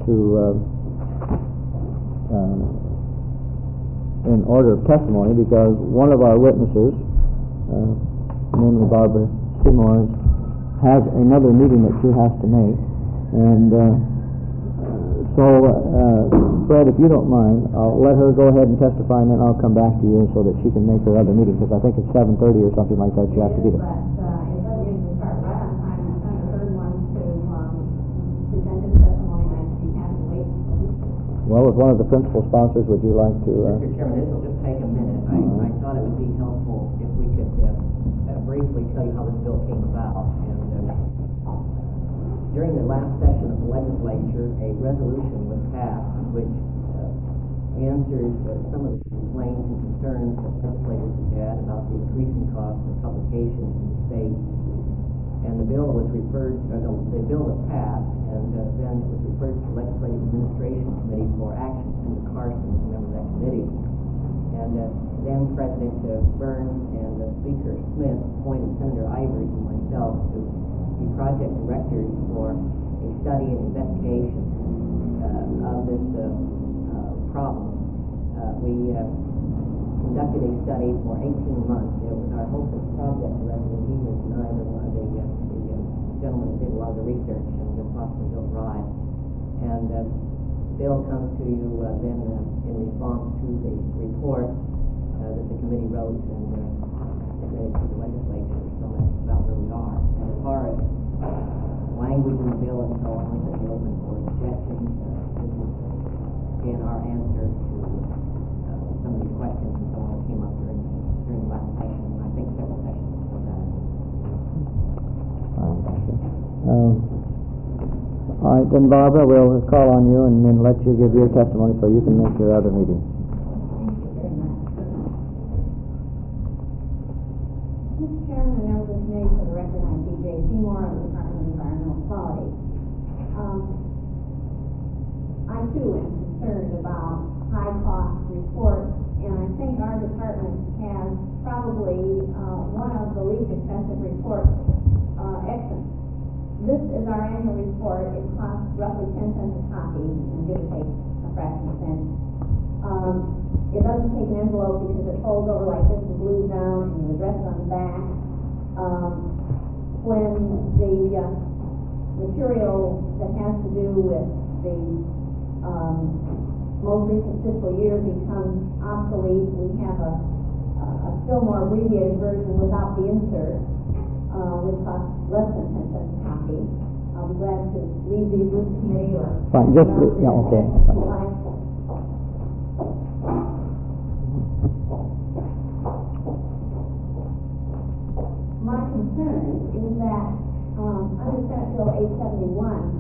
in order of testimony, because one of our witnesses, namely Barbara Seymour, has another meeting that she has to make, and so Fred, if you don't mind, I'll let her go ahead and testify, and then I'll come back to you so that she can make her other meeting, because I think it's 7:30 or something like that. You have to be there. But it doesn't usually start right on time. I'm kind of the third one to present his testimony, and I have to wait. Well, as one of the principal sponsors, would you like to... Mr. Chairman, this will just take a minute. I thought it would be helpful if we could briefly tell you how this bill came about. And during the last session of the legislature, a resolution was passed which answers some of the complaints and concerns that legislators have had about the increasing cost of publication in the state. And the bill was referred, the bill was passed, and then it was referred to the Legislative Administration Committee for action. Senator Carson was a member of that committee. And then President Burns and Speaker Smith appointed Senator Ivers and myself to be project directors for a study and investigation of this problem. We conducted a study for 18 months. It was our hope that the project director, he was neither one of the gentlemen who did a lot of the research, and possibly Bill Rye. And Bill comes to you then in response to the report that the committee wrote and submitted to the legislature. So that's about where we are. And as far as language in the bill and so on, we're open for suggestions. This is again our answer to some of these questions and so on that came up during the last session. And I think several sessions before that. All right, then Barbara, we'll call on you and then let you give your testimony so you can make your other meeting. Mr. Chairman and members of the committee, for the record, I'm D.J. Seymour of the Department of Environmental Quality. I too am concerned about high-cost reports, and I think our department has probably one of the least expensive reports. Excellent. This is our annual report. It costs roughly 10 cents a copy, and give or take a fraction of a cent. It doesn't take an envelope because it folds over like this and glues down, and you address it on the back. When the material that has to do with the most recent fiscal year becomes obsolete, we have a still more abbreviated version without the insert, which costs less than 10 cents a copy. I'll be glad to leave these with the committee or... Fine, just, yeah, okay. My concern is that under Senate Bill 871,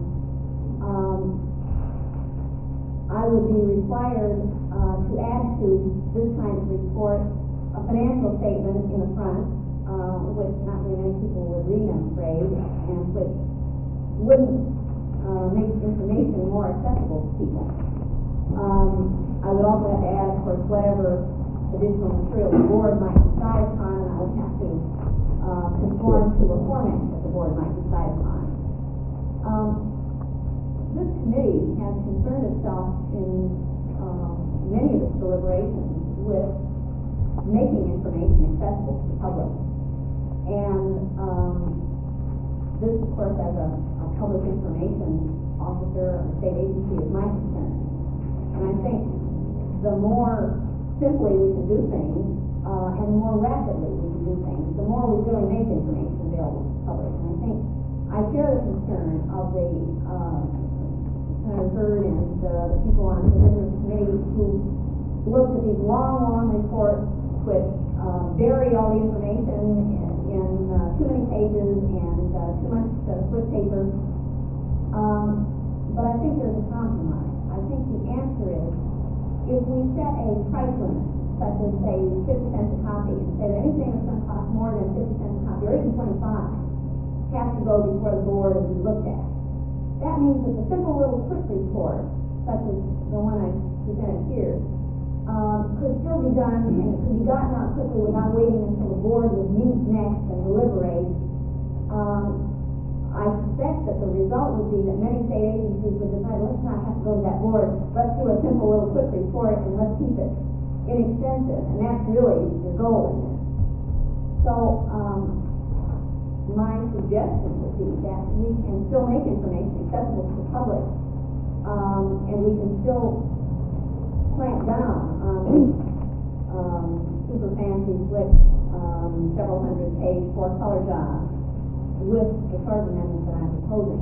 I would be required to add to this kind of report a financial statement in the front, which not very many people would read, I'm afraid, and which wouldn't make information more accessible to people. I would also have to add, of course, whatever additional material the board might decide upon, and I would have to conform to a format that the board might decide upon. This committee has concerned itself in many of its deliberations with making information accessible to the public. And this, of course, as a public information officer of a state agency is my concern. And I think the more simply we can do things and the more rapidly we can do things, the more we really make information available to the public. And I think I share the concern of the Senator Byrd and the people on the Visitors Committee who looked at these long reports which bury all the information in too many pages and too much slip paper. But I think there's a compromise. I think the answer is if we set a price limit, such as say 50 cents a copy, and say that anything that's going to cost more than 50 cents a copy, or even 25, has to go before the board and be looked at. That means that the simple little quick report, such as the one I presented here, could still be done, and it could be gotten out quickly without waiting until the board would meet next and deliberate. I suspect that the result thought would be that many state agencies would decide, let's not have to go to that board, let's do a simple little quick report and let's keep it inexpensive, and that's really the goal in this. So, my suggestion would be that we can still make information accessible to the public, and we can still clamp down on super fancy, slick, several hundred page, 4-color jobs with the sort of amendments that I'm proposing.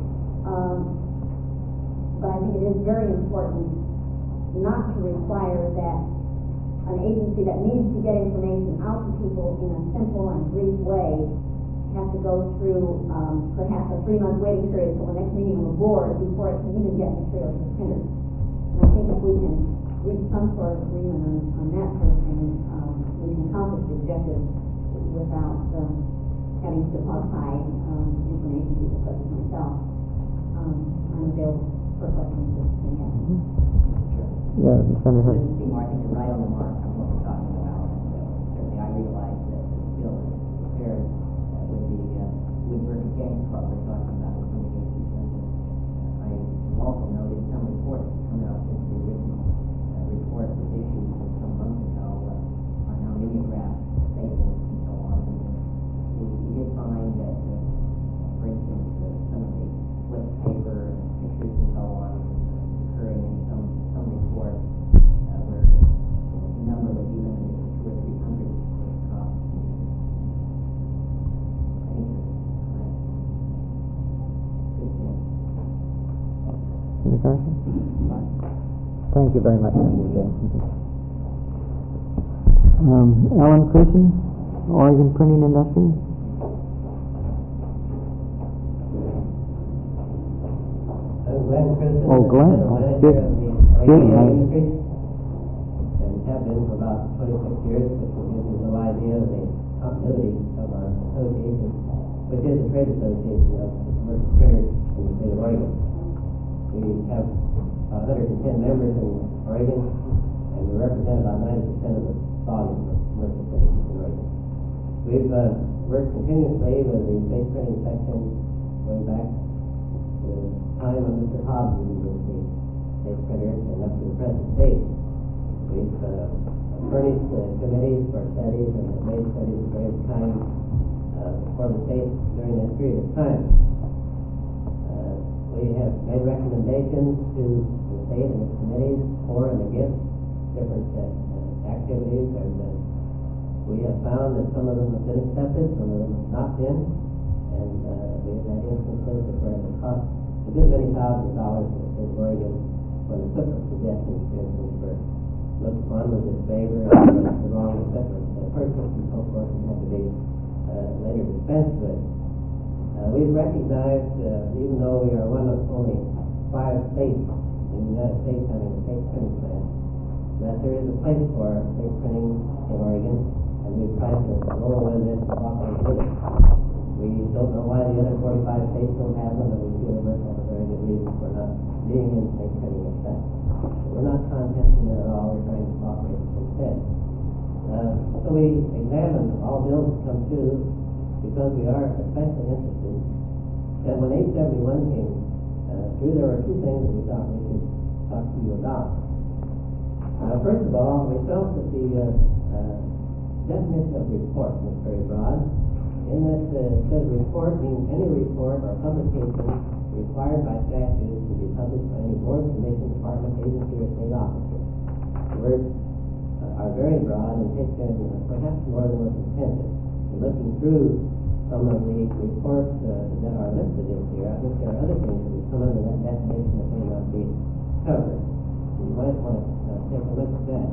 But I think it is very important not to require that an agency that needs to get information out to people in a simple and brief way have to go through perhaps a 3-month waiting period until the next meeting of the board before it can even get material to printers. And I think if we can reach some sort of agreement on that sort of thing, we can accomplish the objective without having to hog tie information people such as myself. I'm available for questions if any have them. Yeah, Senator. Mrs. Seymour, I think you're right on the mark on what we're talking about. Certainly I realize that the bill is prepared with the Woodwork Games Club we're talking about in some cases. I also noted some reports that come out since the original report was issued some months ago on how mimeograph fables and so on. We did find that, for instance, some of the flip paper and pictures and so on occurring in some reports where the number would be limited to 200 or 300 for the cost. I think that's good thing. Senator Carson? Thank you very much, Senator Jameson. Ellen Christian, Oregon Printing Industry. Glenn Christian. Oh, Glenn. Good. Good. Industry, and have been for about 26 years, which will give you a little idea of the continuity of our association, which is the trade association of commercial printers in the state of Oregon. We have 110 members in Oregon, and we represent about 90% of the volume of commercial printing in Oregon. We've worked continuously with the state printing section going back to the time when Mr. Hobbs was the state printer and up to the present date. We've furnished committees for studies and have made studies of various kinds for the state during that period of time. We have made recommendations to the state and its committees for and against different activities, and we have found that some of them have been accepted, some of them have not been, and we have had instances where it cost a good many thousands of dollars in the state of Oregon when the equipment suggestions, for instance, were looked upon with disfavor and the wrong equipment purchased and so forth, and had to be later dispensed with. We've recognized, even though we are one of only 5 states in the United States having a state printing plant, that there is a place for state printing in Oregon, and we've tried to roll in this and cooperate with it. We don't know why the other 45 states don't have them, and we feel they must have a very good reason for not being in state printing in fact. We're not contesting it at all, we're trying to cooperate instead. So we examined all bills that come through, because we are especially interested. And when 871 came through, there were 2 things that we thought we should talk to you about. First of all, we felt that the definition of report was very broad, in that it says report means any report or publication required by statute to be published by any board, commission, department, agency, or state officer. The words are very broad and take in perhaps more than was intended. Looking through some of the reports that are listed in here, I think there are other things that would come under that definition that may not be covered. You might want to take a look at that.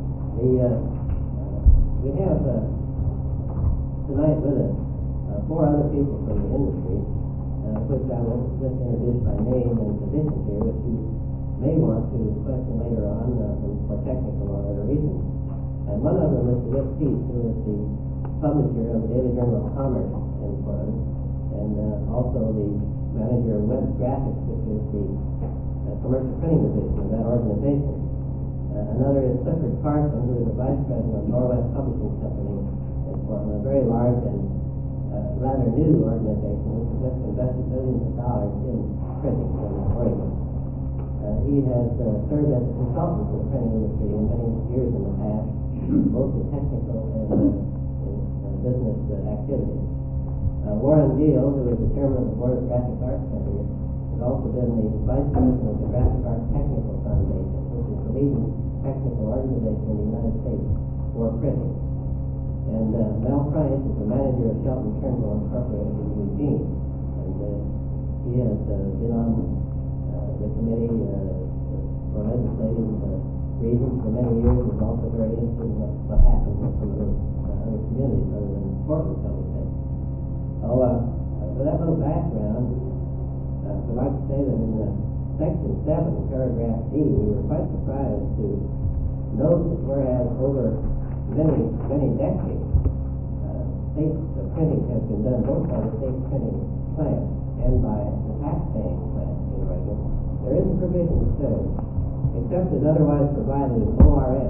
We have tonight with us 4 other people from the industry, which I will just introduce by name and position here, which you may want to question later on for technical or other reasons. And one of them is Rick Peace, who is the publisher of the Daily Journal of Commerce in Portland, and also the manager of Web Graphics, which is the commercial printing division of that organization. Another is Clifford Carson, who is the vice president of Norwest Publishing Company in Portland, a very large and rather new organization which has just invested billions of dollars in printing in Oregon. He has served as a consultant to the printing industry in many years in the past, both in technical and in business activities. Warren Deal, who is the chairman of the board of Graphic Arts Center, has also been the vice president of the Graphic Arts Technical Foundation, which is the leading technical organization in the United States for printing. And Mel Price is the manager of Shelton Turnbull Incorporated in Eugene, and he has been on the committee for legislative reasons for many years, and is also very interested in what happens in some of those other communities other than Portland, shall we say. With that little background, I'd like to say that in Section 7, paragraph D, we were quite surprised to note that whereas over many decades, state printing has been done both by the state printing plant and by the tax-paying plant in Oregon, there is a provision that says, except as otherwise provided in ORS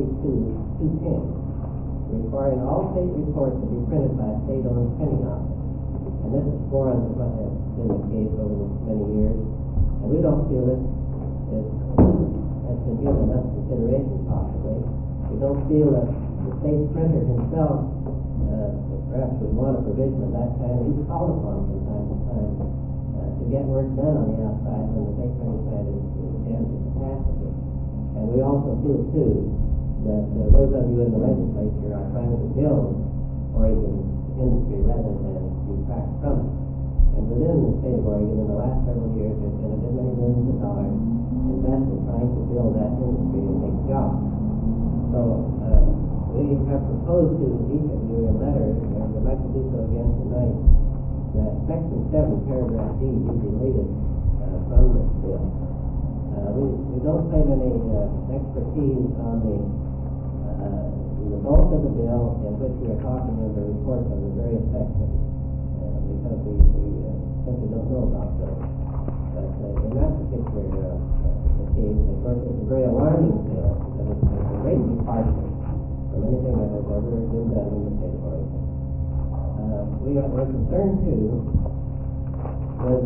282-210, requiring all state reports to be printed by a state-owned printing office. And this is foreign to what has been the case over many years, and we don't feel it has been given enough consideration possibly. We don't feel that the state printer himself perhaps would want a provision of that kind. He's called upon from time to time to get work done on the outside when the state printing plant is jammed to capacity. And we also feel, too, that those of you in the legislature are trying to build Oregon's industry rather than detract from it. And within the state of Oregon, in the last several years, there's been a good many millions of dollars invested trying to build that industry and make jobs. So we have proposed to each of you in letters, and would like to do so again tonight, that Section 7, paragraph D, be deleted from this bill. We don't claim any expertise on the bulk of the bill in which we are talking of the reports of the various sections, because we simply don't know about those. But in that particular case, of course, it's a very alarming bill, because it's a great departure from anything that has ever been done in the state of Oregon. We're concerned, too, with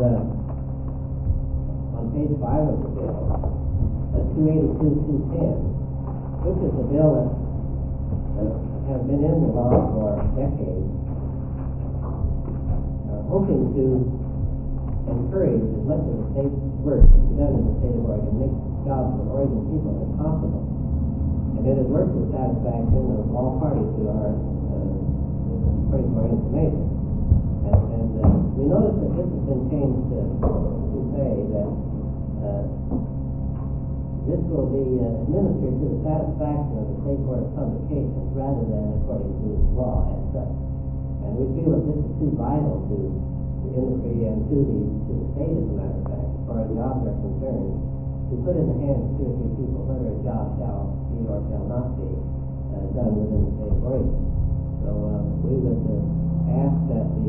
on page 5 of the bill, 282-210, which is a bill that has been in the law for decades, hoping to encourage as much of the state's work to be done in the state of Oregon, make jobs for Oregon people as possible. And it has worked to the satisfaction of all parties who are pretty more information. And we notice that this has been changed to say that this will be administered to the satisfaction of the State Board of Publications rather than according to law as such. And we feel that this is too vital to the industry and to the state, as a matter of fact, as far as jobs are concerned, to put in the hands of 2 or 3 people whether a job shall be or shall not be done within the state of Oregon. So we would ask that the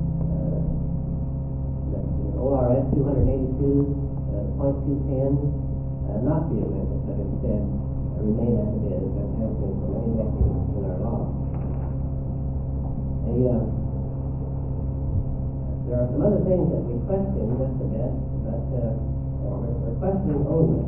ORS 282.210 not be amended, but instead remain as it is and has been for many decades in our law. There are some other things that we question just a bit, but we're questioning only.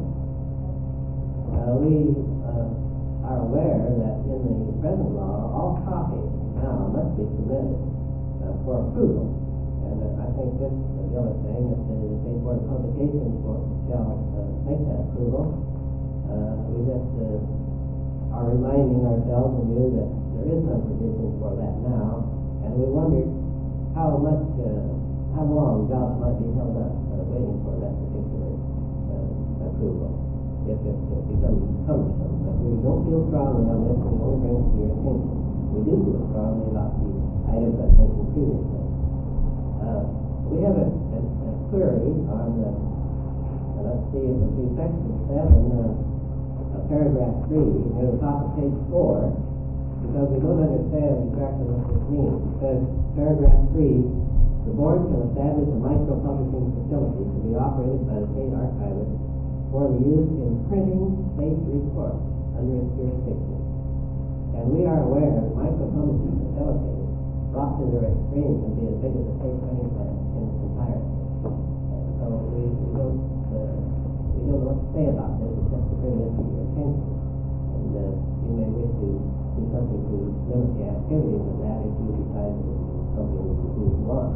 We are aware that in the present law, all copies now must be submitted for approval. And I think this bill is saying that the State Board of Publications shall make that approval. We just are reminding ourselves and you that there is some provision for that now, and we wondered how long jobs might be held up waiting for that particular approval if it becomes cumbersome. But we don't feel strongly on this, we only bring it to your attention. We do feel strongly about the items I mentioned previously. We have a query on let's see, it would be Section 7, paragraph 3, near the top of page 4, because we don't understand exactly what this means. It says, paragraph 3, the board shall establish a micro-publishing facility to be operated by the state archivist for the use in printing state reports under its jurisdiction. And we are aware that micro-publishing facilities brought in their extreme can be as big as a state training plant in its entirety. So we don't know what to say about this except to bring this to your attention. And you may wish to do something to limit the activities of that if you decide that it's something that you want.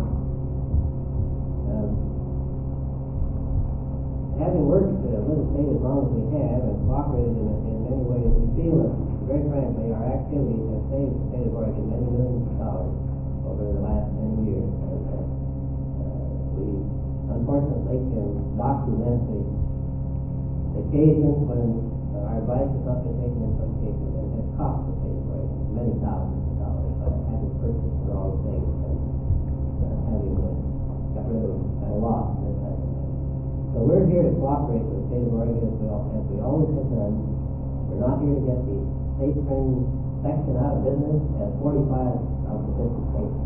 Having worked with the state as long as we have and cooperated in many ways, we feel that, very frankly, our activities have saved the state of Oregon many millions of dollars over the last many years. And we, unfortunately, can document the occasions when our advice has not been taken in some cases and has cost the state of Oregon many thousands of dollars by having purchased the wrong things and having got rid of at a loss this type of thing. So we're here to cooperate with the state of Oregon as we always have done. We're not here to get the state training section out of business, as 45 of the 50 states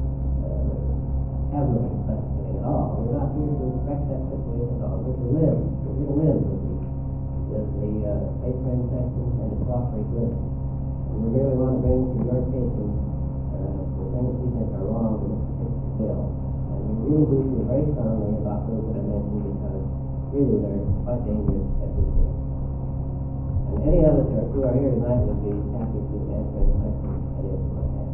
have no such thing at all. We're not here to correct that situation at all. We're here to live with the state training section and to cooperate with it. And we really want to bring to your attention the things we think are wrong with this particular bill. And we really do feel very strongly about those that I mentioned because really they're quite dangerous at this stage. And any of us who are here tonight would be happy to answer any questions that you might have.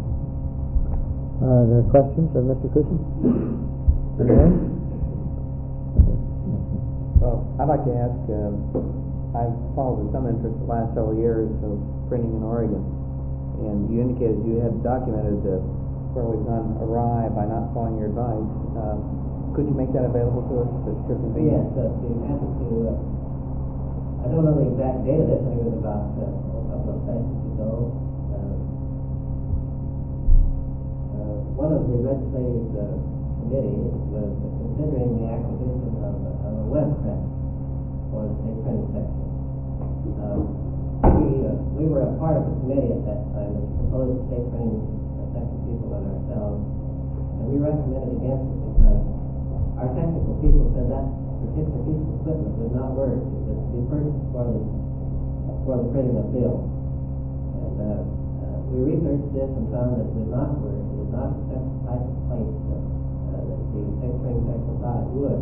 Are there questions of Mr. Cushing? Anyone? Well, I'd like to ask, I've followed with some interest the last several years of printing in Oregon, and you indicated you had documented where we've gone awry by not following your advice. Could you make that available to us at your convenience? Yes, be happy to. I don't know the exact date of this. I think it was about a couple of sessions ago. One of the legislative committees was considering the acquisition of a web press for the state training section. We were a part of the committee at that time, which composed state training section people and ourselves, and we recommended against it because our technical people said that particular piece of equipment would not work. It was to be purchased for the printing of bills. And we researched this and found that it would not work. It would not accept the type of place that the state training section thought it would.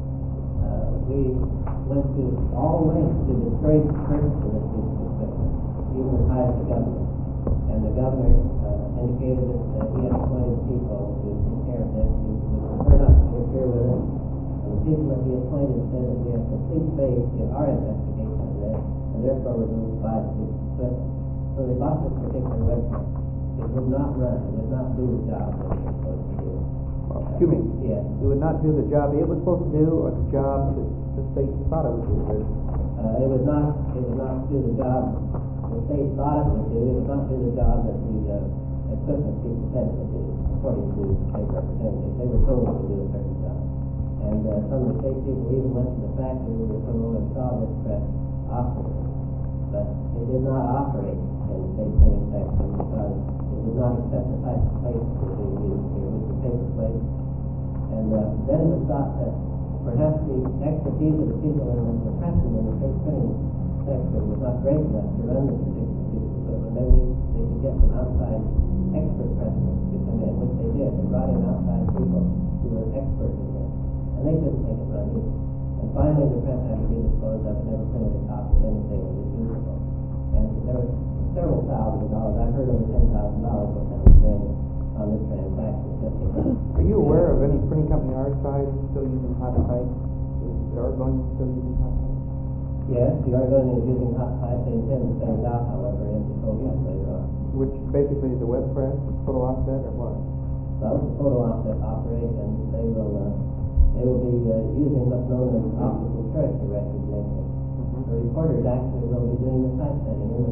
We went to all lengths to discourage the purchase of this piece of equipment, even as high as the governor. And the governor indicated that he had appointed people to take care of this. He would prefer not to interfere with it. And the people that he appointed said that we have complete faith in our investigation of this, and therefore we're going to buy the piece of equipment. So they bought this particular website. It would not run. It would not do the job that it was supposed to do. Excuse me. Yes. It would not do the job it was supposed to do, or the job that the state thought it would do. It would not do the job the state thought it would do. It would not do the job that the equipment people said it would do, according to state representatives. They were told it would do a certain job. And some of the state people even went to the factory where they and saw this press operate. But it did not operate in the state training section because it would not accept the type of plate that was being used here, which was paper plate. And then it was thought that perhaps the expertise of the people in the pressing in the state training section was not great enough to run this particular piece of equipment. Maybe they could get some outside expert pressmen to come in, which they did. They brought in outside people who were experts in this, and they couldn't make it run either. And finally, the press had to be disposed of and never printed a copy of anything that was usable. And there was several thousands of dollars. I've heard over $10,000 what that was spent on this transaction. Are you aware of any printing company our size still using hot type? Is Oregon still using hot type? Yes, the Oregon is using hot type. They intend to send it out, however, into Colgate later on. Which basically is a web press, photo offset, or what? Well, the photo offset operation, they will be using what's known as optical character recognition. The reporters actually will be doing the typesetting, and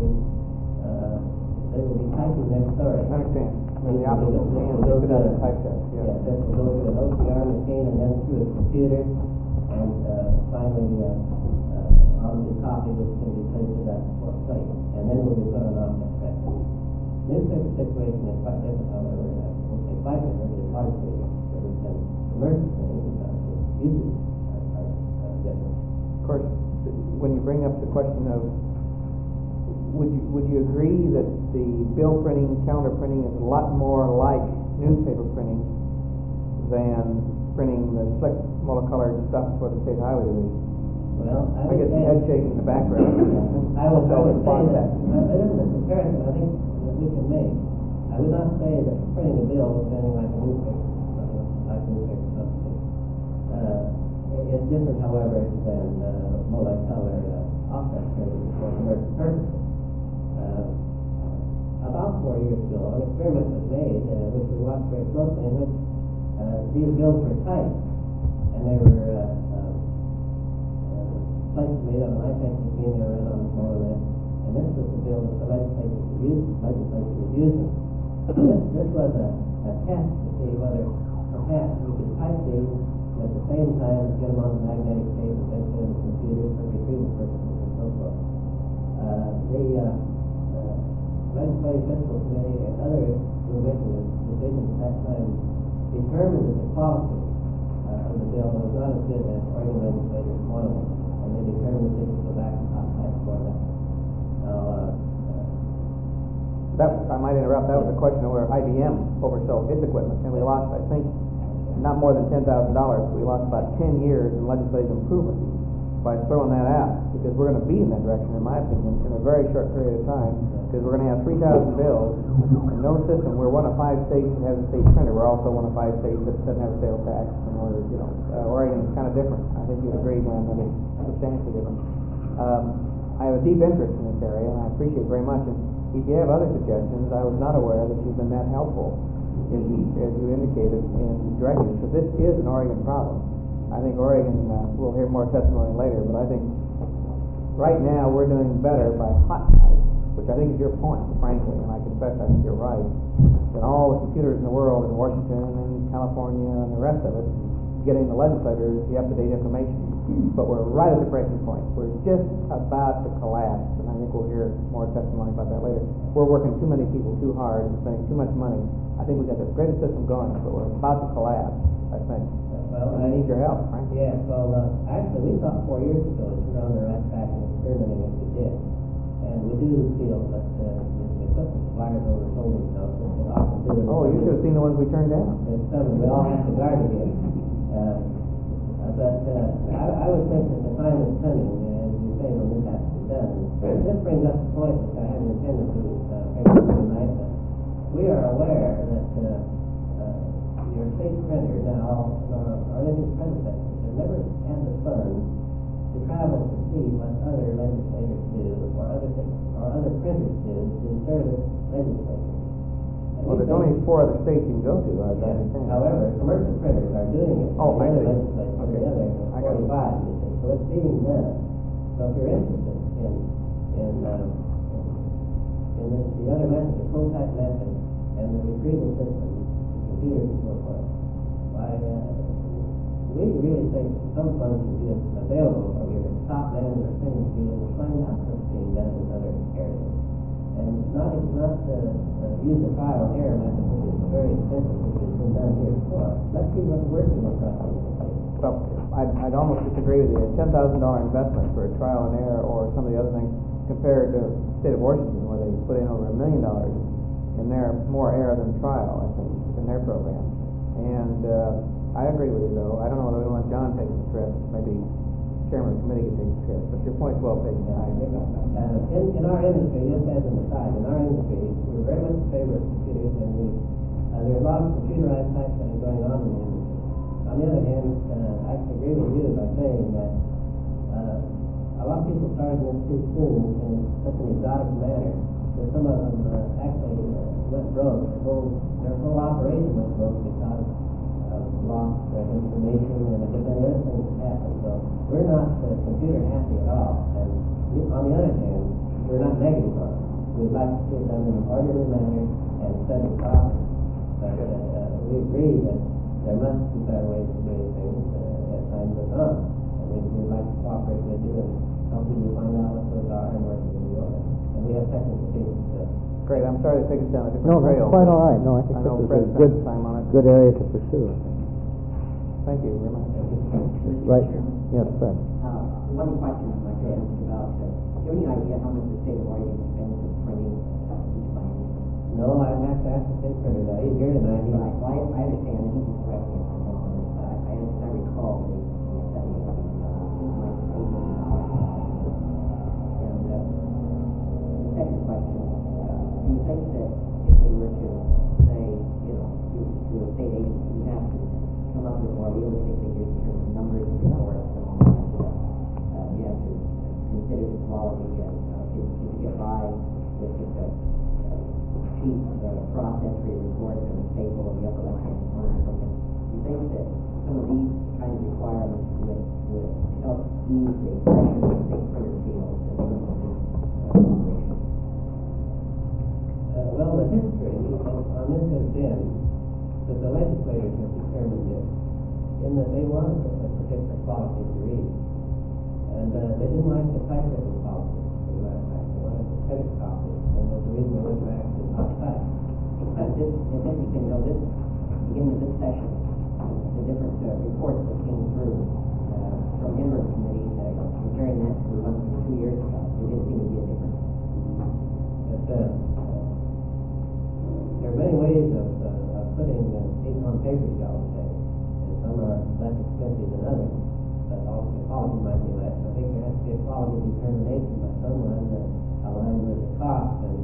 they will be typing their story. I understand. When the optical scan, they put out a typeset. Yes, this will go through an OCR machine and then through a computer, and finally on the copy which can be placed in that plate, and then will be put on offset press. Newspaper situation is quite different, however. I won't say quite different, it's hard to understand. Commercial things because the uses are different. Of course, when you bring up the question of would would you agree that the bill printing, calendar printing is a lot more like newspaper printing than printing the slick multicolored stuff for the state highway division? Well, I get some head shaking in the background. I would say that, that. it isn't a comparison I think that we can make. I would not say that printing a bill is anything like a newspaper, like newspaper substitute. It's different, however, than multicolor offset printing for commercial purposes. About 4 years ago, an experiment was made, which we watched very closely, in which these bills were typed, and they were places made on an iPad machine. They were read on a smaller net, and this was the bill that the legislature was using. This was a test to see whether perhaps we could type these and at the same time get them on the magnetic tape and then put them in the computer for retrieval purposes and so forth. The Legislative Fiscal Committee and others who were making the decisions at that time determined that the quality of the bill was not as good as Oregon legislators wanted it, and they determined that they should go back to top type for that. Now, I might interrupt, that was a question of where IBM oversold its equipment, and we lost, I think, not more than $10,000. We lost about 10 years in legislative improvement by throwing that out, because we're going to be in that direction, in my opinion, in a very short period of time, because we're going to have 3,000 bills, and no system. We're one of 5 states that has a state printer. We're also one of 5 states that doesn't have a sales tax. In order, Oregon is kind of different. I think you'd agree, Dan, that it's substantially different. I have a deep interest in this area, and I appreciate it very much. And if you have other suggestions, I was not aware that you've been that helpful, as you indicated, in directing it, because this is an Oregon problem. I think Oregon, we'll hear more testimony later, but I think right now we're doing better by hot type, which I think is your point, frankly, and I confess I think you're right, that all the computers in the world in Washington and California and the rest of it, getting the legislators the up-to-date information. But we're right at the breaking point. We're just about to collapse, and I think we'll hear more testimony about that later. We're working too many people too hard and spending too much money. I think we've got the greatest system going, but we're about to collapse, I think. Well, and I need your help, Frank. Yeah, well, actually, we thought 4 years ago that we were on the right track in experimenting as we did. And we do feel that the equipment suppliers oversold themselves, which they often do. Oh, you should have seen the ones we turned down. It's something we all have to guard against. But I would think that the time is coming, as you say, when this has to be done. And this brings up the point which I hadn't intended to bring up tonight, but we are aware that your state printer now, or its predecessors, have never had the funds to travel to see what other legislators do, or other printers do to service legislators. Well, there's only 4 other states you can go to, as I understand. However, commercial printers are doing it. Oh, I see. For the other 45, you see. So it's being done. So if you're interested in the other method, the prototype method, and the retrieval system, computers and so forth, we really think that some funds should be available for your top men or printing field to find out what's being done in other areas. And not use the trial and error method, which is very expensive, which has been done here before. Let's see what's working with us. Well, I'd almost disagree with you. A $10,000 investment for a trial and error or some of the other things compared to the state of Washington, where they put in over $1 million in their more error than trial, I think, in their program. And I agree with you, though. I don't know whether we want John taking the trip. Maybe chairman of the committee can take the trip. But your point's well taken. In our industry, just as an aside, in our industry, we're very much in favor of computers, and there are a lot of computerized types that are going on in the industry. On the other hand, I agree with you by saying that a lot of people started this too soon in such an exotic manner that some of them actually went broke. Their whole operation went broke because of lost information and a good many other things that happened. So we're not computer happy at all. And on the other hand, we're not negative on it. We'd like to see it done in an orderly manner and studied properly. But we agree that there must be better ways of doing things as time goes on. And we'd like to cooperate with you and help you find out what those are and work with you on it. And we have technical teams to Great. I'm sorry to take us down a different trail. No, that's quite all right. No, I think I know this is Fred a spent good, time on it. good area to pursue. Thank you very much. Right. Yes, Fred. One question I'd like to ask about, do you have any idea how much the state of Oregon spends to print No, I'd have to ask the state printer now. He's here tonight. Right, well, I understand, and he can correct me if I'm wrong on this, but I recall that he said he was, like, and, the second question, do you think that if we were to say, to a state agency, you have to come up with more realistic figures in terms of numbers of reports and all that stuff? You have to consider the quality and, if you get by with just a cheap process for your report and a staple in the upper left-hand corner or something. Do you think that some of these kind of requirements would help ease the pressure that the state printer feels in terms of this operation? Well, the history on this has been that the legislators have determined this, in that they wanted a particular quality to read. And they didn't like the typewritten policy, as a matter of fact. They wanted the printed copy, and that's the reason they went back to hot type. It's interesting, though, beginning of this session, the different reports that came through from Ingram Committee, comparing that to the ones from 2 years ago, there did seem to be a difference. But there are many ways of putting ink on paper, shall we say, and some are less expensive than others, but also the quality might be less. I think there has to be a quality determination by someone aligned with the cost, and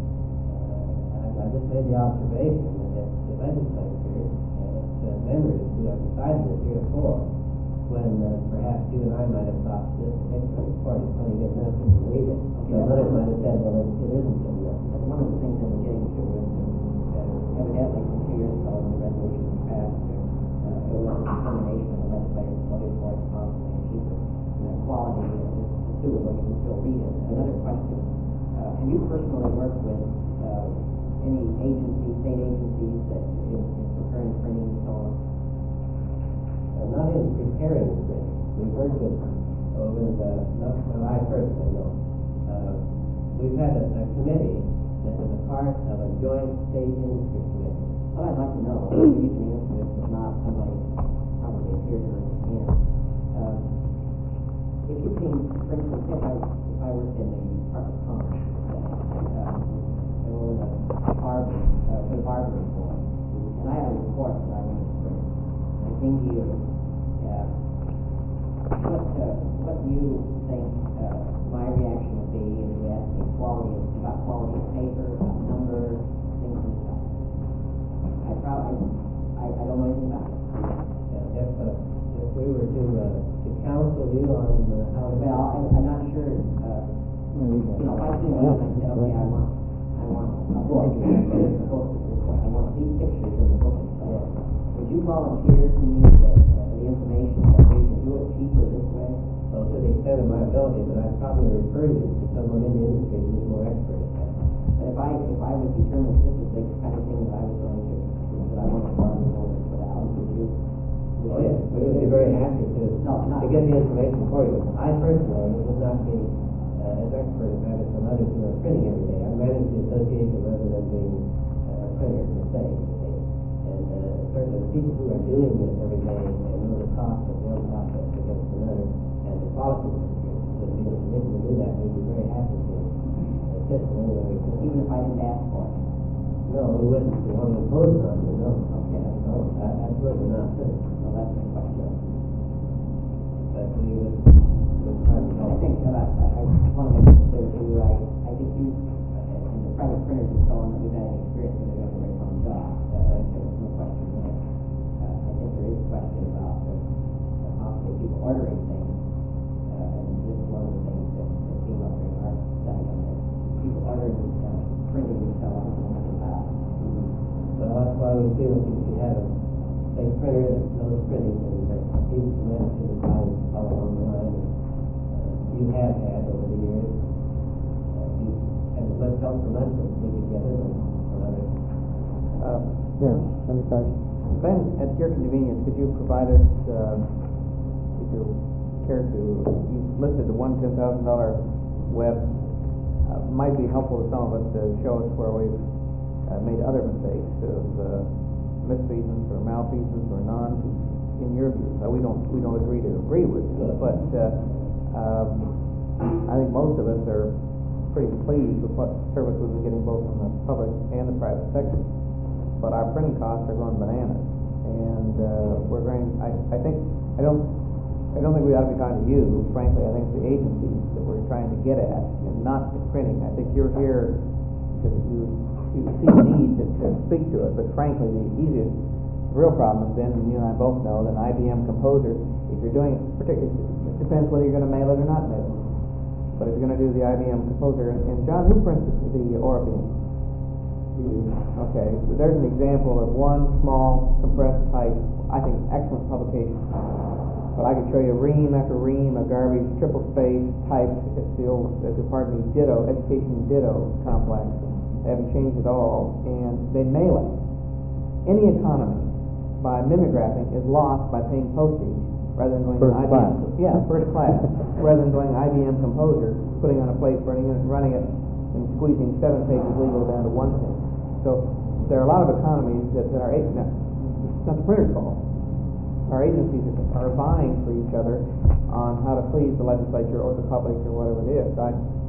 I just made the observation that if the legislature, the members who have decided this heretofore, when perhaps you and I might have thought this particular report is plenty good enough to read it, but others might have said, well, it isn't good enough. That's one of the things that we're getting to, evidently from 2 years ago when the resolution was passed, it was a determination of the legislators voted for it possibly and cheaper. And the quality is suitable, you can still read it. Another question, have you personally worked with any agencies, state agencies that in preparing printing and so on? Not in preparing print. We've worked with not well, I personally know. We've had a committee that is a part of a joint state industry committee. Well, I'd like to know, if you can answer this, if not, somebody probably here to understand. If you came, for instance, if I worked in the Department of Commerce, or for the barber report, and I had a report that I wanted to print, and I came to you, what do you think my reaction would be if you asked me about quality of paper, about numbers, things like that? I don't know anything about it. If we were to counsel you on how to... Well, I'm not sure, if I came in and I said, okay, I want a book, I want these pictures in the book and stuff. Would you volunteer to me that the information that we can do it cheaper this way? Well, to the extent of my ability, but I'd probably refer you to someone in the industry who's more expert at that. But if I was determined this is the kind of thing that I was going to, that I want to bargain for and put out, would you? Oh, yeah, we would be very happy to get the information for you. I personally would not be as expert as having some others who are printing every day. I manage the association rather than being a printer per se. And certainly the people who are doing this every day and know the cost of one process against another and the quality of it would be in a position to do that. We'd be very happy to assist in any way we can. Even if I didn't ask for it? No, we wouldn't want to impose it on you, no. Okay. No, absolutely not. Well, that's the question. But we would try to help. I think that I want to make it clear to you, I think you, and the private printers and so on, that we've had any experience with, they're doing a very fine job. There's no question there. I think there is a question about possibly people ordering things, and this is one of the things that came up during our study on this. People ordering, printing and so on, and nothing about it. Well, that's why we feel if you should have a big printer that knows printing and that uses the message and design all along the line. You have had over the years. You had as much help from us as we could get it from others. Yes, any question? Ben, at your convenience, could you provide us, if you care to, you've listed the $10,000 web. Might be helpful to some of us to show us where we've made other mistakes of misfeasance or malfeasance or in your view. We don't agree to agree with you, but I think most of us are pretty pleased with what service we've been getting both from the public and the private sector. But our printing costs are going bananas, and we're going. I don't think we ought to be talking to you. Frankly, I think it's the agencies that we're trying to get at, and not the printing. I think you're here because you see the need to speak to it. But frankly, the real problem has been, and you and I both know, that an IBM Composer, if you're doing it, particularly, it depends whether you're going to mail it or not mail it. But if you're going to do the IBM Composer, and John, who prints the Orbium? Okay, so there's an example of one small compressed type, I think excellent publication. But I could show you ream after ream of garbage, triple space, typed, it's the old, ditto, education ditto complex. They haven't changed at all, and they mail it. Any economy by mimeographing is lost by paying postage rather than going First IBM. class. Yeah, first class. Rather than going IBM Composer, putting on a plate, burning it, running it, and squeezing 7 pages legal down to 1 page. So there are a lot of economies that are it's not the printer's fault. Our agencies are vying for each other on how to please the legislature or the public or whatever it is.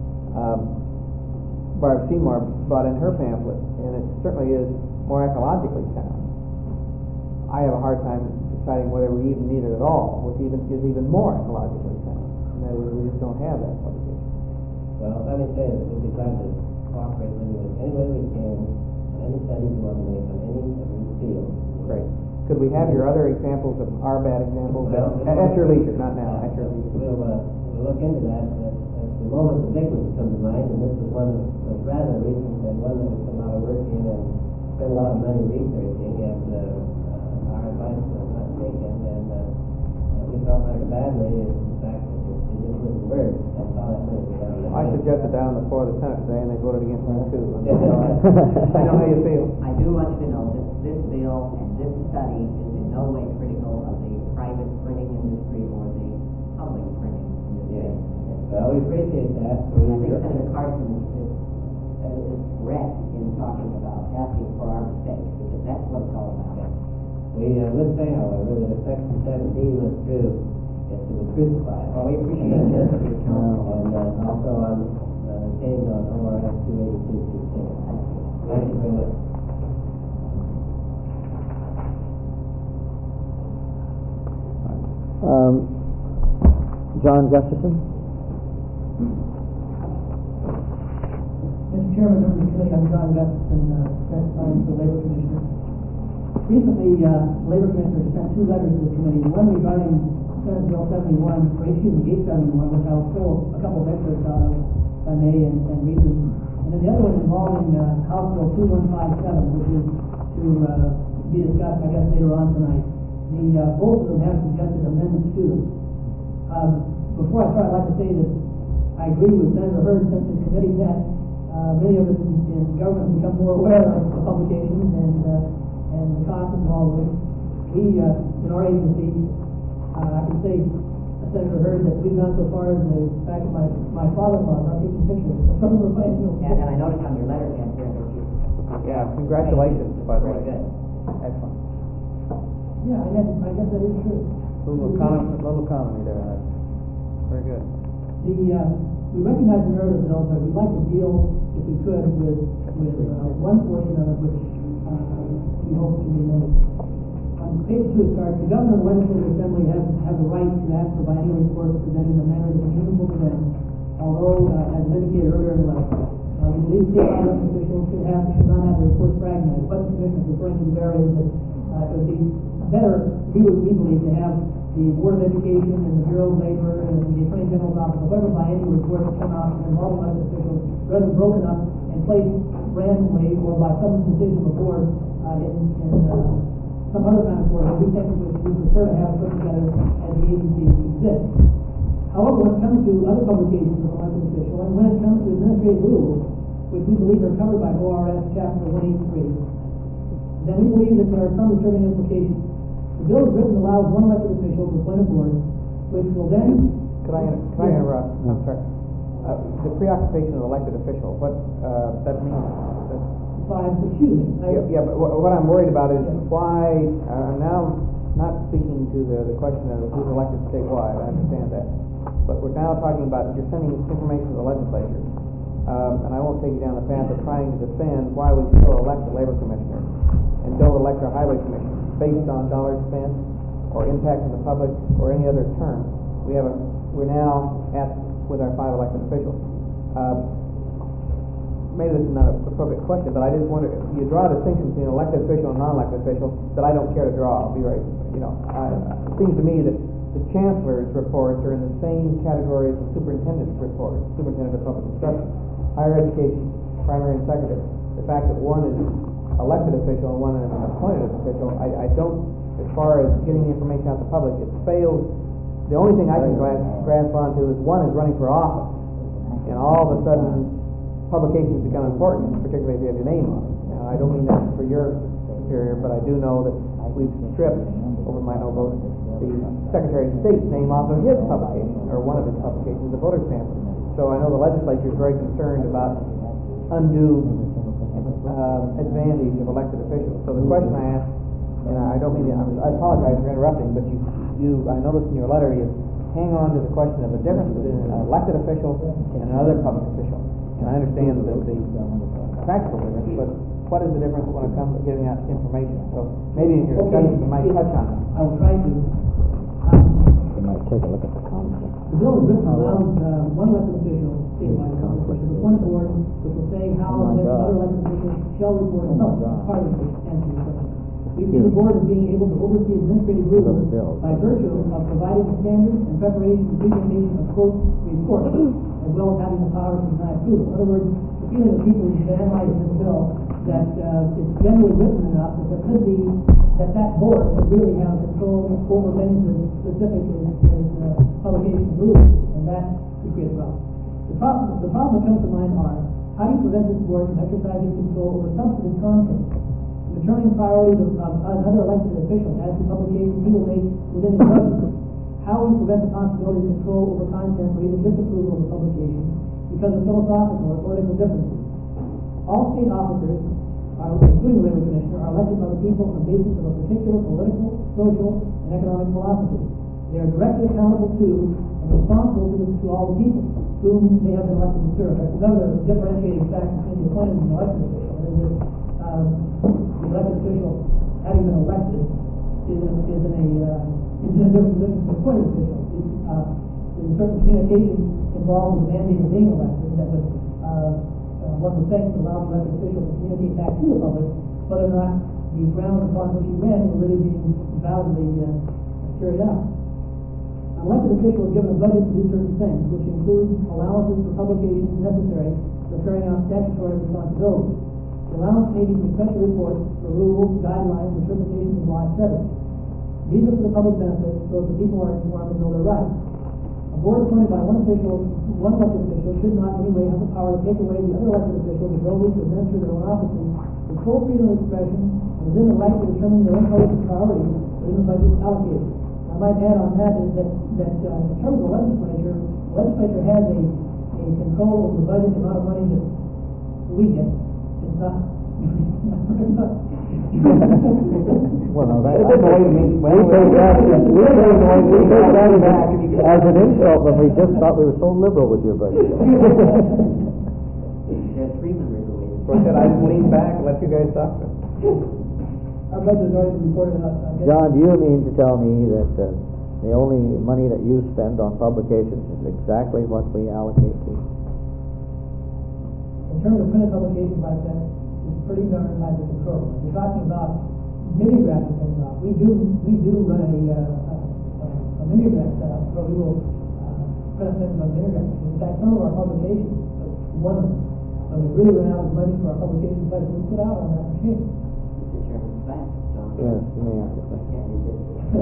Barb Seymour brought in her pamphlet, and it certainly is more ecologically sound. I have a hard time deciding whether we even need it at all, which is even more ecologically sound. And that is, we just don't have that publication. Well, let me say that we'd be glad to cooperate with you in any way we can, on any studies you want to make on any of these fields. Great. Could we have your other examples of our bad examples? Well, At your leisure, not now, at your leisure. We'll look into that. At the moment, the big ones come to mind, and this is one that's rather recent and one that we put a lot of work in and spent a lot of money researching, and our advice was not taken, and we felt rather badly in the fact that it just wouldn't work. That's all that money was down there. I suggested that on the floor of the Senate today, and they voted against me too. I know how you feel. I do want you to know that this bill and this study is in no way critical of the private printing industry or the public printing industry. Yeah. Well, we appreciate that. I think Senator Carson is correct in talking about asking for our mistakes, because that's what it's all about. We would say, however, that if Section 17 was true, it was crucified. Well, we appreciate your counsel. And also on change on ORS 282-16. Thank you very much. John Gustafson? Mr. Chairman, members of the committee, I'm John Gustafson, Senate the Labor Commissioner. Recently, the Labor Commissioner sent 2 letters to the committee, one regarding Senate Bill 71, or excuse me, 871, which I'll pull a couple of excerpts out of, if I may, and read them. And then the other one involving House Bill 2157, which is to be discussed, I guess, later on tonight. Both of them have suggested amendments to them. Before I start, I'd like to say that I agree with Senator Hurd. Since this committee met, many of us in government become more aware of the publications and the costs involved with it. We, in our agency, I can say, Senator Hurd, that we've gone so far as the fact that my father-in-law is not taking pictures of some of our financial. And I noticed on your letterhead here that you... Yeah, congratulations, by the way. Very good. Excellent. Yeah, I guess that is true. Little economy there. Very good. We recognize the merit of the bill, but we'd like to deal, if we could, with one portion of it which we hope can be amended. On page 2 it starts, the governor and legislative assembly have the right to ask for biennial reports presented in a manner that is meaningful to them, although, as indicated earlier in the letter, we believe state government officials should not have the reports fragmented. What the commission is referring to there is that it would be better, we believe, to have the Board of Education and the Bureau of Labor and the Attorney General's office, whoever biennial reports come out involving elected officials, rather than broken up and placed randomly or by some decision of the board in some other kind of board. We think we prefer to have it put together as the agency exists. However, when it comes to other publications of elected official, and when it comes to administrative rules, which we believe are covered by ORS Chapter 183, then we believe that there are some disturbing implications. The bill is written allows one elected official to appoint a board, which will then... Could I interrupt? I'm sorry. The preoccupation of elected official, what that means? Excuse me. Yeah, but what I'm worried about is why, I'm now not speaking to the question of who's elected statewide, I understand that. But we're now talking about, you're sending information to the legislature. and I won't take you down the path of trying to defend why we still elect a labor commissioner and don't elect a highway commissioner based on dollars spent or impact on the public or any other term. We're now with our 5 elected officials. Maybe this is not an appropriate question, but I just wonder, you draw a distinction between elected official and non-elected official that I don't care to draw. I'll be right, it seems to me that the chancellor's reports are in the same category as the superintendent's reports, superintendent of public instruction, higher education, primary and secondary. The fact that one is elected official and one is an appointed official, I don't, as far as getting the information out to the public, it fails. The only thing I can grasp onto is one is running for office, and all of a sudden publications become important, particularly if you have your name on it. Now, I don't mean that for your superior, but I do know that we've stripped, over my no vote, the Secretary of State's name off of his publication, or one of his publications, the voter sample. So I know the legislature is very concerned about undue advantage of elected officials. So the question I ask, and I don't mean to, I apologize for interrupting, but I noticed in your letter you hang on to the question of the difference between an elected official and another public official. And I understand that the practical difference, but what is the difference when it comes to giving out information? So maybe in your discussion you might touch on it. I will try to. You might take a look at the comments. The bill is written around one elected official, statewide elected official, with one board, which will say how and when other elected officials shall report to public, part of the answer to your question. We see the board as being able to oversee administrative rules by virtue of providing the standards and preparation and presentation of quote reports, as well as having the power to deny approval. In other words, the feeling of people who analyze this bill that it's generally written enough that there could be that board could really have control over things as specific as publication rules, and that could create a problem. The problem that comes to mind are how do you prevent this board from exercising control over substantive content, determining priorities of another elected official as to publications he will make within his budget? How will you prevent the possibility of control over content or even disapproval of a publication because of philosophical or political differences? All state officers, including the labor commissioner, are elected by the people on the basis of a particular political, social, and economic philosophy. They are directly accountable to and responsible to all the people whom they have been elected to serve. That's another differentiating factor between the appointed and the elected official. The elected official, having been elected, is in a different position from the appointed official. There's certain communication involved with the mandate of being elected that would one would think to allow the elected official to communicate back to the public whether or not the grounds upon which he ran were really being validly carried out. An elected official is given a budget to do certain things, which includes allowances for publications necessary for carrying out statutory responsibilities. The allowance may be for special reports, for rules, guidelines, interpretations of law, etc. These are for the public benefit, so that the people are informed and know their rights. A board appointed by one elected official should not in any way have the power to take away the other elected officials' ability to administer their own offices with full freedom of expression and within the right to determine their own public priorities within the budget allocated. I might add on that is that in terms of the legislature has a control over the budget, the amount of money that we get. It's not very much. Well, no, we take that as an insult when we just thought we were so liberal with your budget. There's Freeman regulated. So I said I'd lean back and let you guys talk. Our budget has already been reported out. John, do you mean to tell me that the only money that you spend on publications is exactly what we allocate to? In terms of printed publications like that, it's pretty darn hard to control. We're talking about mimeograph and things off. We do run a mimeograph setup where we will print things on mimeograph. In fact, some of our publications, one of them, when we really run out of money for our publication budget, we put out on that machine. Mr. Chairman, thanks, John. Yes, you may ask a question. Yeah, you did.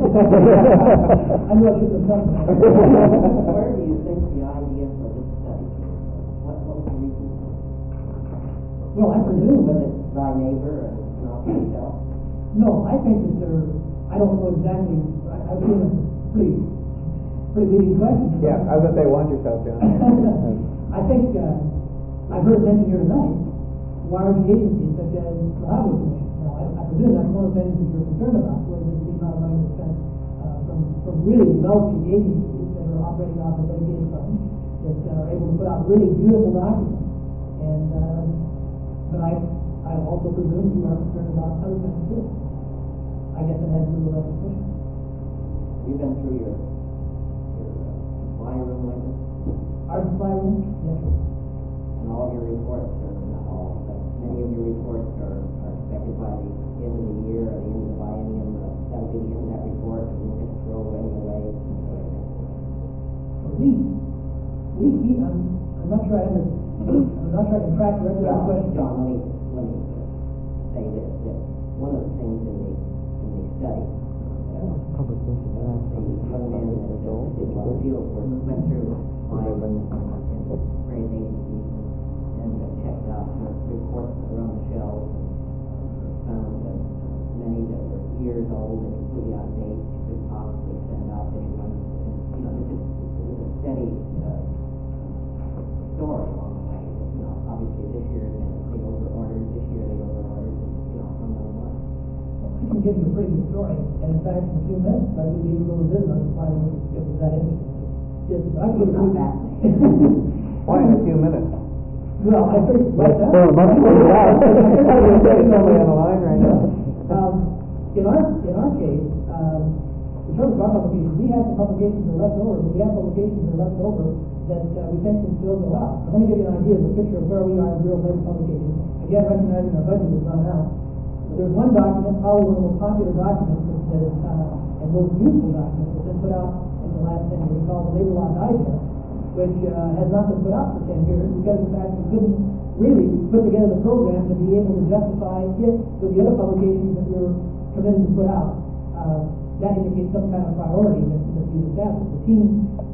I knew I shouldn't have done that. Where do you think the idea for this study came from? What was the reason? Well, I presume Was that. it thy neighbor and not yourself? No, I think that I don't know exactly. I've seen a pretty leading question. Yeah, I was going to say, watch yourself, John. I think I've heard mentioned here tonight large agencies such as the Highway Commission. Now, I presume that's one of the things that you're concerned about, was the amount of money that's spent from really wealthy agencies that are operating off of dedicated funds that are able to put out really beautiful documents And, but I also presume you are concerned about other things too. I guess it has to do with legislation. You've been through your supply room lately, Our supply room, yes. and all of your reports, or not all, but many of your reports are expected by the end of the year or the end of the biennium. That'll be the end of that report, and we'll just throw any away. I'm not sure I can track the rest of that question. John, let me say this, that one of the things in the study, Publication, the young man that did a lot of field work went through five various agencies and checked out the reports that were on the shelves and found that many that were years old and completely out of date could possibly send out new ones. And, it was a steady story along the way. Obviously this year they over-ordered, this year they over-ordered, unknown what. I can give you a pretty good story, and in fact, in a few minutes, I will be able to visit our supply room if it's that interesting. Yes, I can give you Not a fascinating. Why in a few minutes? Well, I figured right now. Well, much further out. Somebody on the line right now. In our case, in terms of our publications, we have some publications that are left over, but we have publications that are left over that we think can still go out. So let me give you an idea of the picture of where we are in Bureau of Labor publications. Again, recognizing our budget is run out. But there's one document, probably one of the most popular documents that is, and most useful documents that's been put out in the last 10 years, called the Labor Law Digest, which has not been put out for 10 years because, in fact, we couldn't really put together the program to be able to justify it with the other publications that we were committed to put out. That indicates some kind of priority that we've established. The team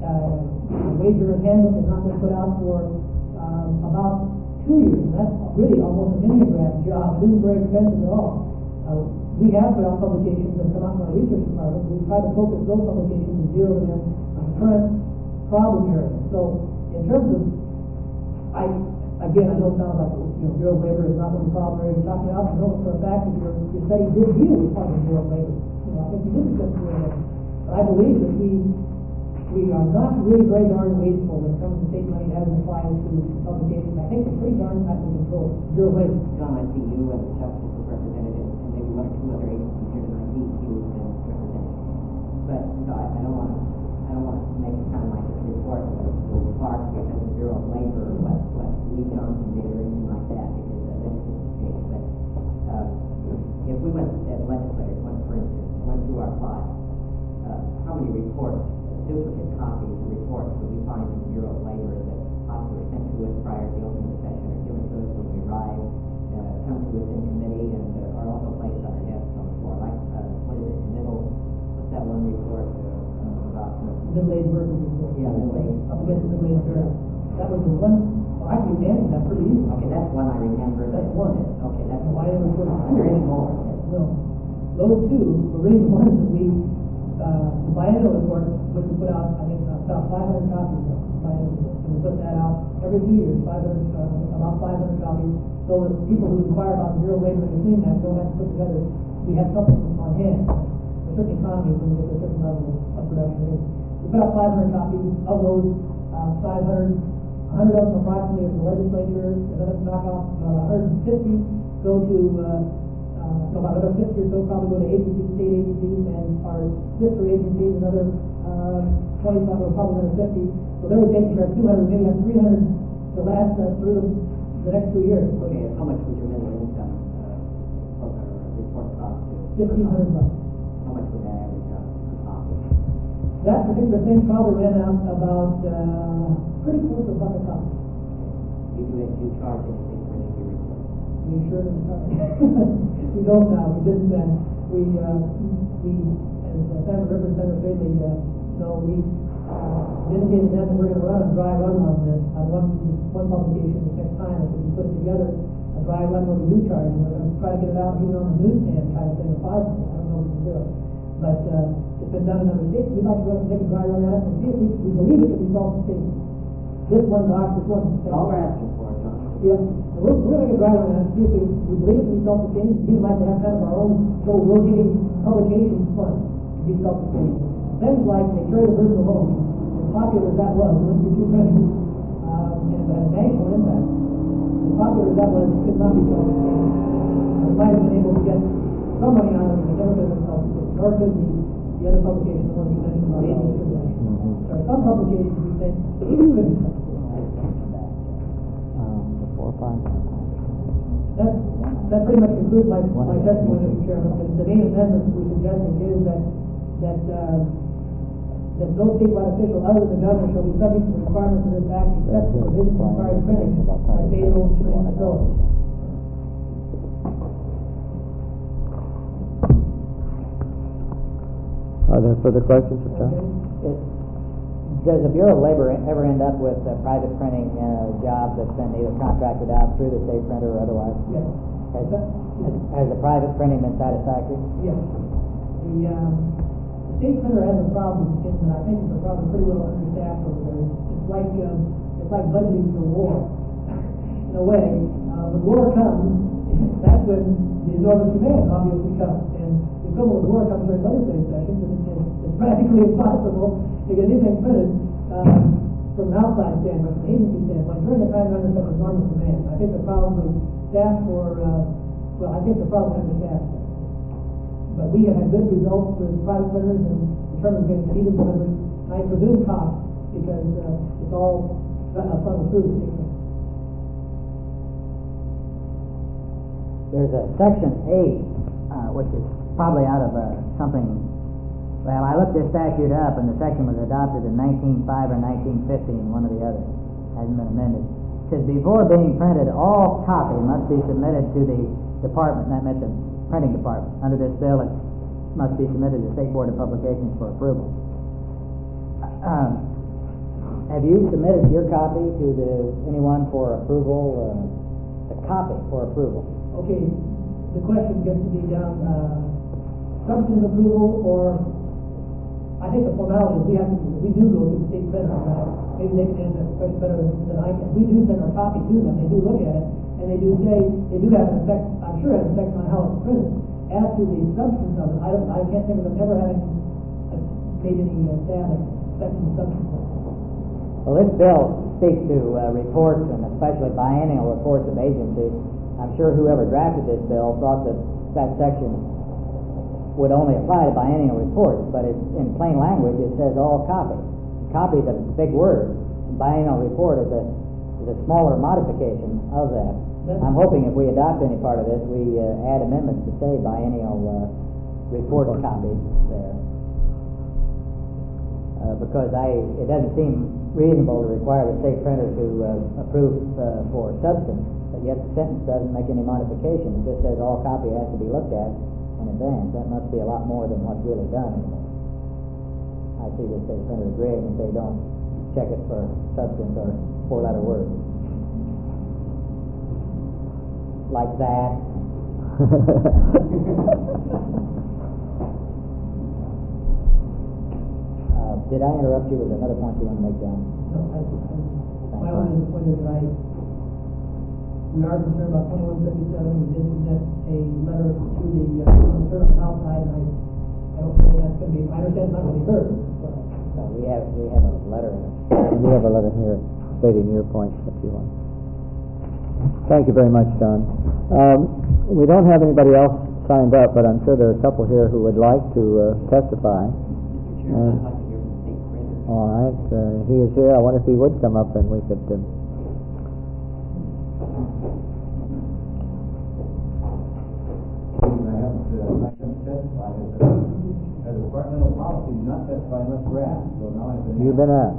wager handbook has not been put out for about 2 years, and that's really almost a mimeograph job. It isn't very expensive at all. We have put out publications that come out from our research department. We try to focus those publications and zero them on current problem areas. So, in terms of, I know it sounds like, Bureau of Labor is not one of the problem areas you're talking about. I know for a fact that your study did deal with part of the Bureau of Labor. I think you did discuss the Bureau of Labor. But I believe that we are not really very darn wasteful when it comes to state money as it applies to publications. I think we're pretty darn tightly controlled. Bureau of Labor. John, I see you and Justice is represented, and maybe one or two other agencies here tonight, DEQ has been represented. But I don't want to make it sound like this report was sparked because of Bureau of Labor or what Lee Johnson did or anything like that, because that isn't the case. But if we went, as legislators, for instance, went through our file, how many reports, duplicate copies of reports would we find from the Bureau of Labor that possibly were sent to us prior to the opening of the session or given to us when we arrive, come to us in committee, and are also placed on our desks on the floor? Like, what is it, what's that one report about? Middle-aged workers report. Yeah, middle-aged. Up against the middle-aged girls. That was the one, well, I can answer that pretty easily. Okay, that's one I remember. That's one. Okay, that's Why one. didn't we put it? Are there any more? No. Those two were really the ones that we, the biennial report, which we put out, I think, about 500 copies of the biennial report. And we put that out every 2 years, about 500 copies, so that people who inquire about the Bureau of Labor and clean that don't have to put together, we have something on hand. There's certain economies when you get to a certain level of production. We put out 500 copies of those 500. 100 of them approximately are the legislature, and then knock off 150 go to about another 50 or so probably go to agencies, state agencies, and our sister agencies, another 25 or probably another 50. So they were taking care of 200, maybe have 300 to last through the next 2 years. Okay, and how much would your minimum income report cost to? $1,500. How much would that average out per copy? That particular thing probably ran out about pretty close to $1 a copy. Do you charge anything for any of your reports? We sure didn't start. We don't now. We didn't then. We as San Representative Bailey, we indicated then that we're going to run a dry run on this on one publication the next time. If we put it together, a dry run where we do charge, and we're going to try to get it out even on the newsstand kind of thing if possible. I don't know if we can do it. But it's been done in other states. We'd like to go and take a dry run at it and see if we believe it can be self-sustaining. This one box, this one. That's all we're asking for, John. Yeah, we're going to make a dry run at it and see if we believe it can be self-sustaining. We'd like to have kind of our own little rotating publication fund to be self-sustaining. Things like they carry the burden alone. As popular as that was, it went through 2 printing, and it had a national impact. popular as that was, it could not be self-sustained. We might have been able to get some money out of it, but never been self-sustained, nor could the other publication, the one you mentioned about aid distribution. There are some publications we think could be self-sustained. That pretty much concludes my testimony, Mr. Chairman. The main amendment we're suggesting is that no statewide official other than the governor shall be subject to the requirements of this act except for provisions requiring printing by state-owned printing facilities. Are there further questions of John? Does the Bureau of Labor ever end up with a private printing job that's been either contracted out through the state printer or otherwise? Yes. Has the private printing been satisfactory? Yes. The state printer has a problem, and I think it's a problem pretty well understaffed over there. It's like budgeting for war. In a way, when war comes, that's when the enormous demand obviously comes. And the equivalent of war comes during legislative sessions, and it's practically impossible to get anything printed from an outside standpoint, from an agency standpoint, during the time under such enormous demand. I think the problem is staff I think the problem is understaffed. But we have had good results with private printers in terms of getting speed of delivery, and I presume cost, because it's all funneled through the state. There's a section 8, which is probably out of something. Well, I looked this statute up, and the section was adopted in 1905 or 1915, one or the other. Hasn't been amended. It says, before being printed, all copy must be submitted to the department, that meant the printing department. Under this bill, it must be submitted to the State Board of Publications for approval. Have you submitted your copy to anyone for approval, the copy for approval? Okay, the question gets to be down substantive approval, or I think the formality is we do go to the state printer. Maybe they can answer that question better than I can. We do send our copy to them. They do look at it, and they do say they do have an effect. I'm sure it has an effect on how it's printed. As to the substance of it, I can't think of them ever having made any stab at affecting the substance of it. Well, this bill speaks to reports, and especially biennial reports of agencies. I'm sure whoever drafted this bill thought that section would only apply to biennial reports, but in plain language it says all copy. Copy is a big word. Biennial report is a smaller modification of that. I'm hoping if we adopt any part of this, we add amendments to say biennial report copies there. Because it doesn't seem reasonable to require the state printer to approve for substance, but yet the sentence doesn't make any modification. It just says all copy has to be looked at in advance. That must be a lot more than what's really done anymore. I see the state printer agreeing if they don't check it for substance or four-letter words. Like that. Did I interrupt you with another point you want to make, John? No, my only point is that we are concerned about 2157. We did submit a letter to the concern on the South Side, and I don't know if that's going to be. I understand it's not going to be heard. We have a letter. We have a letter here stating your points if you want. Thank you very much, John. We don't have anybody else signed up, but I'm sure there are a couple here who would like to testify. Mr. Chairman, I'd like to hear from the state printer. All right, he is here. I wonder if he would come up and we could. I haven't testified as a departmental policy, do not testify unless we're asked. So now I've been You've been asked.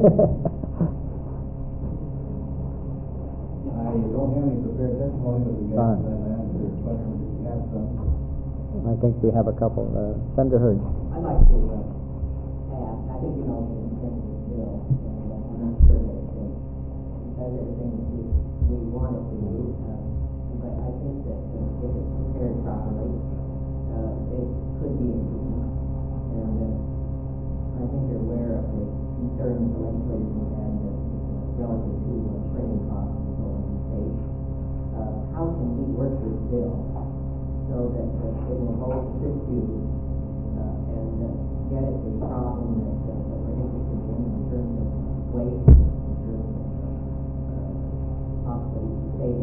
I don't have any prepared testimony, but we got to answer questions if you have some. I think we have a couple. Senator Hurd. I'd like to ask, I think you know the intent of this bill, and I'm not sure that it does everything that we want it to do, but I think that if it's prepared properly, it could be improved. And I think you're aware of the concerns the legislature had relative to training costs and so on in the state. How can we work this bill so that it will both assist you and get at the problem that we're interested in terms of waste, in terms of possibly state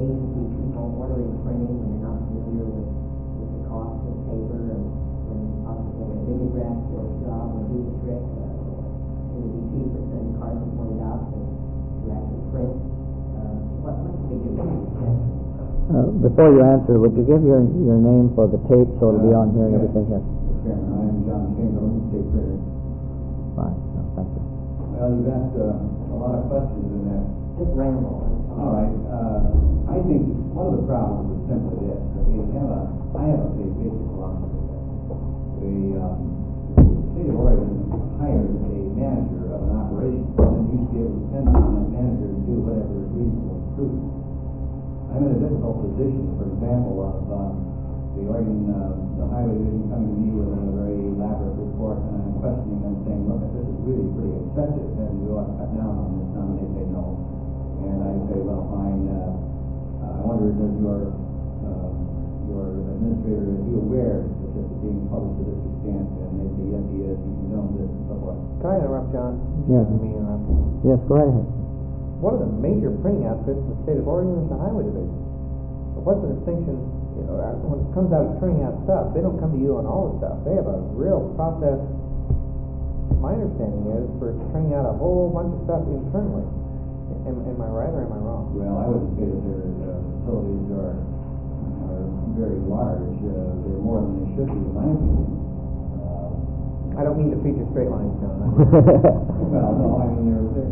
agency people ordering printing when they're not familiar with the cost of paper, and when possibly a mimeograph job would do the trick. It would be cheaper, as Carson pointed out, to actually print. What's the big difference? Before you answer, would you give your name for the tape so it'll be on here and everything here? Mr. Chairman, I am John Chamberlain, state printer. Fine, no, thank you. Well, you've asked a lot of questions in that. Just ramble. All right. I think one of the problems is simply this, that I have a basic philosophy. The state of Oregon hired a manager of an operation, and you should be able to depend on that manager to do whatever is reasonable and prudent. I'm in a difficult position, for example, of the Oregon, the Highway Division coming to me with a very elaborate report, and I'm questioning them, saying, look, this is really pretty excessive, and you ought to cut down on this now, and they say no. And I say, well, fine, I wonder, does your administrator, is he aware that this is being published to this extent? And they say, yes, he is, he knows this, and so forth. Can I interrupt, John? Yes. Me interrupt. Yes, go right ahead. One of the major printing outfits in the state of Oregon is the Highway Division. But what's the distinction, when it comes out of turning out stuff, they don't come to you on all the stuff. They have a real process, my understanding is, for turning out a whole bunch of stuff internally. Am I right or am I wrong? Well, I wouldn't say that their facilities are very large. They're more than they should be, in my opinion. I don't mean to feature straight lines, John. Well, no, I mean,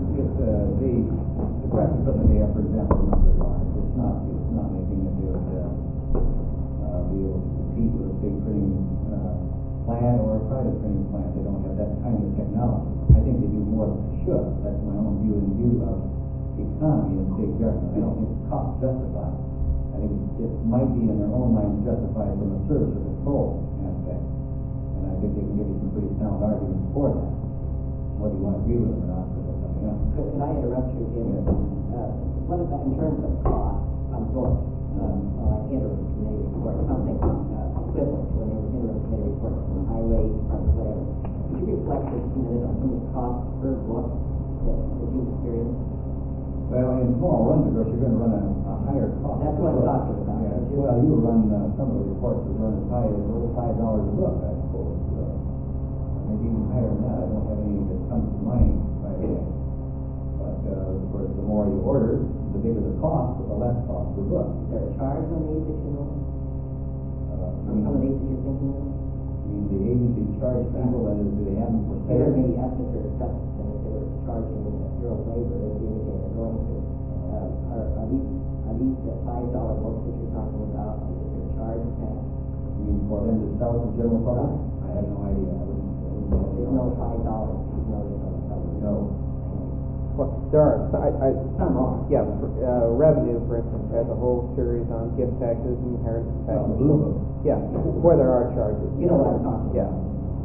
the press equipment they have, for example, is not very large. It's not anything that they would be able to compete with a big printing plant or a private printing plant. They don't have that kind of technology. I think they do more than they should. That's my own view of economy in state government. I don't think the cost justified. I think it might be in their own minds justified from a service or control aspect. And I think they can give you some pretty sound arguments for that. Whether you want to agree with them or not, but that's something else. Could I interrupt you again? What about in terms of cost on books, like interim committee report, something equivalent to an interim committee report from the highway department, whatever? Could you reflect this a minute on some of the cost per book that you experience? Well, in small runs, of course, you're going to run a higher cost. That's what I'm talking about. Yeah. Well, you run some of the reports that run as high as over $5 a book, I suppose. Maybe even higher than that. I don't have any that comes to mind right away. But of course, the more you order, the bigger the cost, but the less cost per book. Is there a charge on these that you know? On some of these that you're thinking of? I mean, the agency charge people, that is, do they have them for They sale? may ask Mr. Gustafson if they were charging your own labor, as you indicated they're going to. Are these the $5 books that you're talking about? Is there a charge attached? I mean, for them to sell to the general public? I have no idea. I wouldn't There's no $5 notice on the cover. No. Well, there are, Some are. yeah, revenue, for instance, has a whole series on gift taxes and inheritance Well, taxes. the blue book. Yeah, where there are charges. You know what I'm talking Yeah. about.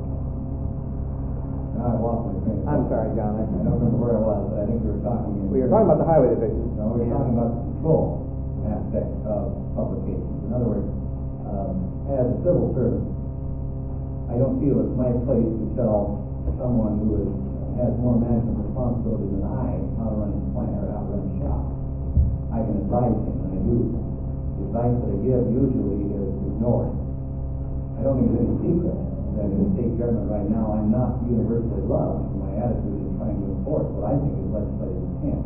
Now I lost my train of I'm thought. sorry, John. I don't remember where I was, but I think we were talking. We were talking about the Highway Division. No, we were talking about the control aspect of publications. In other words, as a civil servant, I don't feel it's my place to tell someone who has more management responsibility than I how to run his plant or how to run his shop. I can advise him, and I do. The advice that I give usually is ignored. I don't think it's any secret that in state government right now, I'm not universally loved for my attitude in trying to enforce what I think is legislative intent.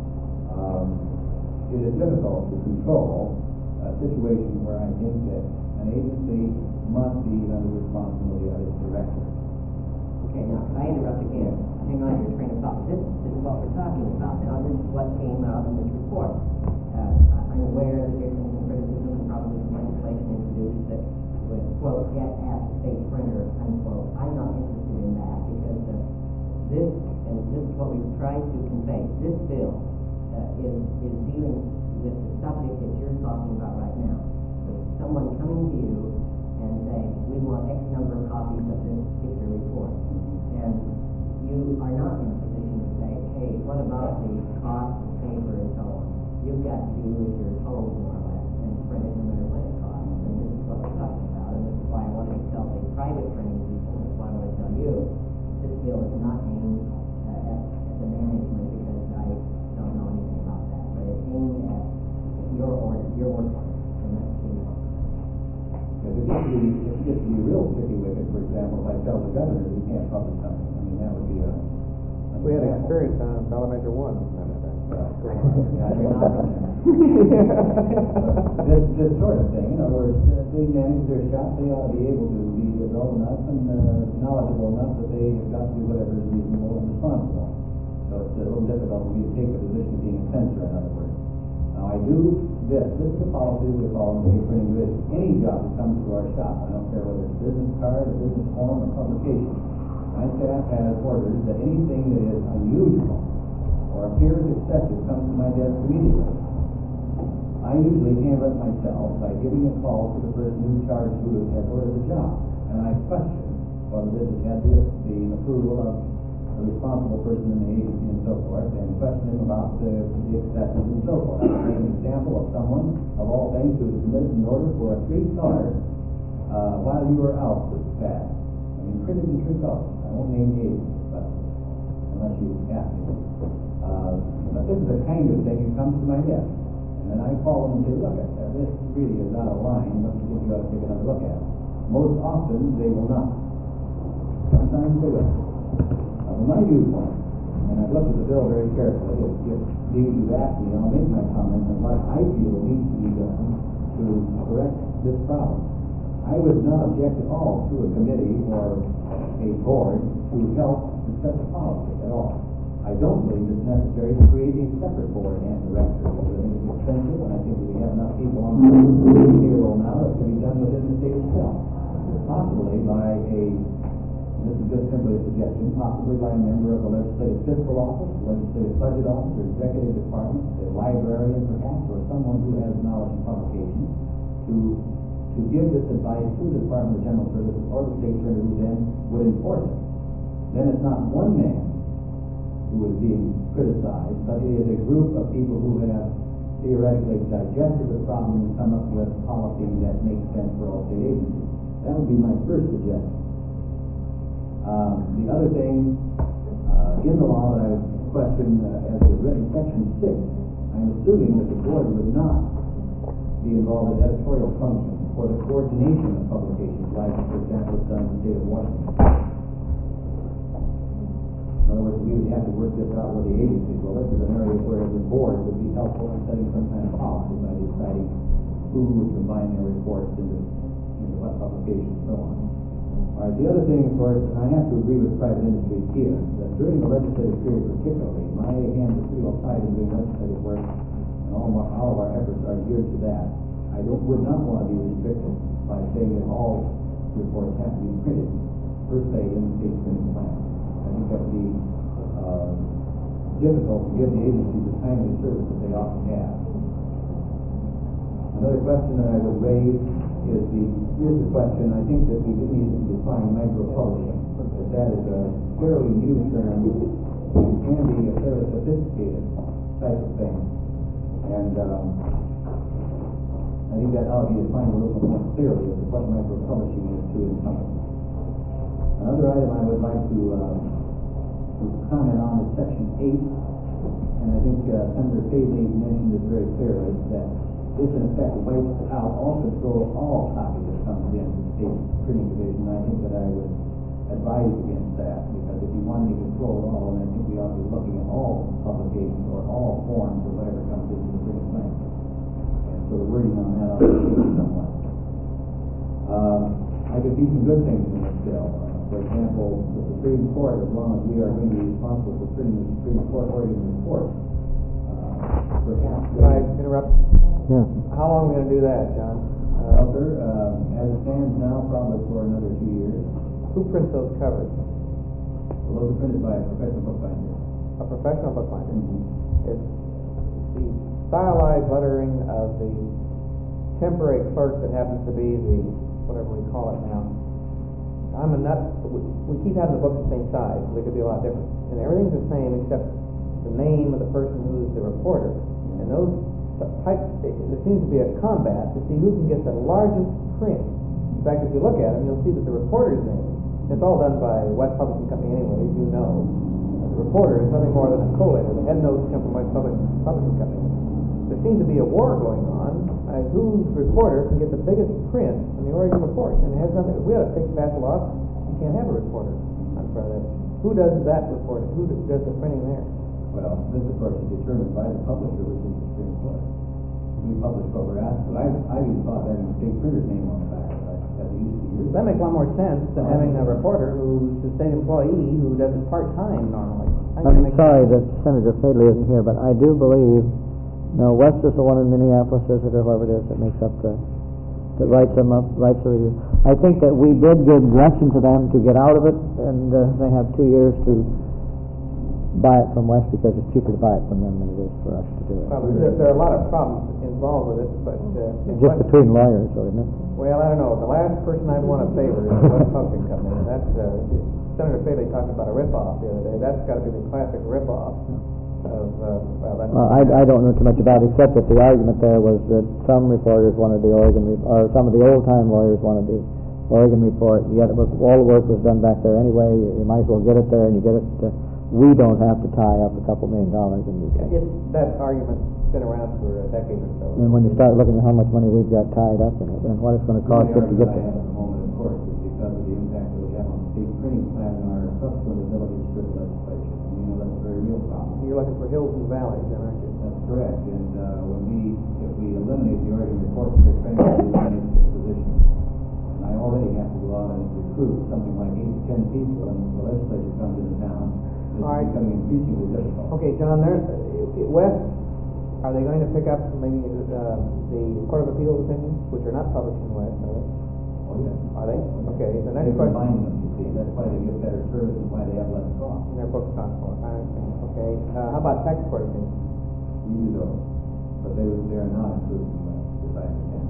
It is difficult to control a situation where I think that an agency must be under the responsibility of its director. Okay, now, can I interrupt again? Hang on to your train of thought. This is what we're talking about now. This is what came out in this report. I'm aware that there's some criticism and probably some legislation introduced that would, quote, get at the state printer, unquote. I'm not interested in that because this is what we've tried to convey. This bill is dealing with the subject that you're talking about right now. With someone coming to you and saying, we want X number of copies of this particular report. And you are not in a position to say, hey, what about the cost of paper and so on? You've got to do as you're told, more or less, and print it no matter what it costs. And this is what we're talking about, and this is why I wanted to tell the private printing people, and that's why I want to tell you, this bill is not aimed at the management, because I don't know anything about that, but it's aimed at your order get to be real sticky wicket, for example, if I tell the governor he can't publish something, I mean, that would be an We had example. experience on ballot measure one. Yeah, you're not on there. This sort of thing, in other words, they manage their shop, they ought to be able to be adult enough and knowledgeable enough that they have got to do whatever is reasonable and responsible. So it's a little difficult for me to take the position of being a censor, in other words. Now, I do this is a policy we follow in the printing division. Any job that comes to our shop, I don't care whether it's a business card, a business form, or publication, my staff has orders that anything that is unusual or appears excessive comes to my desk immediately. I usually handle it myself by giving a call to the person who's charged who has ordered the job, and I question whether this has had the approval of the responsible person in the agency and so forth, and question him about the excesses and so forth. I'll give an example of someone, of all things, who submitted an order for a 3-color while you were out this pad. I mean, printed in 3 colors. I won't name the agency, but unless you ask me. But this is the kind of thing that comes to my desk. And then I call them and say, look, this really is out of line. Don't you think you ought to take another look at it? Most often, they will not. Sometimes they will. From my viewpoint, and I've looked at the bill very carefully, if you've asked me, I'll make my comments on what I feel needs to be done to correct this problem. I would not object at all to a committee or a board to help to set the policy at all. I don't believe it's necessary to create a separate board and director. I think it's expensive, and I think we have enough people on the payroll now that can be done within the state itself. Possibly by this is just simply a suggestion, possibly by a member of the legislative fiscal office, legislative budget office, or executive department, a librarian perhaps, or someone who has knowledge in publication, to give this advice to the Department of General Services or the state attorney, who then would enforce it. Then it's not one man who is being criticized, but it is a group of people who have theoretically digested the problem and come up with policy that makes sense for all state agencies. That would be my first suggestion. The other thing in the law that I would question as is written, Section 6, I'm assuming that the board would not be involved in editorial functions for the coordination of publications, like, for example, it's done in the state of Washington. In other words, we would have to work this out with the agencies. Well, this is an area where the board would be helpful in setting some kind of policy by deciding who would combine their reports into what publications and so on. All right, the other thing, of course, and I have to agree with private industry here, that during the legislative period particularly, my hands are pretty well tied in doing legislative work, and all of our efforts are geared to that. I would not want to be restricted by saying that all reports have to be printed, per se, in the state printing plan. I think that would be difficult to give the agencies the timely service that they often have. Another question that I would raise is the question, I think that we do need to define micro-publishing, because that is a fairly new term and can be a fairly sophisticated type of thing. And I think that ought to be defined a little more clearly as to what micro-publishing is to encompass. Another item I would like to comment on is Section 8, and I think Senator Paisley mentioned this very clearly, that this in effect wipes out all control of all copy that comes in to the state printing division. I think that I would advise against that, because if you want any control at all, then I think we ought to be looking at all publications or all forms or whatever comes into the printing plan. And so the wording on that ought to change somewhat. I could see some good things in this bill. For example, the Supreme Court, as long as we are going to be responsible for printing the Supreme Court Oregon report, perhaps... Can I interrupt? Yeah. How long are we going to do that, John? Well, sir, as it stands now, probably for another 2 years. Who prints those covers? Well, those are printed by a professional bookbinder. A professional bookbinder. Mm-hmm. It's the stylized lettering of the temporary clerk that happens to be the, whatever we call it now. I'm a nut. We keep having the books the same size, so they could be a lot different. And everything's the same except the name of the person who's the reporter. And those types, there seems to be a combat to see who can get the largest print. In fact, if you look at them, you'll see that the reporter's name, it's all done by West Publishing Company anyway, as you know. The reporter is nothing more than a collator. The head notes come from West Publishing Company. there seems to be a war going on. Whose reporter can get the biggest print in the Oregon report? And it has nothing. We ought to pass a law. You can't have a reporter on front of that. Who does that reporting? Who does the printing there? Well, this of course is determined by the publisher, which is the Supreme Court. We publish what we're asked, but I even thought having a state printer's name on the back of it, as it used to be. That makes a lot more sense than having a reporter who's a state employee who does it part-time normally. I'm sorry that Senator Fadley isn't here, but I do believe, no, West is the one in Minneapolis, is it, or whoever it is, that makes up that writes them up, writes the review. I think that we did give direction to them to get out of it, and they have 2 years to buy it from West because it's cheaper to buy it from them than it is for us to do it. Well, there are a lot of problems involved with it, but... Just between lawyers, though, isn't it? Well, I don't know. The last person I'd want to favor is the West Publishing Company. That's, Senator Fadley talked about a rip-off the other day. That's got to be the classic rip-off of, I don't know too much about it, except that the argument there was that some reporters wanted the Oregon, or some of the old-time lawyers wanted the Oregon report, yet it was, all the work was done back there anyway. You might as well get it there, and you get it... we don't have to tie up a couple $1 million in these things. That argument's been around for a decade or so. And when you start looking at how much money we've got tied up in it, and what it's going to cost us to get The there. argument I have at the moment, of course, is because of the impact it would have on the state printing plan and our subsequent ability to script legislation. And we know that's a very real problem. You're looking for hills and valleys, then, aren't you? That's correct. And if we eliminate the Oregon report script training, we eliminate the position. And I already have to go out and recruit something like 8 to 10 people, and the legislature comes into town. It's becoming increasingly difficult. Okay, John, West, are they going to pick up maybe the Court of Appeals opinions, which are not published in West, are they? Oh, yeah. Are they? Okay, the They next question... combine them, you see. That's why they get better service and why they have less cost. And their books cost more. I understand. Okay, how about tax court opinions? We do those, but they are not included in that, as I understand.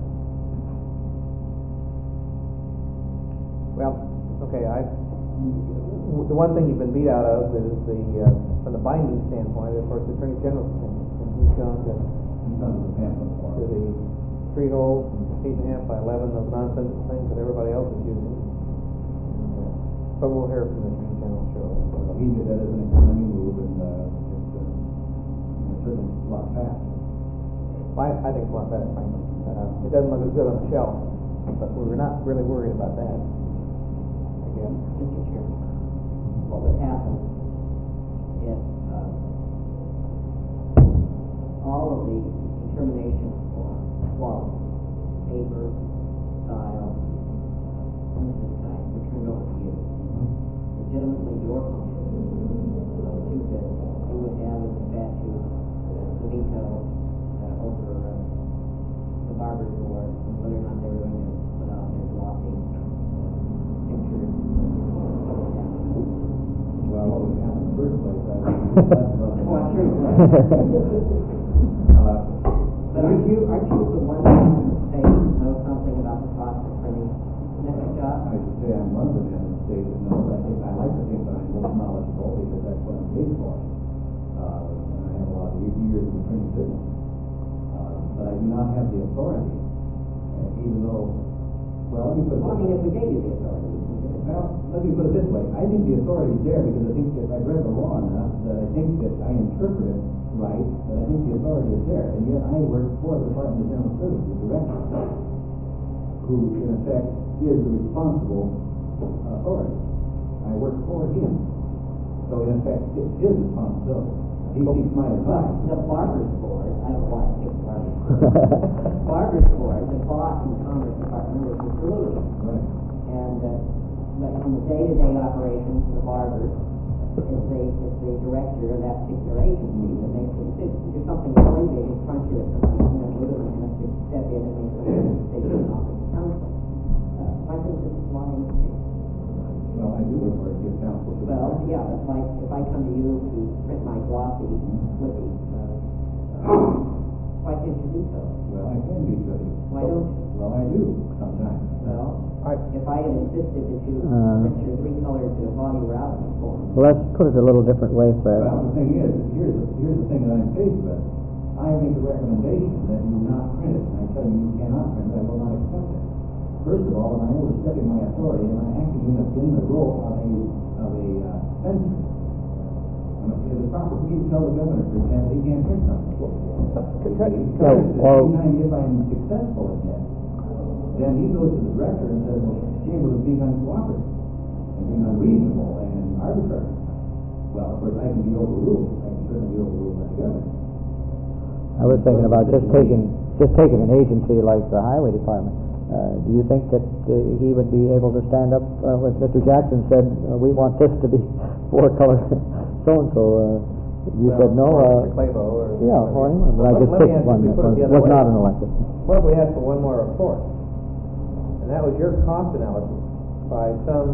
Well, okay, the one thing you've been beat out of is from the binding standpoint, of course, the Attorney General's opinion. And he's gone to He's under the pamphlet for the 3 holes and 8.5 by 11, those nonsense things that everybody else is using. But we'll hear from the Attorney General shortly. He did that as an economy move, and it's certainly a lot faster. I think it's a lot better, frankly. It doesn't look as good on the shelf, but we're not really worried about that. Again. Mr. Chairman, what would happen if all of the determinations for quality, paper, style, things of this kind were turned over to you? Legitimately your function, that you would have in the statute the veto over the barber's board, and whether or not they were going to put out their glossy pictures. Well, what would happen in the first place, Oh, I'm sure you would. But aren't you the one who knows something about the cost of printing this job? I should say I'm one of the men in the state that knows. I like to think that I'm most knowledgeable because that's what I'm paid for. And I have a lot of years in the printing business. But I do not have the authority, even though, well, let me put it Well, I mean, if we gave you the authority, you can do it. Well, let me put it this way. I think the authority is there because I think that I've read the law enough that I think that I interpret it right, but I think the authority is there. And yet I work for the Department of General Services director, who in effect is the responsible authority. I work for him. So in effect, it's his responsibility. He seeks my advice. The barber's board, I don't know why I picked the barber's board. Barber's board, the boss in the Commerce Department was Mr. Lewis. Right. And but on the day-to-day operations of the barbers, it's the director of that particular agency that makes the decision. If something really big in front of you that something that Lewis has to step in and make some decision on the council. I think this is why. Well, I do work for his counsel. Well, yeah, that's like if I come to you to print my glossy with the why can't you veto? Well, I can be good. Why don't you? Well, I do sometimes. Well, if I had insisted that you print your 3 colors volume routing form. Well, let's put it a little different way, Fred. Well, the thing is, here's the thing that I'm faced with. I make a recommendation that you not print it, and I tell you you cannot print it, I will not accept it. First of all, I'm overstepping my authority, and I'm acting in the role of a censor. Is it proper for me to tell the governor, for example, he can't print something? If I'm successful in that, then he goes to the director and says, well, the chamber is being uncooperative, and being unreasonable and arbitrary. Well, of course, I can be overruled. I can certainly be overruled by the governor. I was thinking about just taking an agency like the highway department. Do you think that he would be able to stand up with Mr. Jackson said, we want this to be four-color so-and-so? You said no? Mr. Clabo or... Yeah, or anyone, but I just picked one that was not an elected. What if we asked for one more report? And that was your cost analysis by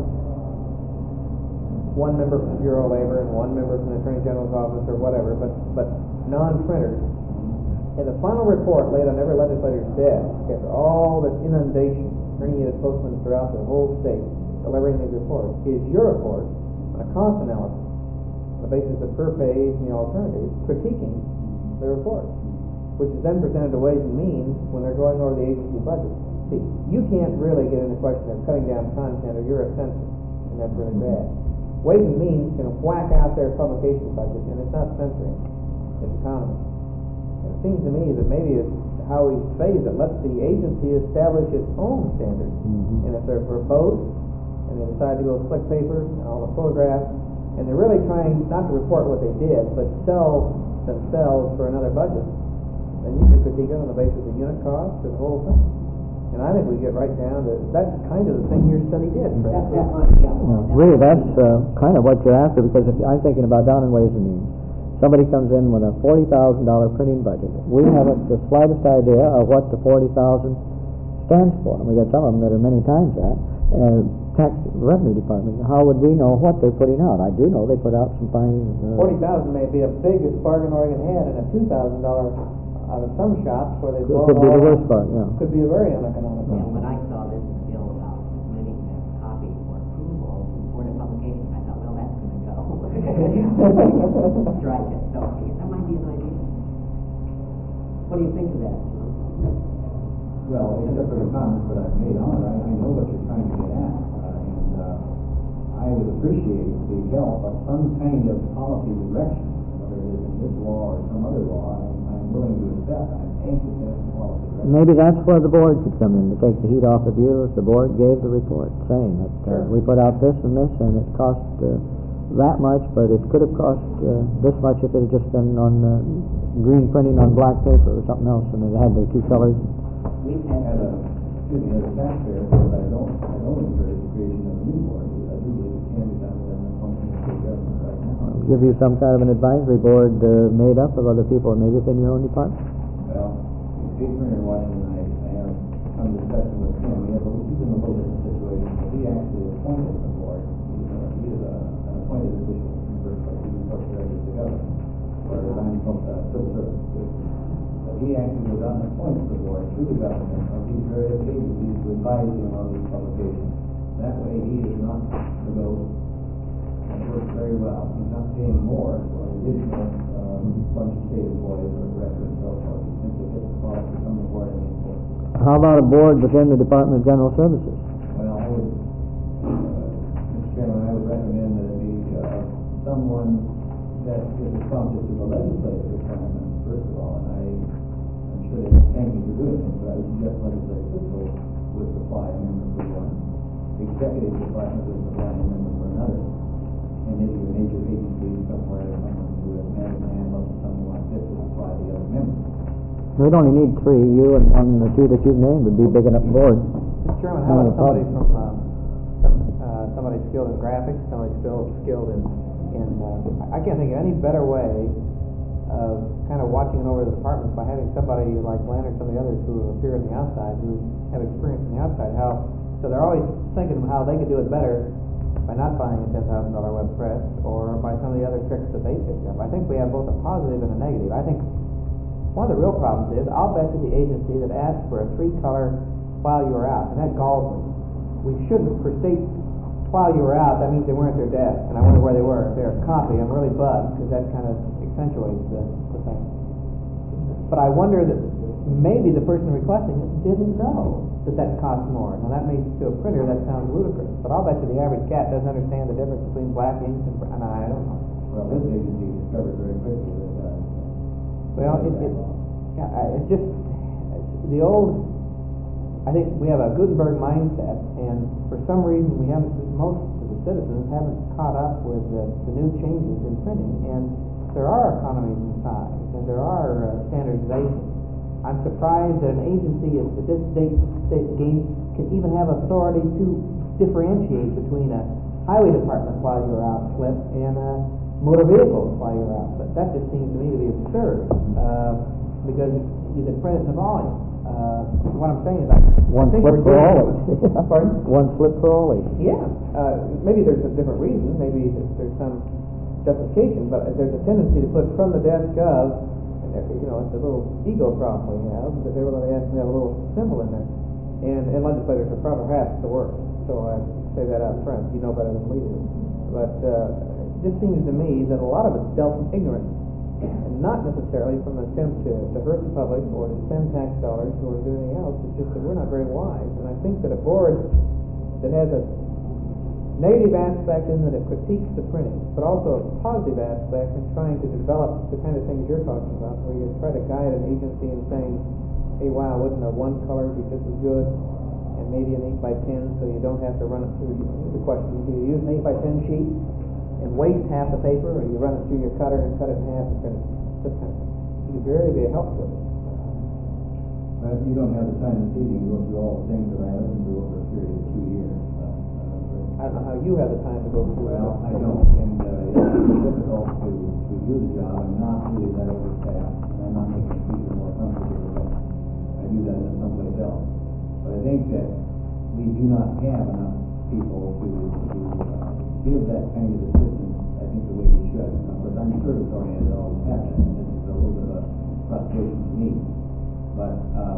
one member from the Bureau of Labor and one member from the Attorney General's office or whatever, but non-printers. And the final report laid on every legislator's desk after all this inundation, herniated postmen throughout the whole state delivering these reports, is your report on a cost analysis on the basis of per page and the alternatives, critiquing the report, which is then presented to Ways and Means when they're going over the agency budget. See, you can't really get into the question of cutting down content or you're a censor, and that's really bad. Ways and Means can whack out their publication budget, and it's not censoring, it's economy. And it seems to me that maybe it's how he says it, lets the agency establish its own standards. And if they're verbose, and they decide to go slick paper and all the photographs, and they're really trying not to report what they did, but sell themselves for another budget, then you can critique it on the basis of unit cost and the whole thing. And I think we get right down to, that's kind of the thing your study did, Fred. Really, that's kind of what you're after, because if I'm thinking about down in Ways and Means, somebody comes in with a $40,000 printing budget. We haven't the slightest idea of what the $40,000 stands for. And we got some of them that are many times that. Tax Revenue Department, how would we know what they're putting out? I do know they put out some fine... $40,000 may be the biggest bargain Oregon had, and a $2,000 out of some shops where they blow could be the worst part, yeah. Could be a very uneconomical. Yeah, when I saw this bill about submitting that copy for approval for the publication, I thought, well, that's going to go. Strike it. So that might be an idea. What do you think of that? Well, except for the comments that I've made on it, I know what you're trying to get at, and I would appreciate the help of some kind of policy direction, whether it is in this law or some other law. I'm willing to accept. I'm anxious to have some policy direction. Maybe that's where the board could come in to take the heat off of you if the board gave the report saying that we put out this and this, and it cost that much, but it could have cost this much if it had just been on green printing on black paper or something else, and it had the two colors. We've had As a taxpayer, because I don't encourage the creation of a new board. I do believe it can be done within the function of state government right now. Give you some kind of an advisory board made up of other people, maybe within your own department. Well, State Printer in Washington, I have some discussion with him. He's in a little different situation. He actually appointed the board. He is an appointed official in the first place. He reports directly to the governor, whereas I'm from civil service. But he actually was on appointed the board through the government of these various agencies to advise him on these publications. That way, he is not the ghost. It works very well. He's not paying more for an additional bunch of state employees or director and so forth. He simply gets the policy from the board and enforces it. How about a board within the Department of General Services? Well, I would, Mr. Chairman, I would recommend that it be someone that is responsive to the legislative requirements, first of all, and I'm sure they thank me for doing this, but I would suggest legislative official would supply a member for one, executive department would supply a member for another, and maybe a major agency somewhere, someone who has management or something like this would supply the other members. We'd only need three. You and one or two that you've named would be big enough board. Mr. Chairman, how about somebody from somebody skilled in graphics, somebody skilled in I can't think of any better way of kind of watching over the departments by having somebody like Len or some of the others who appear on the outside, who have experience on the outside. So they're always thinking of how they could do it better by not buying a $10,000 web press or by some of the other tricks that they picked up. I think we have both a positive and a negative. I think one of the real problems is, I'll bet you the agency that asked for a 3-color while you were out, and that galls me. We shouldn't, for state, while you were out, that means they weren't at their desk, and I wonder where they were. If they're a copy, I'm really bugged, because that kind of accentuates the thing. But I wonder that maybe the person requesting it didn't know that costs more. Now that may, to a printer, that sounds ludicrous, but I'll bet you the average cat doesn't understand the difference between black ink and I don't know. Well, this agency discovered very quickly that, Well, it's just, the old, I think we have a Gutenberg mindset, and for some reason most of the citizens haven't caught up with the new changes in printing, and there are economies in size, and there are standardizations. I'm surprised that an agency at this state game can even have authority to differentiate between a highway department while you're out slip and a motor vehicle while you're out slip. That just seems to me to be absurd, because you can print it in the volume. What I'm saying is, One I think slip we're for all dealing age. with- Pardon? One slip for all age. Yeah, maybe there's a different reason, maybe there's some justification, but there's a tendency to put from the desk of, and it's a little ego problem we have, that they really have to have a little symbol in there. And legislators are proper hats to work, so I say that out front, you know better than we do. But it just seems to me that a lot of it's dealt from ignorance, and not necessarily from an attempt to hurt the public or to spend tax dollars or do anything else. It's just that we're not very wise, and I think that a board that has a negative aspect in that it critiques the printing, but also a positive aspect in trying to develop the kind of things you're talking about, where you try to guide an agency in saying, hey, wow, wouldn't a one color be just as good, and maybe an 8x10, so you don't have to run it through the question, do you use an 8x10 sheet and waste half the paper, or you run it through your cutter and cut it in half and print it? This kind of thing. It could really be a help to it. But you don't have the time this evening to go through all the things that I listened to over a period of 2 years. I don't know how you have the time to go through it. Well, I don't, and it's difficult to do the job. I'm not really that overstaffed, and I'm not making people more comfortable than I do that someplace else. But I think that we do not have enough people to give that kind of assistance, I think, the way we should. Of course, I'm service-oriented all the time, and this is a little bit of a frustration to me. But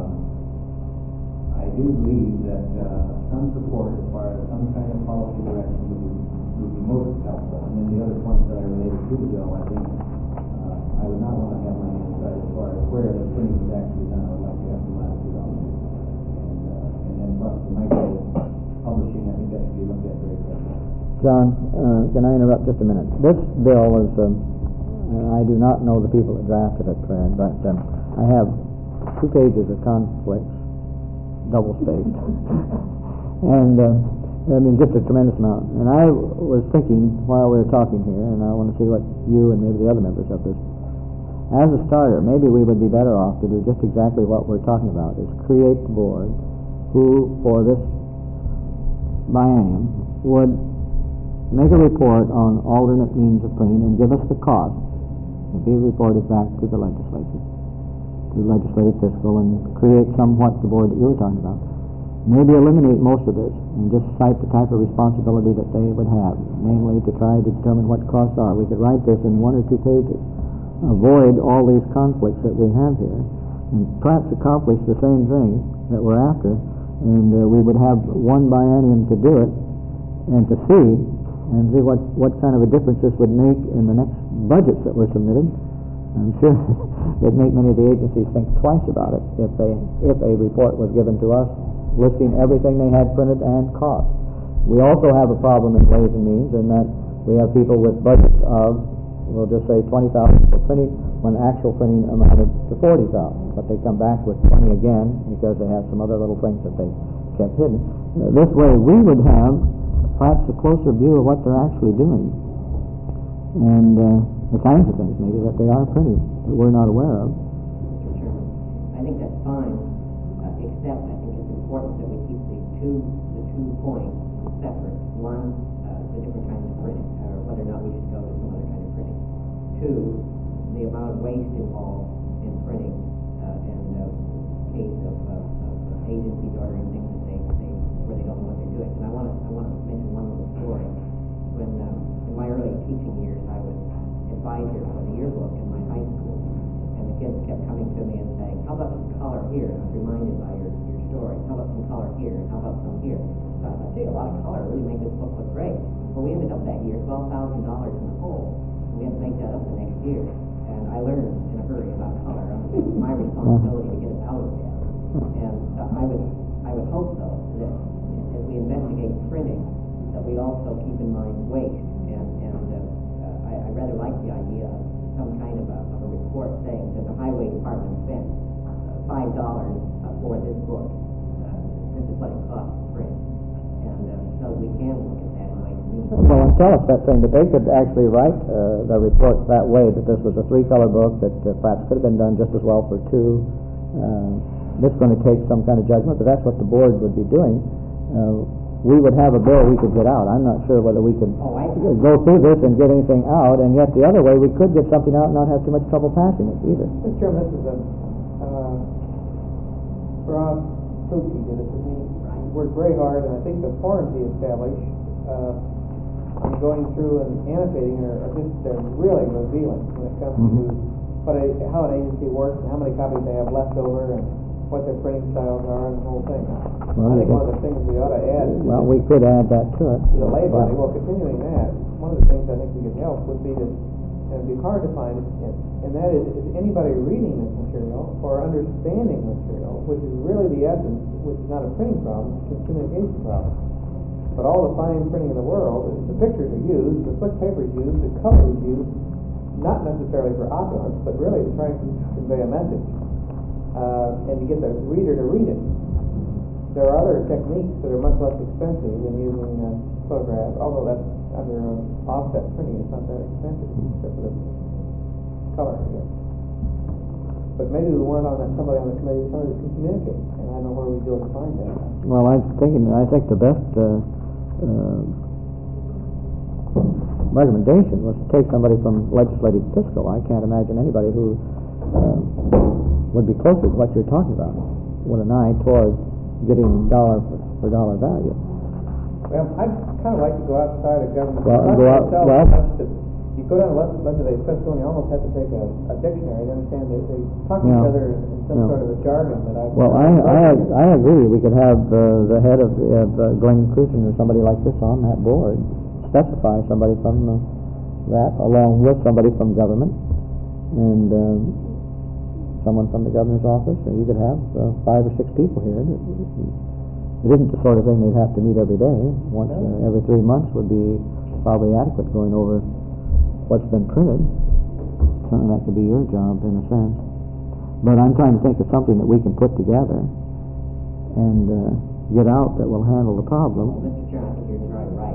I do believe that some support as far as some kind of policy direction would be most helpful. And then the other points that I related to the bill, I think I would not want to have my hands tied as far as where the printing was actually done. I would like to have some latitude on that. And then plus the micro publishing, I think that should be looked at very carefully. John, can I interrupt just a minute? This bill is, I do not know the people that drafted it, Fred, but I have 2 pages of conflicts, double-spaced, and I mean just a tremendous amount. And I was thinking while we were talking here, and I want to see what you and maybe the other members of this, as a starter, maybe we would be better off to do just exactly what we're talking about, is create the board who, for this biennium, would make a report on alternate means of printing and give us the cost, and be reported back to the legislature, to legislative fiscal, and create somewhat the board that you were talking about. Maybe eliminate most of this and just cite the type of responsibility that they would have, namely to try to determine what costs are. We could write this in 1 or 2 pages, avoid all these conflicts that we have here, and perhaps accomplish the same thing that we're after, and we would have one biennium to do it and to see what kind of a difference this would make in the next budgets that were submitted. I'm sure it'd make many of the agencies think twice about it if a report was given to us listing everything they had printed and cost. We also have a problem in Ways and Means in that we have people with budgets of, we'll just say $20,000 for printing, when actual printing amounted to $40,000, but they come back with 20 again because they have some other little things that they kept hidden. This way we would have perhaps a closer view of what they're actually doing, and the kinds of things maybe that they are printing that we're not aware of. Mr. Chairman, I think that's fine, except I think it's important that we keep the two points separate. One, the different kinds of printing, or whether or not we should go to some other kind of printing. 2, the amount of waste involved in printing, and the case of agencies ordering things that they where they don't know what they're doing. And I want to mention one little story. When in my early teaching years, I was advisor for the yearbook in my high school, and the kids kept coming to me and saying, "How about some color here?" And I was reminded by your story. "How about some color here? And how about some here?" So I thought, "Gee, a lot of color really make this book look great." Well, we ended up that year $12,000 in the hole. We had to make that up the next year, and I learned in a hurry about color. It was my responsibility to get it out of there. And I would hope, though, that as we investigate printing, that we also keep in mind waste. And I rather like the idea of some kind of a report saying that the highway department spent $5 for this book. This is what it costs to print. And so we can look at that in Ways and Means. Well, and tell us that thing, that they could actually write the report that way, that this was a 3-color book, that perhaps could have been done just as well for 2. This is going to take some kind of judgment, but that's what the board would be doing. We would have a bill we could get out. I'm not sure whether we could go through this and get anything out, and yet the other way, we could get something out and not have too much trouble passing it either. Mr. Chairman, this is Rob Suki did it to me. He worked very hard, and I think the forms he established on going through and annotating are just, they're really revealing when it comes to how an agency works and how many copies they have left over and what their printing styles are and the whole thing. Well, I think one of the things we ought to add well, we could add that to it. to the lay body. Well, continuing that, one of the things I think we could help would be to, and it'd be hard to find, and that is anybody reading this material or understanding material, which is really the essence, which is not a printing problem, it's a communication problem. But all the fine printing in the world, the pictures are used, the slick paper is used, the color is used, not necessarily for opulence, but really to try to convey a message, and to get the reader to read it. There are other techniques that are much less expensive than using photograph, although that's under offset printing, it's not that expensive, except for the color, I guess. But maybe we want somebody on the committee, somebody that can communicate, and I don't know where we go to find that. Well, I think the best recommendation was to take somebody from legislative fiscal. I can't imagine anybody who would be closer to what you're talking about with an eye toward getting dollar for dollar value. Well, I'd kind of like to go outside of government. You go down to legislative fiscal and you almost have to take a dictionary to understand they talk to each other in some sort of a jargon that I... Well, I agree. We could have the head of Glenn Cruzen or somebody like this on that board specify somebody from that, along with somebody from government and someone from the governor's office, and you could have 5 or 6 people here. It isn't the sort of thing they'd have to meet every day. Once every 3 months would be probably adequate, going over what's been printed. Certainly that could be your job in a sense. But I'm trying to think of something that we can put together and get out that will handle the problem. Well, Mr. Chair, I think you're entirely right.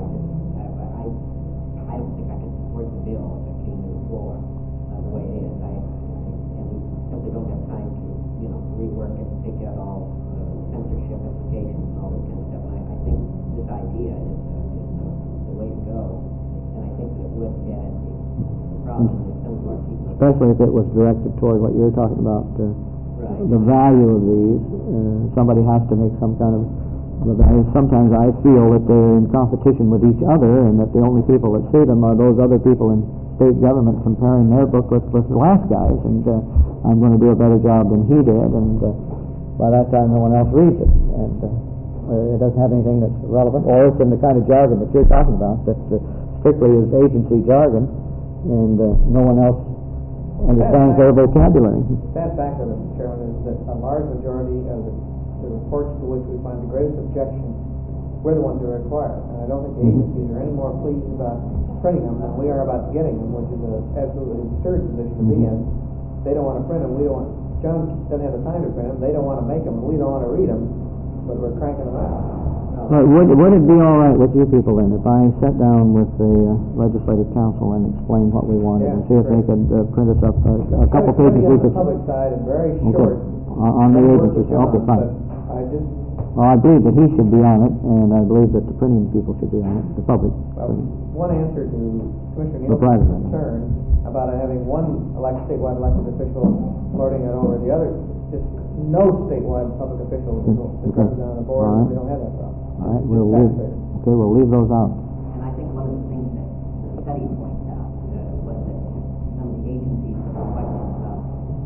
I don't think I can support the bill if it came to the floor the way it is. And we simply don't have time to, rework it and take out all the censorship implications and all this kind of stuff. And I think this idea is the way to go. And I think that it would get at the problem that some of our people... Especially if it was directed toward what you're talking about, Right. the value of these. Somebody has to make some kind of value. Sometimes I feel that they're in competition with each other, and that the only people that see them are those other people in state government comparing their book with the last guy's, and I'm going to do a better job than he did, and by that time no one else reads it, and it doesn't have anything that's relevant, or it's in the kind of jargon that you're talking about, that strictly is agency jargon, and no one else understands their vocabulary. Sad fact of it, Mr. Chairman, is that a large majority of the reports to which we find the greatest objection, we're the ones who are required. And I don't think the agencies are any more pleased about printing them than we are about getting them, which is an absolutely absurd position to be in. They don't want to print them, we don't want... John doesn't have the time to print them, they don't want to make them, and we don't want to read them, but we're cranking them out. Would it be all right with you people then if I sat down with the legislative council and explained what we wanted, and see if they could print us up a couple pages we could... On the public side and very short. On the agency, okay, fine. Well, I believe that he should be on it, and I believe that the printing people should be on it, the public. One answer to Commissioner private Nielsen's concern about having one statewide elected official lording it over the other, just no statewide public official is represented on the board, and we don't have that problem. All right, we'll leave those out. And I think one of the things that the study points out was that some of the agencies were questioning about,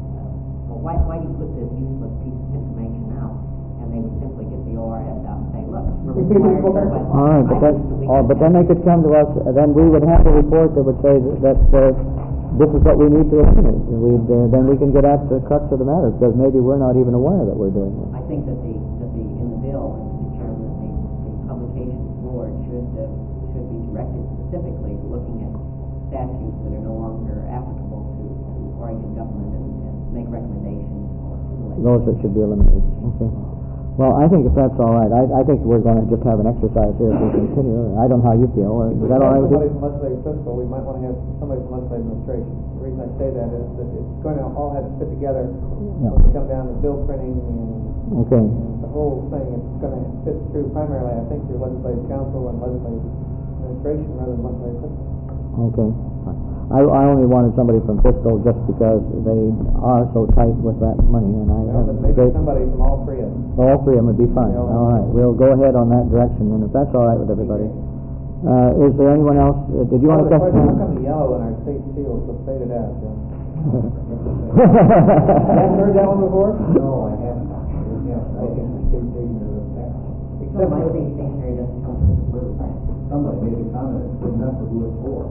why do you put this useless piece of information out? And they would simply get the ORS out and say, look, we're required to... All right, but then they could come to us, then we would have a report that would say that this is what we need to eliminate. Then we can get at the crux of the matter, because maybe we're not even aware that we're doing it. I think that in the bill, Mr. Chairman, the publications board should be directed specifically to looking at statutes that are no longer applicable to Oregon government and make recommendations for the Those that should be eliminated, okay. Well, I think if that's all right, I think we're gonna just have an exercise here if we continue. I don't know how you feel, or is that all right with Somebody you? from legislative fiscal, we might want to have somebody from legislative administration. The reason I say that is that it's going to all have to fit together Yeah. when we come down to bill printing and Okay, the whole thing. It's going to fit through primarily, I think, through legislative council and legislative administration rather than legislative fiscal. okay. I only wanted somebody from fiscal just because they are so tight with that money, and I Well, have but a maybe great... somebody from all three of them. All three of them would be fine. Yeah, All right, we'll go ahead on that direction, and if that's all right with everybody. Is there anyone else, did you want to... How come the yellow in our state seals was faded out, Joe? You haven't heard that one before? No, I haven't. I think the state stationery was next. Except my state stationery doesn't come with the blue. Somebody made a comment, it's good enough for who it's for.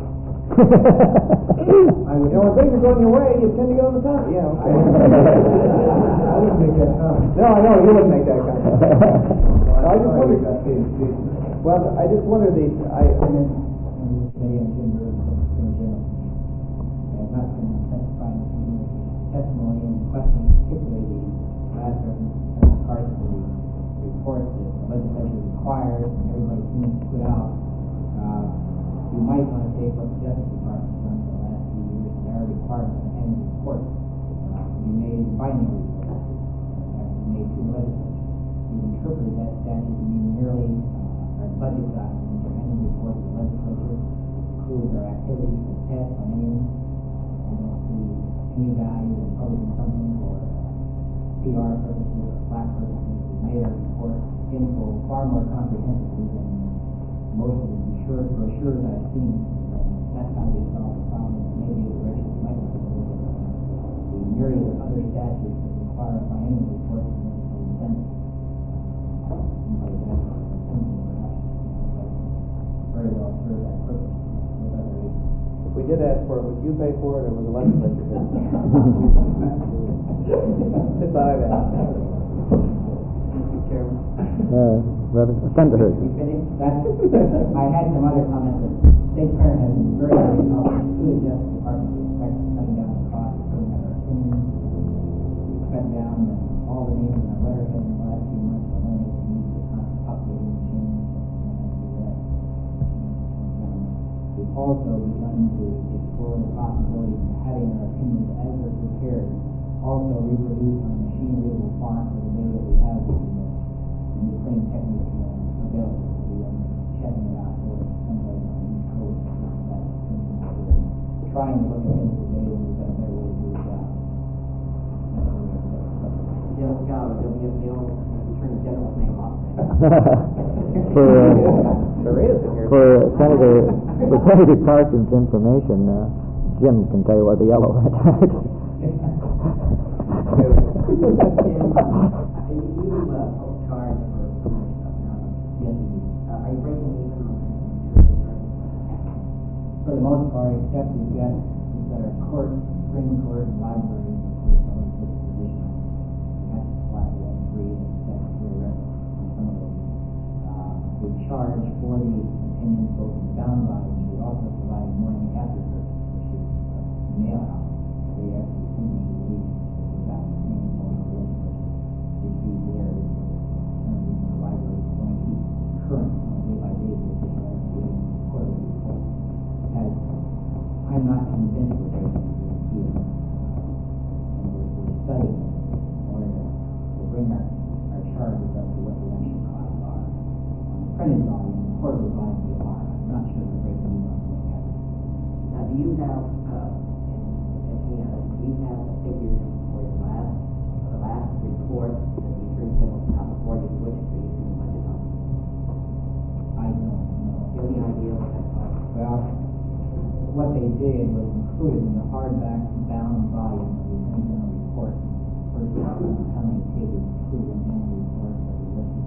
I would, when things are going your way, you tend to go on the top. Yeah, okay. I wouldn't make that comment. No, I know, you wouldn't make that comment. I just wondered, Got paid in state. well, I just wondered the, I mean, not going to testify in testimony and question, particularly the last part of the report that the legislature requires and everybody seems to put out. You might want to take what the Justice Department has done for the last few years, and their requirement of annual report to be made binding report, actually made to the legislature. You've interpreted that statute to mean merely our budget documents or annual report to the legislature includes our activities for the past millennium. I don't see any value in publishing something for PR purposes or flat purposes. We made our report in full, far more comprehensively than most of the brochures I've seen. That's how we solve the problem. Maybe the direction we might want to go with the myriad of other statutes that require a biennial report from the Senate. Somebody that's something perhaps very well serve that purpose with other agencies. if we did ask for it, would you pay for it, or would the legislature pay for it? Just thought I'd ask. Mr. Chairman. Thunderhurst. You finished? That's, I had some other comments that State Fair has been very, very helpful to the Justice Department with respect to cutting down the cost, putting out our opinions, cut down all the names in our letterhead in the last few months. I know they can use the constant updating and change, and do that. We've also begun to explore the possibility of having our opinions as they're prepared, also reproduced on machine-readable font for the day that we have the new printing technique available. We are checking it out for somebody on the East Coast. We're trying to look ahead to the day when we've got a better way to do the job. Jim Scott, there'll be a bill, Attorney General's name off There is in here. For Senator Carson's information, Jim can tell you where the yellow went. Postcards for some of the stuff now. Yes, Are you breaking even on that? for the most part, except we've got our court, Supreme Court, and library, of course, all of this position. We have to supply the other three, and that's very rare on some of those. We charge for the opinions both in the bound volumes. We also provide a morning and after service, which is mail out. They actually send me the week. We've got the same most of the legislature receive there. The library is going to keep current on a day-by-day basis rather than getting quarterly reports. As I'm not convinced we're going to do it here. And we're studying it in order to bring our charges up to what the actual costs are. On the printed volume, the quarterly volume we are. I'm not sure we're breaking even on what happens. Now, do you have, do you have a figure for the last report that the Attorney General put out before you switched to using the budget office? I don't know. Do you have any idea what that cost? Well, what they did was included in the hardback bound volume of the Attorney General report. First of all, how many pages included in the annual report that we listed.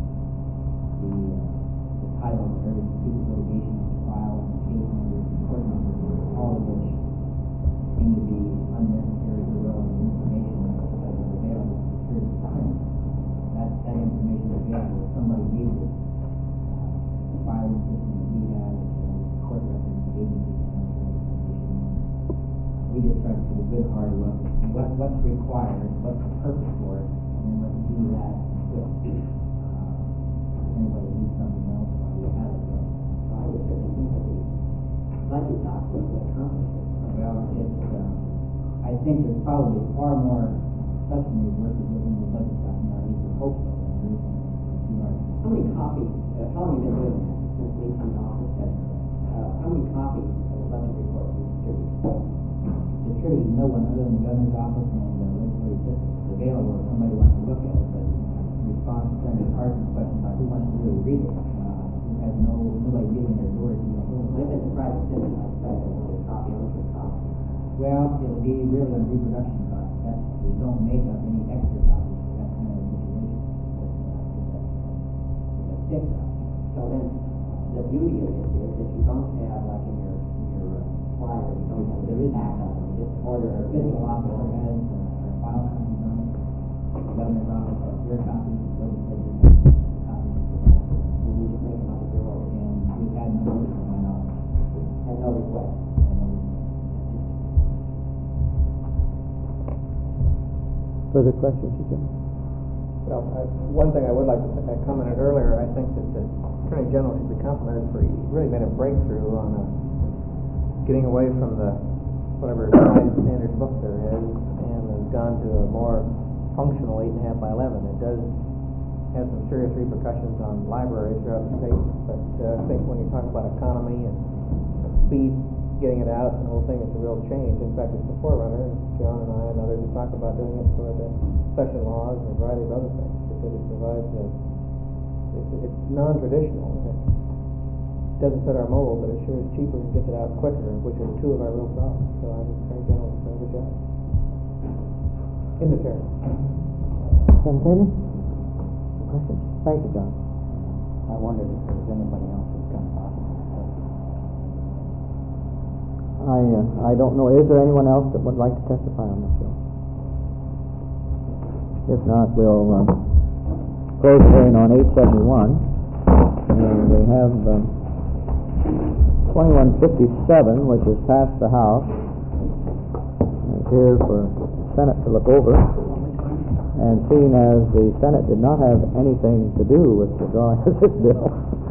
The title of every piece of litigation on file, and the case numbers, and court numbers, all of which seem to be unnecessary or irrelevant information that was available for period of time. That information is available if somebody needs it. The filing system that we have, court records, agencies, we just try to do a good hard look, what's required, what's the purpose for it, and then let's do that quick. If anybody needs something else, we have it. I would certainly think that the budget document would accomplish it. Well, I think there's probably far more substantive work within the budget document, I would hope so, than there is in the articles. How many copies, how long have you been doing that since we come to office? How many copies of the budget report do you distribute? Distributed no one other than the governor's office and the legislative assistant is available if somebody wants to look at it, but in response to Senator Carson's question about who wants to really read it, who has nobody getting their door to the whole. If it's a private citizen, I expect a copy, how much would it cost? Well, it'll be really on reproduction costs, that, we don't make up any extra copies for that kind of situation. It's a stick copy. So then, the beauty of this is that you don't have, like in your flyer, you don't have, there is act on it, you just order Our a physical officer has our file copies on it, the governor's office has their copies, the legislature has copies of the file. and you just make them up at your order, And we've had no notice from my knowledge, and no request. and no request. Further questions, Jim? Well, one thing I would like to say, I commented earlier, I think that the Attorney General should be complimented for, he really made a breakthrough on getting away from the, whatever size standard book there is, and has gone to a more functional 8.5 by 11. It does have some serious repercussions on libraries throughout the state, but I think when you talk about economy and speed, getting it out, and the whole thing, it's a real change. In fact, it's the forerunner, and John and I and others have talked about doing it for the session laws and a variety of other things, because it provides it's non-traditional. It doesn't fit our mold, but it sure is cheaper and gets it out quicker, which are two of our real problems. So I think Attorney General has done a good job. In the chair. Senator? Questions? Thank you, John. I wondered if there was anybody else who's come to office. I don't know, is there anyone else that would like to testify on this bill? If not, we'll close the hearing on 871, and we have 2157, which has passed the House. It's here for Senate to look over, and seeing as the Senate did not have anything to do with the drawing of this bill,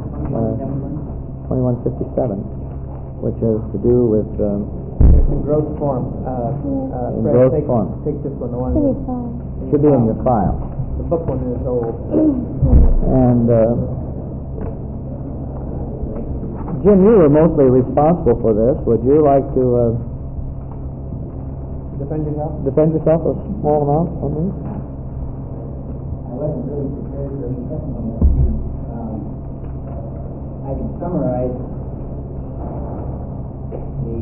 2157, which has to do with It's in gross form. in Fred, gross take, form. Take this one, the one. Should be in your file. The book one is old. And Jim, you were mostly responsible for this. Would you like to Defend yourself? defend yourself a small amount on this? I wasn't really prepared for any testimony. I can summarize the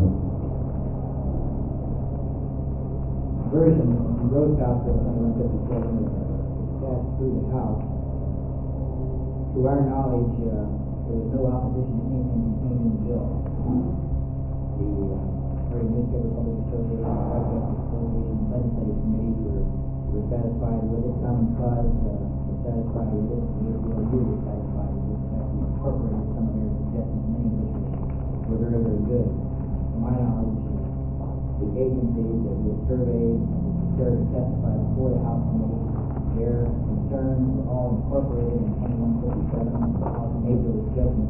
version of the road House Bill 2157 that passed through the House. To our knowledge, there was no opposition to anything contained in the bill. The American Newspaper Public Association, Broadcast Association, Legislative Committees were satisfied with it. Common Cause was satisfied with it. The ACLU was satisfied with it. In fact, we incorporated some of their suggestions, many of which were very, very good. To my knowledge, the agencies that we have surveyed and prepared to testify before the House Committee, their concerns were all incorporated in 2157. The House made those judgments.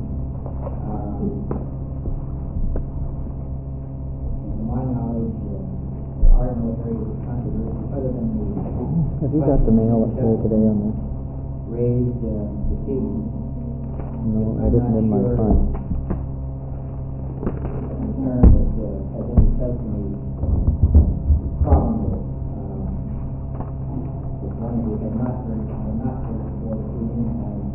To my knowledge, there are no areas of controversy other than the Have you got the mail that's here today on this? raised this evening. No, I didn't in my file. Concern that has any substantive problem with it. It's one that we have not heard before this evening.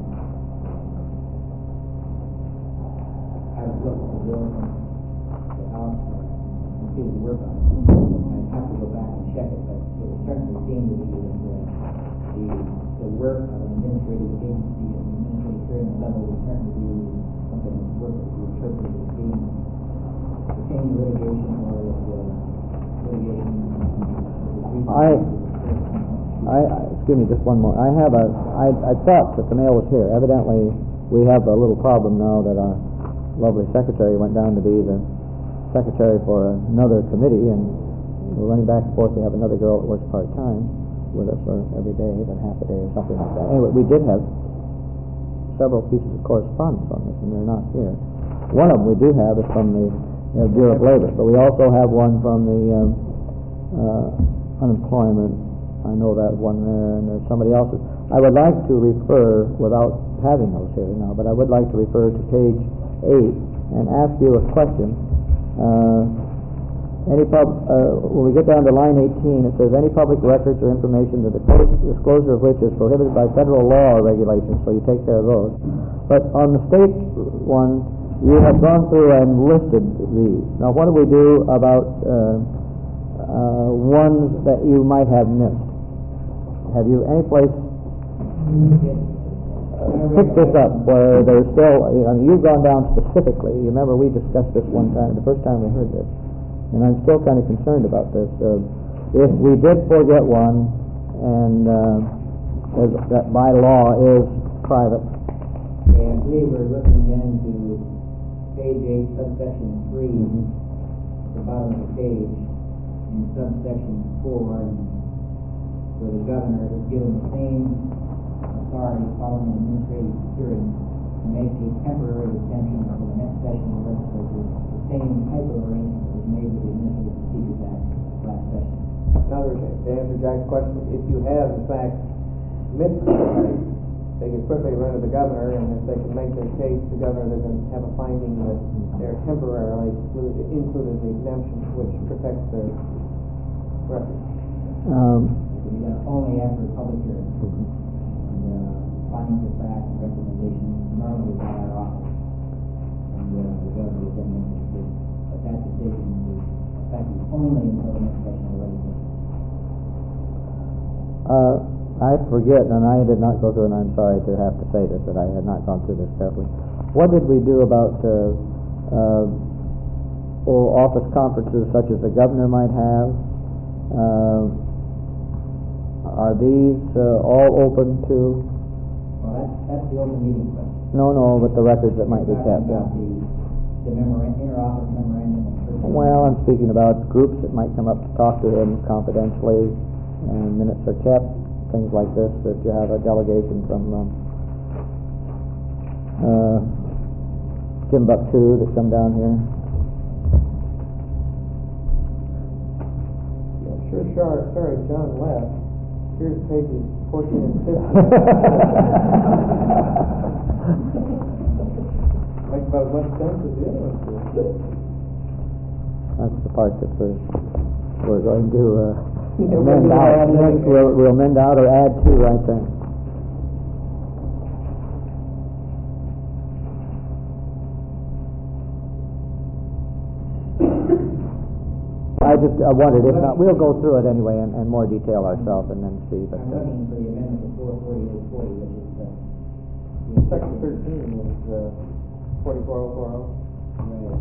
I have looked at the bill from the House and completed work on it. I'd have to go back and check it, but it would certainly seem to be that the work of an administrative agency at the administrative hearing level would certainly be something that's worth it to interpret as being pertaining to litigation or litigation. Excuse me, just one more. I thought that the mail was here. Evidently, we have a little problem now that our lovely secretary went down to be the secretary for another committee, and we're running back and forth. We have another girl that works part-time with us, or every day, then half a day, or something like that. Anyway, we did have several pieces of correspondence on this, and they're not here. One of them we do have is from the Bureau of Labor, but we also have one from the unemployment. I know that one there, and there's somebody else's. I would like to refer, without having those here now, but I would like to refer to page 8 and ask you a question. When we get down to line 18, it says, any public records or information, the disclosure of which is prohibited by federal law or regulations, so you take care of those. But on the state one, you have gone through and listed these. Now, what do we do about ones that you might have missed? Have you any place picked this up where there's still, you've gone down specifically. You remember we discussed this one time, the first time we heard this, and I'm still kind of concerned about this. If we did forget one, and that by law is private. Okay, I believe we're looking then to page 8, subsection 3, at the bottom of the page, in subsection 4, and where the governor is given the same authority following an administrative hearing to make a temporary exemption for the next session of the legislature, the same type of arrangement that was made with the Administrative Procedures Act last session. In other words, to answer Jack's question, if you have in fact missed somebody, they can quickly run to the governor, and if they can make their case, the governor, they're going to have a finding that they're temporarily included in the exemption, which protects their records. Only after a public hearing. Findings of fact and recommendations normally by our office. And the governor will then make a decision. But that decision is effective only until the next session of the legislature. I forget, and I did not go through, and I'm sorry to have to say this, that I had not gone through this carefully. What did we do about office conferences such as the governor might have? Are these all open to? Well, that's the open meeting question. No, but the records that might be kept. About the inter-office memorandum. Well, I'm speaking about groups that might come up to talk to him confidentially, and minutes are kept, things like this, that you have a delegation from Timbuktu that come down here. Sorry, John left. Here's pages 14 and 15. Makes about as much sense as the other ones do. That's the part that we're going to amend out. We'll amend out or add to right there. I wondered, if not, we'll go through it anyway in more detail ourselves and then see. But, I'm looking for the amendment to 44840, which is Section 13 is 44040. Right.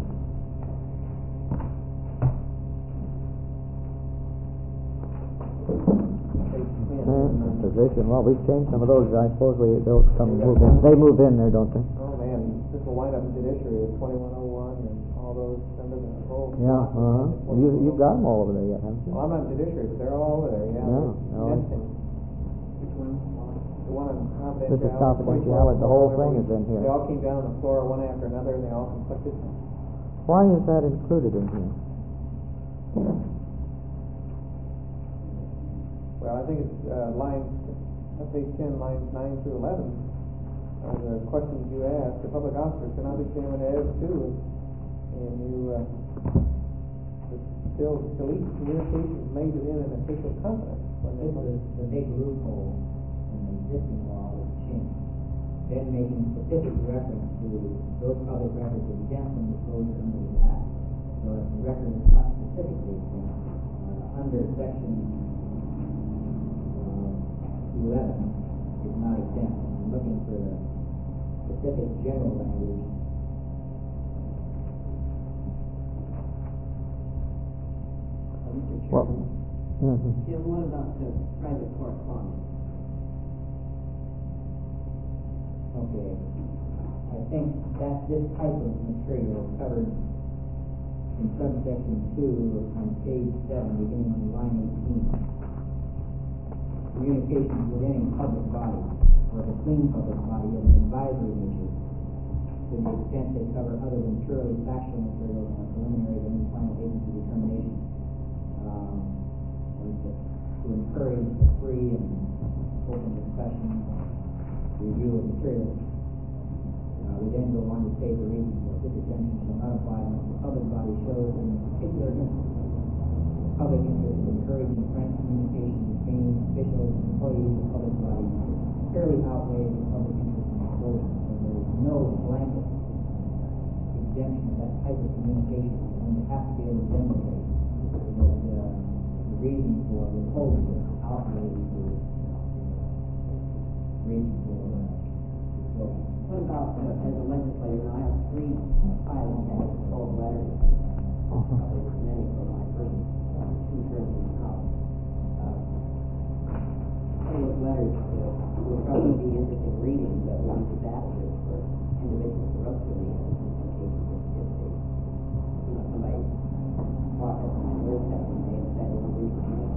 Position. Well, we've changed some of those. I suppose those move in. They move in there, don't they? Oh man, this will wind up in judiciary with 2101 and all those under the whole. Yeah. You've got them all over there yet, haven't you? Well, I'm not in judiciary, but they're all over there. Yeah. Nesting. Which one? The one on confidentiality. This is confidentiality. The whole thing is in here. They all came down on the floor one after another, and they all conflicted. Why is that included in here? Well, I think it's page 10, lines 9 through 11. The questions you asked, the public officers cannot be examined as to, and you still delete communications made within an official confidence. This is the big loophole in the existing law was changed. Then making specific reference to those public records exempt from disclosure under the Act. So if the record is not specifically exempt, under section 11 is not exempt. I'm looking for the specific general language. Mr. Well, Chairman, Jim, what about the private correspondence? Okay. I think that this type of material covered in subsection 2 on page 7, beginning on line 18. Communications with any public body or between public body of an advisory nature, to the extent they cover other than purely factual material and are preliminary to any final agency determination. To encourage the free and open discussion, review of materials. We then go on to state the reasons for this exemption shall not apply unless the public body shows in particular instance the public interest in encouraging frank communication between officials and employees of the public body fairly outweighs the public interest in disclosure. So there is no blanket exemption of that type of communication, and you have to be able to demonstrate that the reason for withholding it outweighs the reason for disclosure. What about, as a legislator, I have 3 filing cabinets called letters. Probably many from my first 2 terms in the House. Some of those letters would probably be interesting reading, but would be disastrous for individuals or us to read in some cases if they, somebody walked up to my doorstep and they said, "Well, read my mail."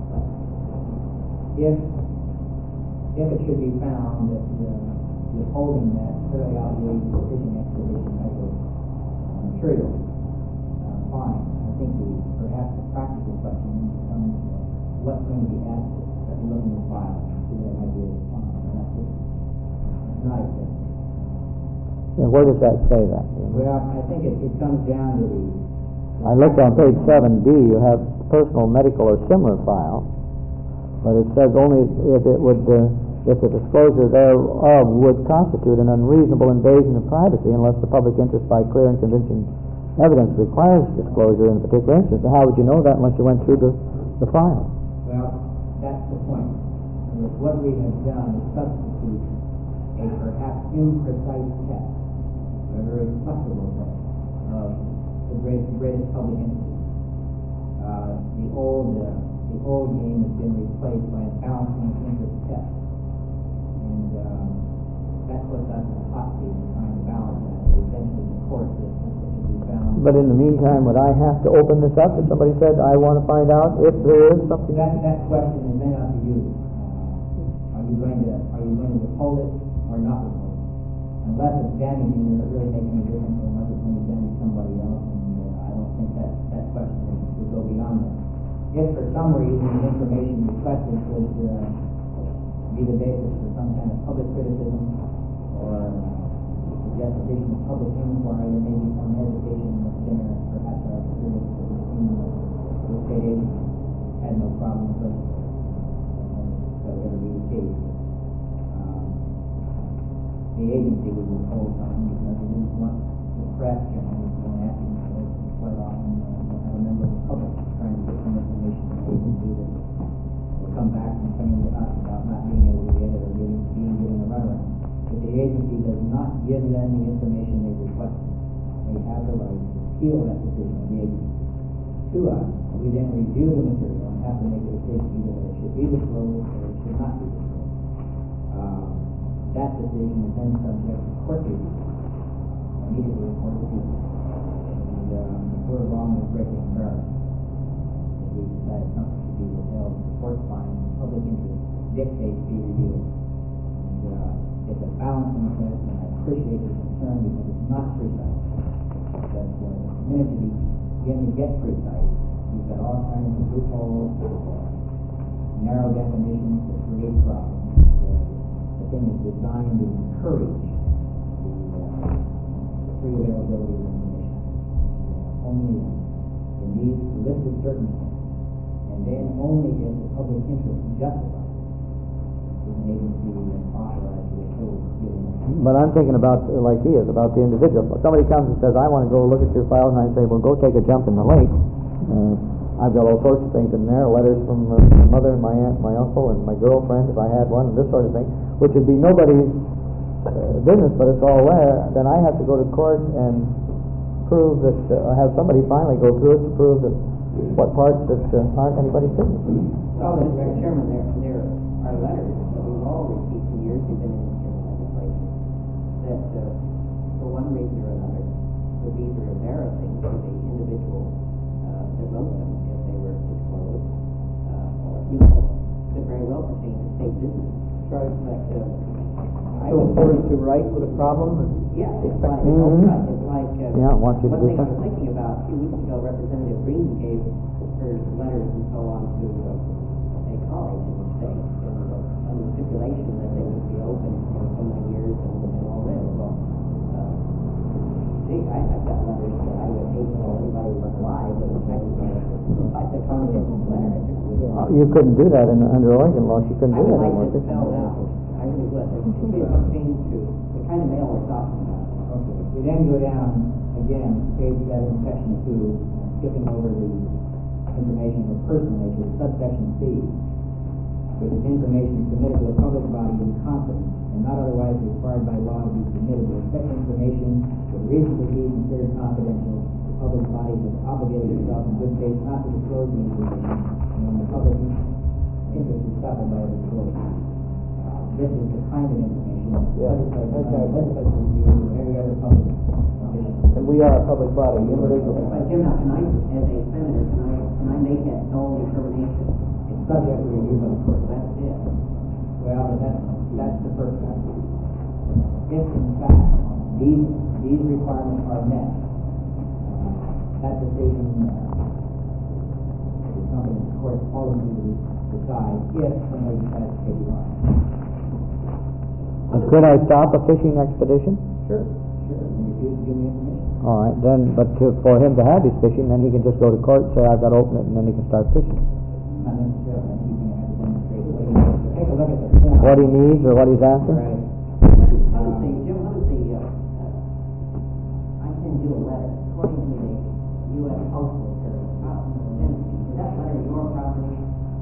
If it should be found that withholding that clearly outweighs the fishing expedition type of material, fine. I think perhaps the practical question becomes what's going to be asked that we look in the file and see that might be a response. And that's just not acceptable. Yeah, where does that say that? Well, I think it comes down to the I looked on page 7D, you have personal, medical, or similar file, but it says only if it would, if the disclosure thereof would constitute an unreasonable invasion of privacy unless the public interest by clear and convincing evidence requires disclosure in a particular instance. So how would you know that unless you went through the file? Well, that's the point. What we have done is substitute a perhaps imprecise test, a very flexible test of the greatest public interest. The old game has been replaced by a balancing interest test, and that puts us in a hot seat in trying to balance that. Eventually, the court should be found. But in the meantime, would I have to open this up if somebody said, I want to find out if there is something? That question is then up to you. Are you going to withhold it or not withhold it? Unless it's damaging, does it really make any difference unless it's going to damage somebody else? And I don't think that question would go beyond that. If for some reason the information requested could be the basis for some kind of public criticism or suggest additional public inquiry, there may be some hesitation that's been perhaps our experience that we've seen with state agents had no problem with it. That would ever be the case. The agency would withhold something because they didn't want the press generally going after them. So quite often we'll have a member of the public trying to get some information from the agency that will come back complaining to us about not being able to get it or being given a runaround. If the agency does not give them the information they requested, they have the right to appeal that decision of the agency to us. We then review the material and have to make a decision either that it should be disclosed or it should not be disclosed. That decision is then subject to court review, immediately a court appeal. And if we're wrong with breaking America, if we decide something should be withheld, the court finds public interest dictates be reviewed. And it's a balancing test, and I appreciate the concern because it's not precise. But the minute you begin to get precise, you've got all kinds of loopholes, narrow definitions that create problems. The thing is designed to encourage the free availability of information. Only in these listed circumstances, and then only if the public interest justifies it, is an agency authorized to withhold given. But I'm thinking about, like he is, about the individual. If somebody comes and says, I want to go look at your file, and I say, well, go take a jump in the lake. I've got all sorts of things in there, letters from my mother and my aunt, my uncle, and my girlfriend, if I had one, and this sort of thing, which would be nobody's business, but it's all there. Then I have to go to court and prove that, have somebody finally go through it to prove that what parts that aren't anybody's business. Well, Mr. Chairman, there are letters that we've all received for years we've been in the legislature that, for one reason or another, would be either embarrassing to the individual vote them if they were disclosed. Or, you know, could very well pertain to state business. Right. But, I So would- according to right with a problem, yeah, it's like, Mhm. right, it's like, Yeah, I want you to one do thing I was something. thinking about, a few weeks ago, Representative Green gave her letters and so on to a college in the state, and under stipulation that they would be open for so many years and all this, well, gee, I've got letters that I would hate for anybody who was alive, but technically, like the confidential letter, it just would. You couldn't do that under Oregon law, you couldn't I do would that like anymore. this spelled out, I really would, there should be a change to the kind of mail we're talking about. Okay, we then go down, again, page 7, section 2, skipping over the information of a personal nature, subsection C, which is information submitted to a public body in confidence and not otherwise required by law to be submitted. If such information would reasonably be considered confidential, the public body has obligated itself in good faith not to disclose the information, and when the public interest is suffered by a disclosure. This is the kind of information legislature review every other public official. and we are a public body, individual. But Jim, now, can I, as a senator, can I make that sole determination? It's subject to review by the court. That's it. Well, that's the purpose. If in fact these requirements are met, that decision is something the court ultimately decide if somebody decides to take it on. Could I stop a fishing expedition? Sure. If you give me information. All right, then, but for him to have his fishing, then he can just go to court and say, I've got to open it, and then he can start fishing. Not necessarily. I think he's going to have to demonstrate what he needs. Take a look at the form. What he needs or what he's after? Right. How does the, Jim, how does the, I send you a letter, according to the U.S. Postal Service, is that letter your property?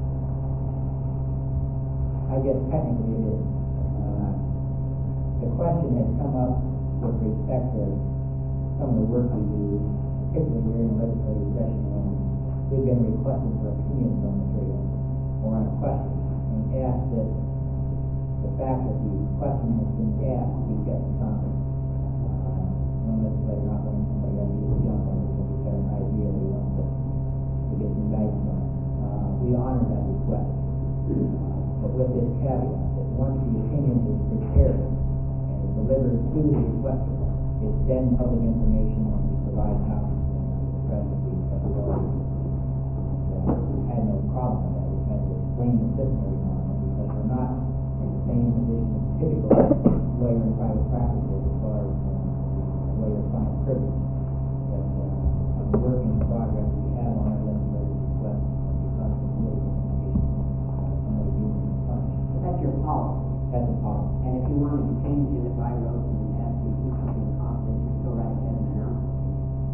I guess technically it is. The question has come up with respect to some of the work we do, particularly during the legislative session when we've been requested for opinions on material or on a question, and asked that the fact that the question has been asked be kept in confidence. One legislator, not letting somebody else use a jump on it because he's got an idea that he wants to get some guidance on. We honor that request. But with this caveat, that once the opinion is prepared and is delivered to the requester, it's then public information and we provide copies to the press of the already. We've had no problem with that. We've had to explain the system every now and then because we're not in the same position as typical lawyer and private practice is as far as lawyer-client privilege. But on the work in progress we have on our legislative request because of political implications, somebody gives me a punch. But that's your policy. That's a policy. And if you wanted to change it, if I wrote and asked you to do something confidential, just go right ahead and announce it.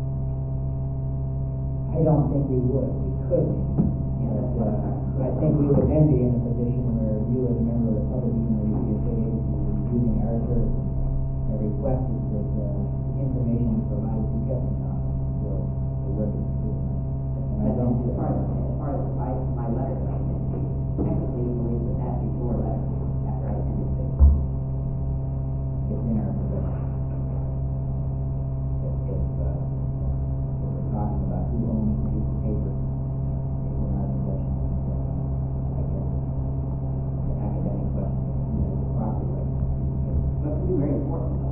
I don't think we would. We could. Yeah, that's what I think we would then be in a position where you as a member of the public, even though you be a state agency, is using our services, and requested that information provided be kept in confidence until the work is completed. And I don't. As far as my letter that I sent you, technically you believe that that is your letter after I sent it to you. It's in our possession. If we're talking about who owns the piece of paper, it's in our possession. I guess it's an academic question. Who has the property right to the piece of paper? But it could be very important though.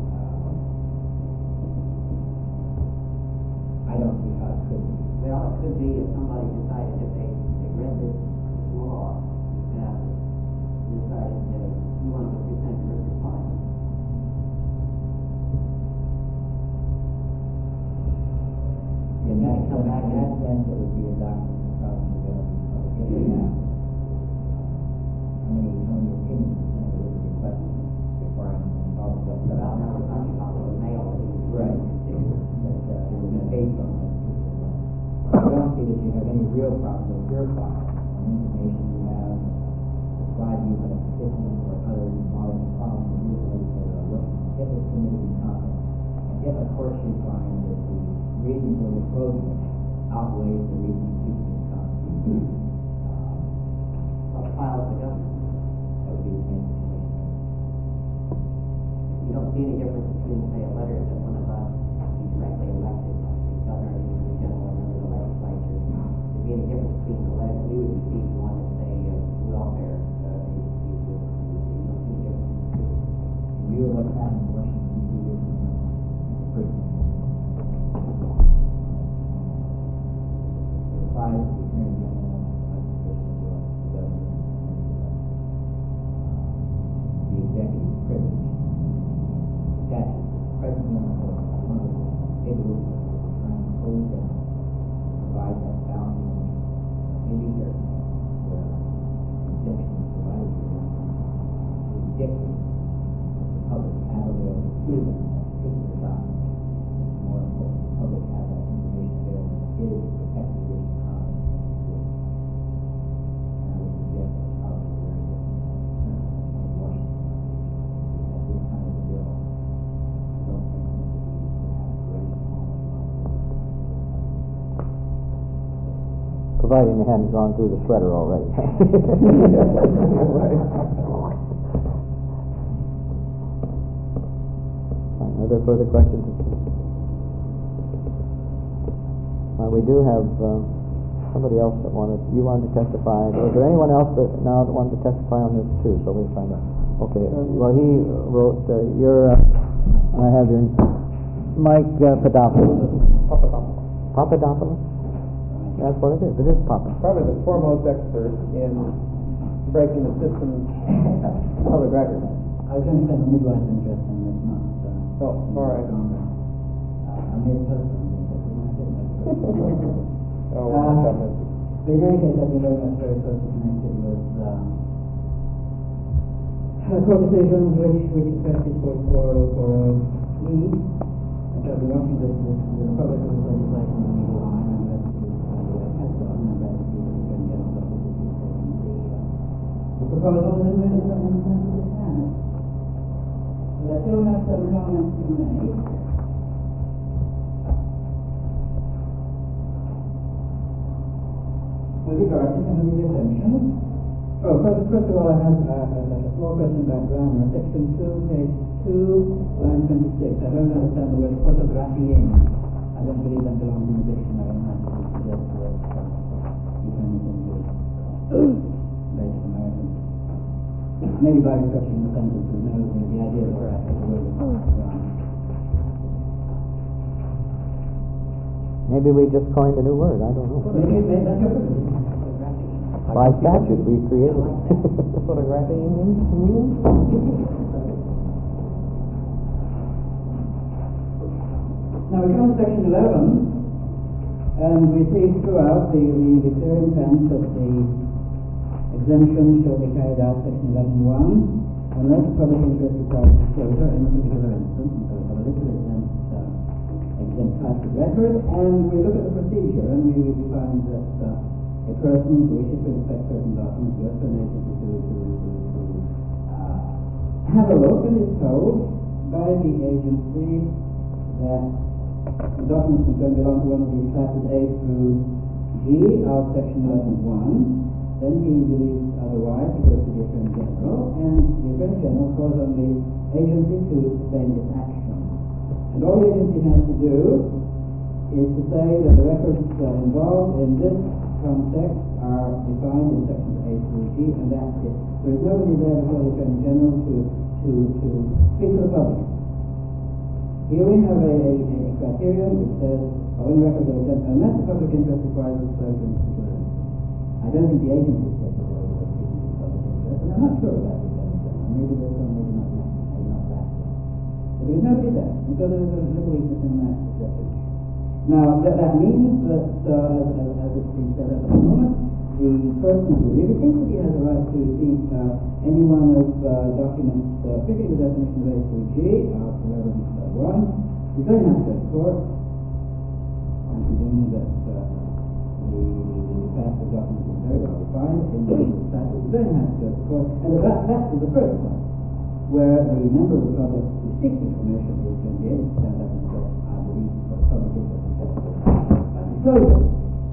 I don't see how it could be. Well, it could be if somebody decided if they read this law, that decided that you want to put your Richard Pine. In that sense, it would be a document that probably will be public. How many opinions the senator would request requiring all of what's Well, about. now we're talking about the mail. Right. But it would be based on that. I don't see that you have any real problem with your file on information you have supplied you by citizens or others involved in the problem that you as a legislator are looking at. If it's submitted in confidence, and if a court should find that the reason for disclosure outweighs the reason to keep it in confidence, Well, the file of the government. that would be the same situation. You don't see any difference between, say, a letter that one of us be directly elected, like the governor, the attorney general, or the legislature, close down, provide that boundary indicator where exemption is provided for that, ridiculous. The public have available to them, particular documents. It's more important the public have that information available to protect the district property. And I would suggest that probably there is a concern in Washington at this time of the bill. I don't think it would be perhaps great Providing they hadn't gone through the shredder already. Fine. Are there further questions? We do have somebody else that you wanted to testify. Is there anyone else that wanted to testify on this too? So we find out. Okay. Well, he wrote I have your Mike Papadopoulos. Papadopoulos. That's what it is. It is Papa. Probably the foremost expert in breaking the system's public record. I was going to say the midwife interest in this, not. Oh, all right. I'm his husband. Oh, But in any case, I've been very much very closely connected with court decisions which affected 4404E. And I've been watching the progress of this legislation in the line and rescue has gotten and rescue the Attorney General's office is taking the proposal and then it's in terms of the standard. But I still have some comments to make. With regard to some of these exemptions, first of all, I have a small question about grammar. Section 2, page 2, line 26. I don't understand the word photographying. I don't believe that belongs in the dictionary, and I suggest that you turn it into basic American. Maybe by restructuring the sentences, no, the idea is correct. The word is Maybe we just coined a new word. I don't know. maybe that's your purpose. By statute, we created it. Photographing. Now we come to section 11, and we see throughout the clear intent that the exemption shall be carried out, section 11.1, unless public interest requires disclosure in a particular instance, and so we have a little exempt type of record, and we look at the procedure, and we find that a person who wishes to inspect certain documents goes to an agency to have a look, and is told by the agency that the documents concerned belong to one of these classes A through G of section 11.1. Then he believes otherwise, he goes to the Attorney General, and the Attorney General calls on the agency to sustain its action. And all the agency has to do is to say that the records involved in this context are defined in sections A through G, and that's it. There is nobody there before the Attorney General to speak to the public. Here we have a criterion which says following records are exempt unless the public interest requires disclosure in particular. I don't think the agency is capable of speaking to the public interest, and I'm not sure about the Attorney General. Maybe there's some, maybe not that. But there is nobody there, and so there is a little weakness in that definition. Now, that means that, as it's been said at the moment, the person who really thinks that he has a right to see any one of documents fitting the definition of A through G, of 11.1, is going to have to go to court, and presuming that the class of documents is very well defined in the statute, is going to have to go to court, and that is the first point, where the member of the public who seeks information is going to be able to stand up and say, I believe for the public interest is by disclosure.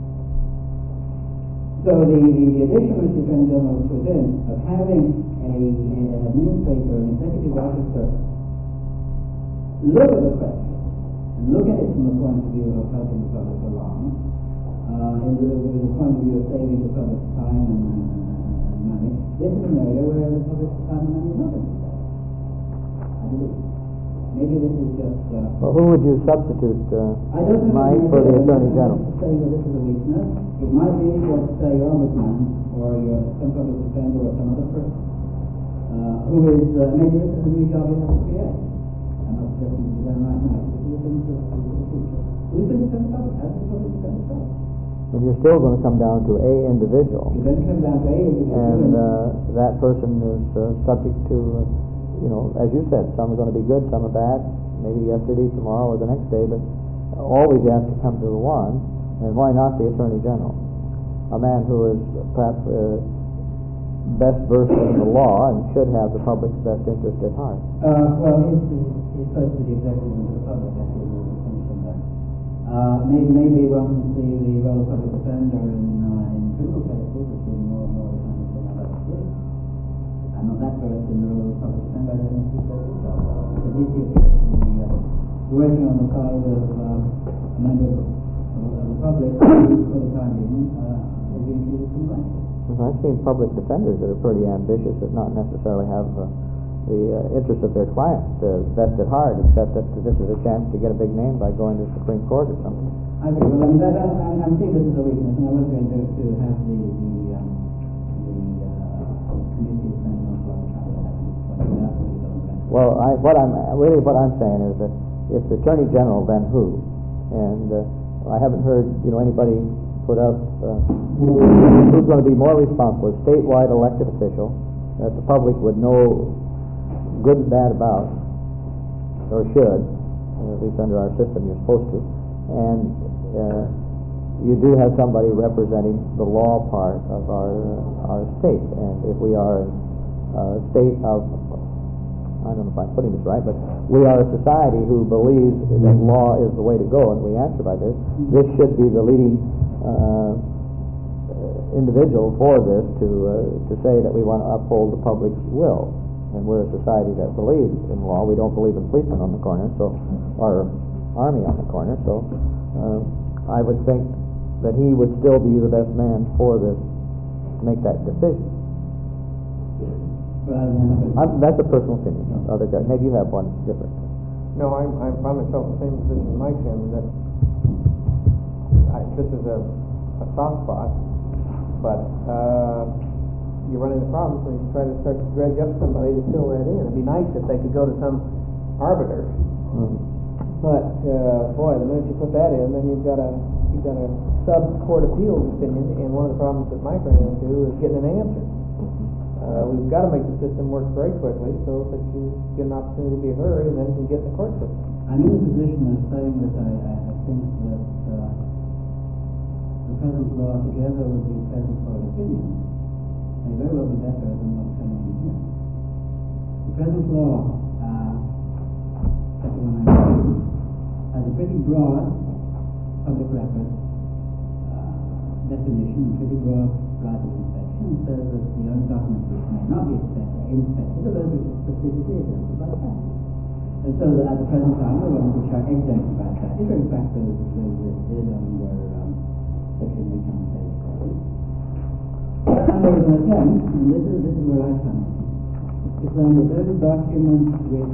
So the addition which the Attorney General put in of having an administrator, an executive officer, look at the question and look at it from the point of view of helping the public along, with the point of view of saving the public time and money, this is an area where the public time and money is not necessary. I believe. Maybe this is just... well, who would you substitute, Mike, for the Attorney General? To say that this is a weakness. It might be that your ombudsman or some public defender or some other person who is, maybe this is a new job you have to create. I'm not suggesting to be done right now. This is a thing for the future. Who's going to defend the public? How's the public defend itself? But you're still gonna come down to a individual. You're going to come down to a individual. And, that person is, subject to, as you said, some are gonna be good, some are bad, maybe yesterday, tomorrow, or the next day, but always you have to come to the one, and why not the Attorney General? A man who is perhaps, best versed in the law and should have the public's best interest at heart. Well, he's close to the executive and to the public, I think, we'll finish on that. Maybe one can see the role of public defender in criminal cases as being more and more the kind of thing I'd like to see. I'm not that versed in the role of public defender, I don't know if he does his job well. But this appears to be working on the side of a member of the public who, for the time being, is being treated complaint. I've seen public defenders that are pretty ambitious, that not necessarily have the interest of their client best at heart, except that this is a chance to get a big name by going to the Supreme Court or something. I agree. Well, I mean, I'm seeing this as a weakness, and I was going to have the committee sending off like capital have this pointed out. Well, what I'm saying is that if the Attorney General, then who? And I haven't heard, anybody put up who's going to be more responsible, a statewide elected official that the public would know good and bad about, or should, at least under our system you're supposed to, and you do have somebody representing the law part of our state, and if we are a state of, I don't know if I'm putting this right, but we are a society who believes that law is the way to go, and we answer by this. This should be the leading individual for this to say that we want to uphold the public's will, and we're a society that believes in law. We don't believe in policemen on the corner, or army on the corner. So I would think that he would still be the best man for this to make that decision. That's a personal opinion. Other guys, maybe you have one different. No, I find myself in the same position Mike's in, that this is a soft spot, but you run into problems when you try to start to dredge up somebody to fill that in. It'd be nice if they could go to some arbiter, but boy, the minute you put that in, then you've got a sub-court appeals opinion, and one of the problems that Mike ran into is getting an answer. We've got to make the system work very quickly so that you get an opportunity to be heard and then can get in the court system. I'm in the position of saying that I think that the present law, together with the present court opinion, may very well be better than what's coming in here. The present law, Chapter 119, has a pretty broad public record definition and pretty broad right of inspection, and says that the only documents which may not be inspected are those which are specifically exempted by statute. And so that at the present time, the ones which are exempted by statute are in fact those listed under Section 8 and there is an attempt, and this is where I come in, to find that those documents which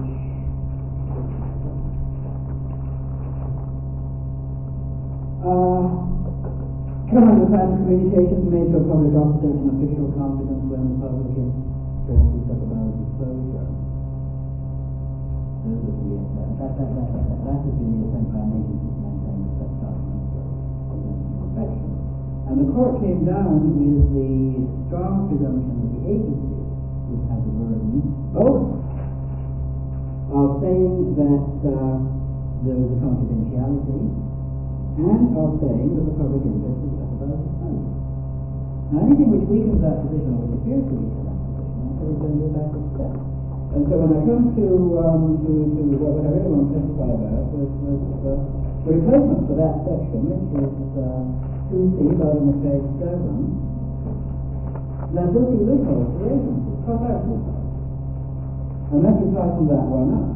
come under the type of communications made to a public officer in official confidence when the public interest is set about disclosure. Those would be that has been the attempt by an agency to maintain that such documents were inspection. And the court came down with the strong presumption that the agency would have the burden both of saying that there was a confidentiality and of saying that the public interest is set about disclosure. Now, anything which weakens that position, or which appears to weaken that position, I think is going to be a backward step. And so when I come to what I really want to testify about was the replacement for that section, which is 2C, bottom of page 7, there will be loopholes for the agency, cross out loopholes, unless you tighten that one up.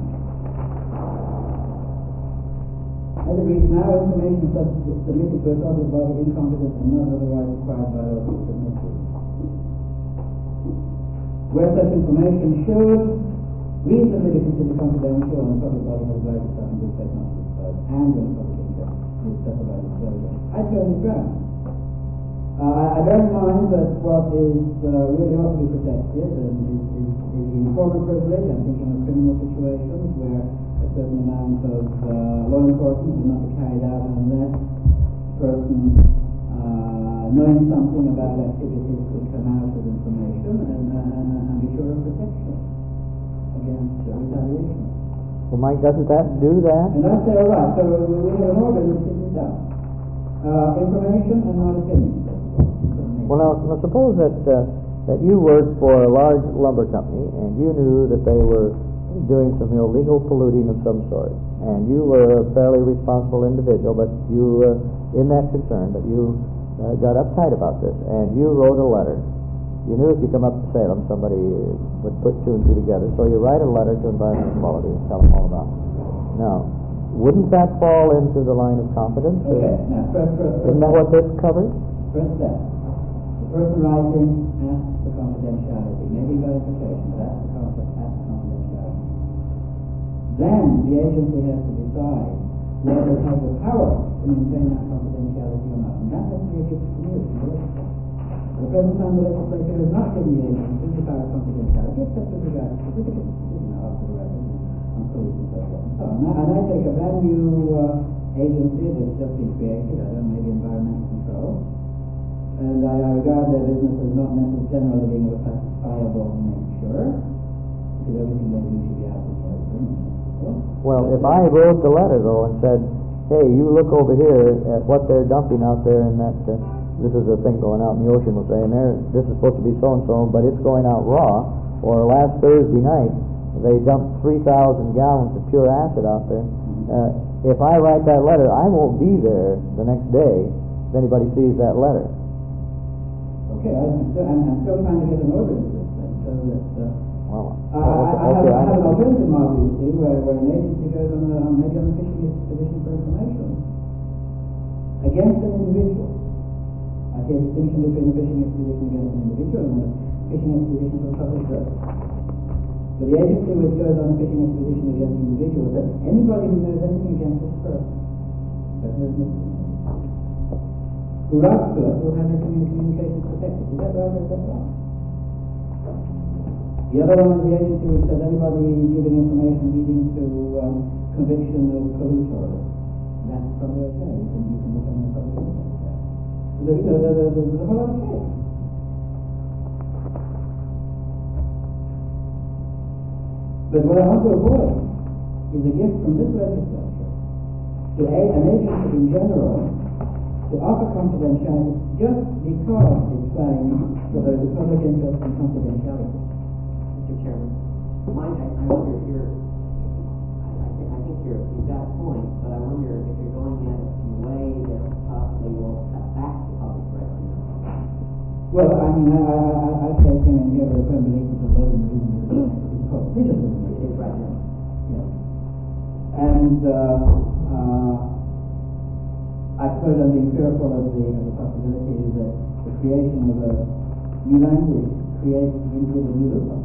As it reads now, information submitted to a public body incompetent and not otherwise required by law to be submitted. Where such information should reasonably be considered confidential and the public body has right to start and good faith not to disclose, and when the public interest is set about disclosure, I turn this round. I bear in mind that what is really ought to be protected and is the informant privilege. I'm thinking of criminal situations where a certain amount of law enforcement will not be carried out unless the person knowing something about activities could come out with information and be sure of protection against retaliation. Well, Mike, doesn't that do that? And that's all right. So we have an order which is done. Information and not opinion. Well, now suppose that you worked for a large lumber company and you knew that they were doing some illegal polluting of some sort, and you were a fairly responsible individual, but you in that concern, but you got uptight about this, and you wrote a letter. You knew if you come up to Salem, somebody would put two and two together, so you write a letter to Environmental Quality and tell them all about it. Now, wouldn't that fall into the line of competence? Okay, now first Isn't that what this covers? First step. The person writing asks for confidentiality, maybe verification, but asks for confidentiality. Then the agency has to decide whether it has the power to maintain that confidentiality or not. And that has to be a gift from you. At the present time, the legislature has not given the agency the power of confidentiality, except with regard to certificates, of the record on police and so forth and so on. And I take a brand new agency that's just been created, I don't know, maybe environmental control, and I regard their business as not necessarily generally being of a classifiable nature, because everything they do should be out in the open. Well, if I wrote the letter, though, and said, hey, you look over here at what they're dumping out there in that, this is a thing going out in the ocean, we'll say, and this is supposed to be so-and-so, but it's going out raw, or last Thursday night, they dumped 3,000 gallons of pure acid out there. If I write that letter, I won't be there the next day if anybody sees that letter. Okay, I'm still trying to get an order into this thing, so that... I have an alternative model, you see, where an agency goes on maybe on a fishing expedition for information against an individual. I see a distinction between a fishing expedition against an individual and a fishing expedition for public purpose. But the agency which goes on a fishing expedition against an individual says anybody who knows anything against this person, who writes to us, will have their communications protected. Is that right or is that wrong? The other one is the agency which says anybody giving information leading to conviction of polluters. That's probably okay. You can look on the public interest. There's a whole lot of case. But what I want to avoid is a gift from this legislature to an agency in general to offer confidentiality just because it claims that there is a public interest in confidentiality. Mr. Chairman, Mike, I wonder if you're, I think you've got a point, but I wonder if you're going at it in a way that possibly will cut back the public record. Well, I mean, I came in here with a firm belief that the law and the reason is called vigilism. It is right now. Yes. And I suppose I'm being fearful of the possibility that the creation of a new language creates usually a new loophole.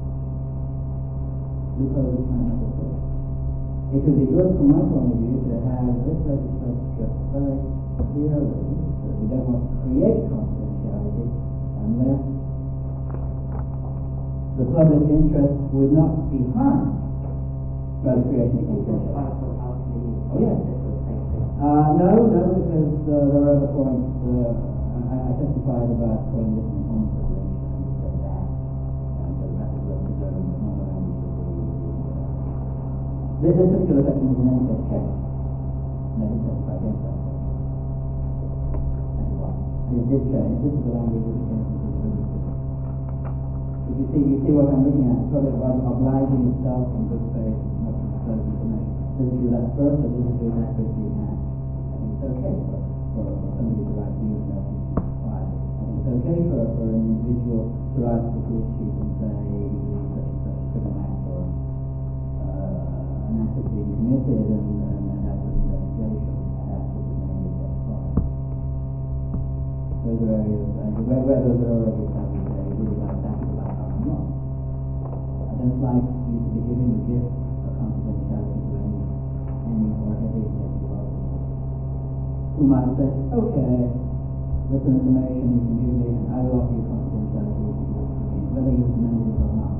Loophole is kind of a thing. It would be good from my point of view to have this legislature very clearly that we don't want to create confidentiality unless the public interest would not be harmed by the creation of confidentiality. Oh, yes. No, because there are other points. I testified about calling this an informed privilege, and you said that. And so that is what the normal language of the... This particular section is in any case checked. And I did testify against that. That's why. And it did change. This is the language of the case. You see what I'm looking at. The public body obliging itself in good faith not to disclose information. Does it do that first, or does it do that with the act? It's okay for somebody to write to you and that's required. I think it's okay for an individual to write to the police chief and say such and such a criminal act or an act is being committed and after an investigation that would be made at that point. Those are areas where those are already established areas really like that is about common law. I don't like you to be giving the gift of confidentiality to any or every executive officer who might say, okay, written information you can give me, and I will offer you confidentiality, whether you amend it or not.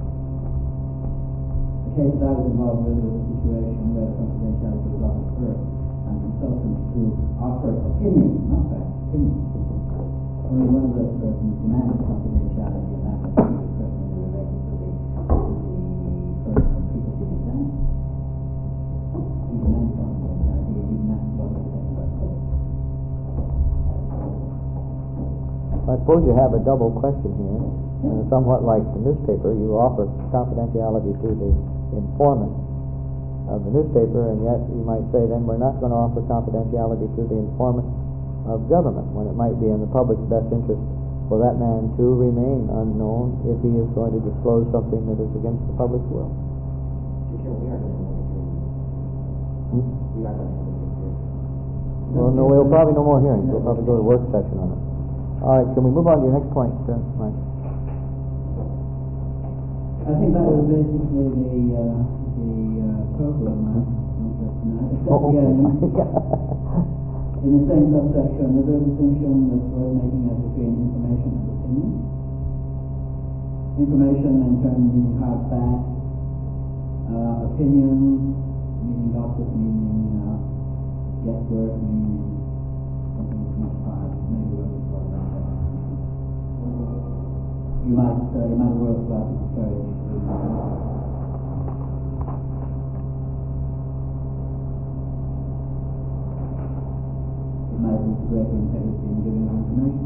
The case that I was involved with was a situation where confidentiality was offered first, and consultants who offered opinions, not facts, opinions. Only one of those persons demanded confidentiality, and that was the person who related to the person who people did examine. He demanded confidentiality, and even that was accepted by the court. I suppose you have a double question here. Somewhat like the newspaper, you offer confidentiality to the informant of the newspaper, and yet you might say then we're not going to offer confidentiality to the informant of government, when it might be in the public's best interest for that man to remain unknown if he is going to disclose something that is against the public's will. We are going to have a hearing. We are going to have a hearing. Well, no, we'll probably no more hearings. We'll probably go to work session on it. All right, can we move on to your next point, Mike? I think that was basically the total of my interest tonight. Except again, in the same subsection, is there a distinction that's worth making between information and opinion? Information in terms meaning hard facts, opinion meaning gossip, meaning guesswork, meaning something that's not hard, maybe worth it for that. You might work well to discourage. It might be greater integrity in giving information.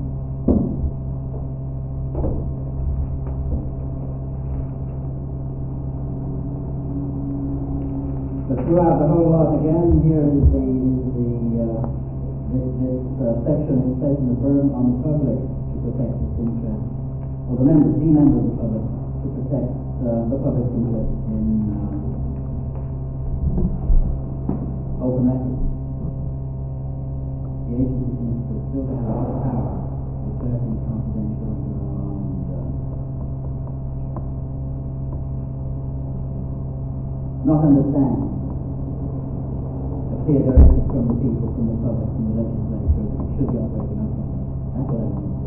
But throughout the whole lot again, here is this section is placing the burden on the public to protect its interest, or the members of the public to protect the public's interest in open records. The agency seems to still have a lot of power to certain confidential and not understand a clear directive from the people, from the public, from the legislature that it should be operating on something. That's what I want to see.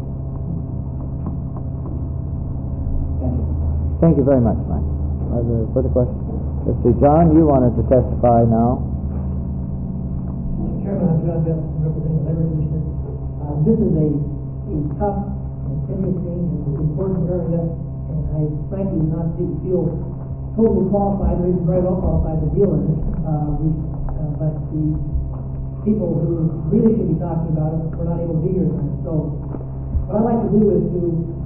Thank you. Thank you very much, Mike. Are there further questions? Let's see, John, you wanted to testify now. Mr. Chairman, I'm John Best, representing the Labor Commission. This is a tough and interesting and important area, and I frankly do not feel totally qualified, or even very well qualified to deal in it. But the people who really should be talking about it were not able to be here tonight. So what I'd like to do is to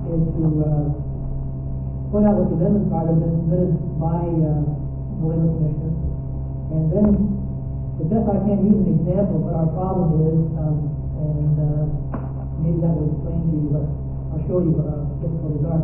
point out what the amendments are that have been submitted by the Labor Commissioner, and then the best I can use an example of what our problem is, and maybe that will explain to you what I'll show you what our difficulties are.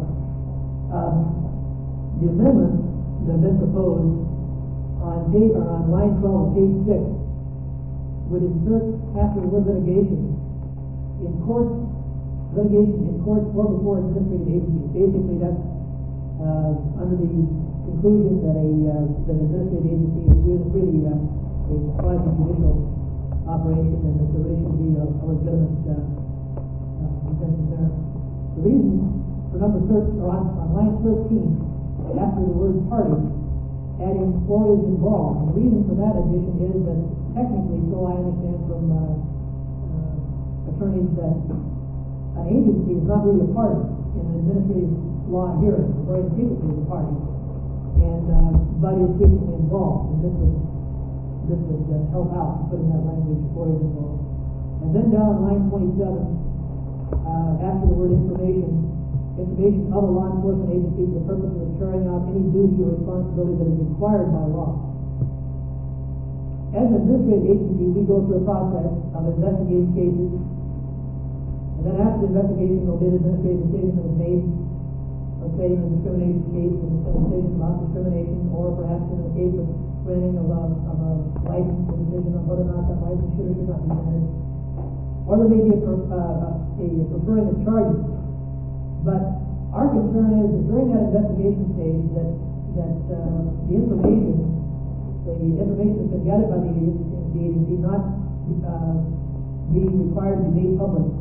The amendments that have been proposed on line 12 of page 6 would insert after the word litigation in courts or before administrative agencies. Basically, that's under the conclusion that an administrative agency is really a quasi-judicial operation, and that there really should be a legitimate intention there. The reason for number 13, or on line 13, after the word party, adding or is involved. And the reason for that addition is that technically, so I understand from attorneys, that an agency is not really a party in an administrative law hearing, whereas frequently is a party, and but is frequently involved. And this would help out putting that language or is involved. And then down on line 27, after the word information of a law enforcement agency for the purpose of carrying out any duty or responsibility that is required by law. As an administrative agency, we go through a process of investigating cases, and then after the investigation, there'll be an administrative decision that is made, let's say in a discrimination case, a decision about discrimination, or perhaps in the case of granting of a license, a decision on whether or not that license should or should not be granted. Or there may be a preferring of charges. But our concern is that during that investigation stage, that the information that's been gathered by the agency not be required to be made public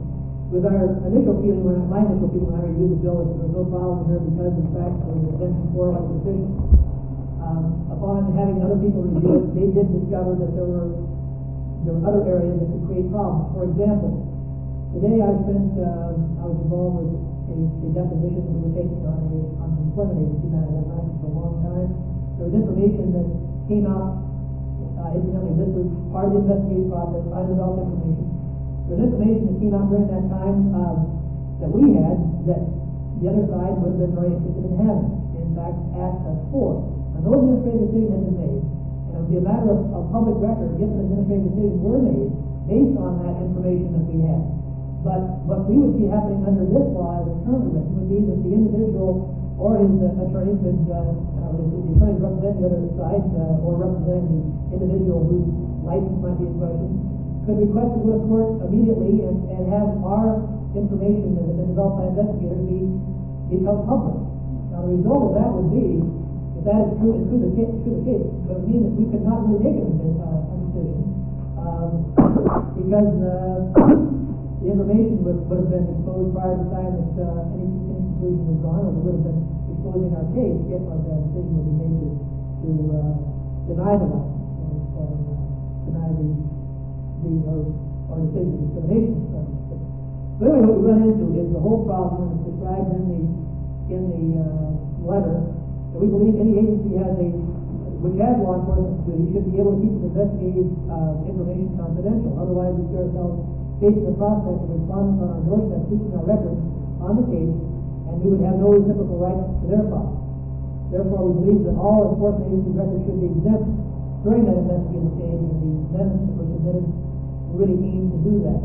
with our initial feeling, my initial feeling when I reviewed the bill, was there was no problem here because in fact there was an exemption for like decision. Upon having other people review it, they did discover that there were other areas that could create problems. For example, today I was involved with a deposition that we were taking on an employment agency matter that lasted for a long time. There was information that came out, incidentally, this was part of the investigative process, undeveloped information. There was information that came out during that time that we had that the other side would have been very interested in having. In fact, asked us for. And no administrative decision has been made. And it would be a matter of public record if an administrative decision were made based on that information that we had. But what we would see happening under this law as it's currently written would be that the individual or his attorney could, the attorney representing the other side or representing the individual whose license might be in question, could request to go to court immediately and have our information that has been developed by investigators become public. Now the result of that would be, if that is true, and true the case, it would mean that we could not really make a decision because the information would have been exposed prior to the time that any conclusion was drawn, or we would have been exposing our case if a decision would be made to deny the license or deny or decision of discrimination. But anyway, what we run into is the whole problem that's described in the letter, that we believe any agency which has law enforcement duty should be able to keep its investigative information confidential. Otherwise, we see ourselves facing the prospect of respondents on our doorstep seeking our records on the case, and we would have no reciprocal rights to their files. Therefore, we believe that all enforcement agency records should be exempt during that investigative stage, and the amendments that were submitted really aim to do that.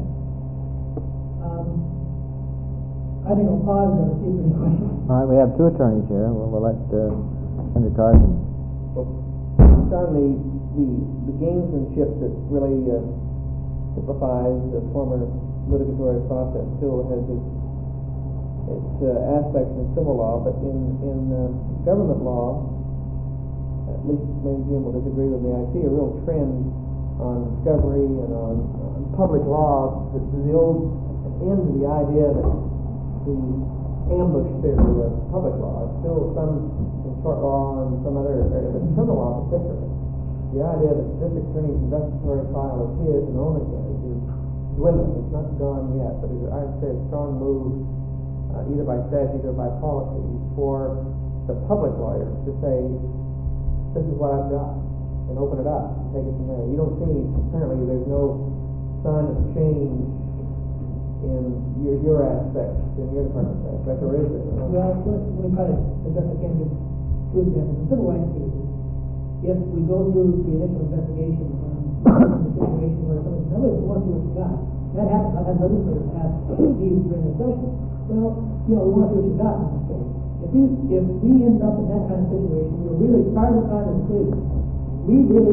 I think I'll pause there to see if there are any questions. All right, we have two attorneys here. We'll let Senator Carson. It's on the gamesmanship that really typifies the former litigatory process. Still has its aspects in civil law, but in government law, at least maybe Jim will disagree with me, I see a real trend on discovery and on public law. The old end of the idea that the ambush theory of public law is still some in tort law and some other area, but in criminal law particularly, the idea that the district attorney's investigatory file is his and only his is dwindling. It's not gone yet, but I would say a strong move, either by statute or by policy, for the public lawyers to say, this is what I've got, and open it up and take it from there. You don't see, apparently there's no sign of change in your aspects, in your department's aspect, or is it? Well, let me try to address again with two examples. In civil rights cases, if we go through the initial investigation and the situation where somebody wants to see what you got, that happens. I've had legislators ask me during the session, well, we want to see what you got in this case. If we end up in that kind of situation, we're really, prior to the time of the decision, we really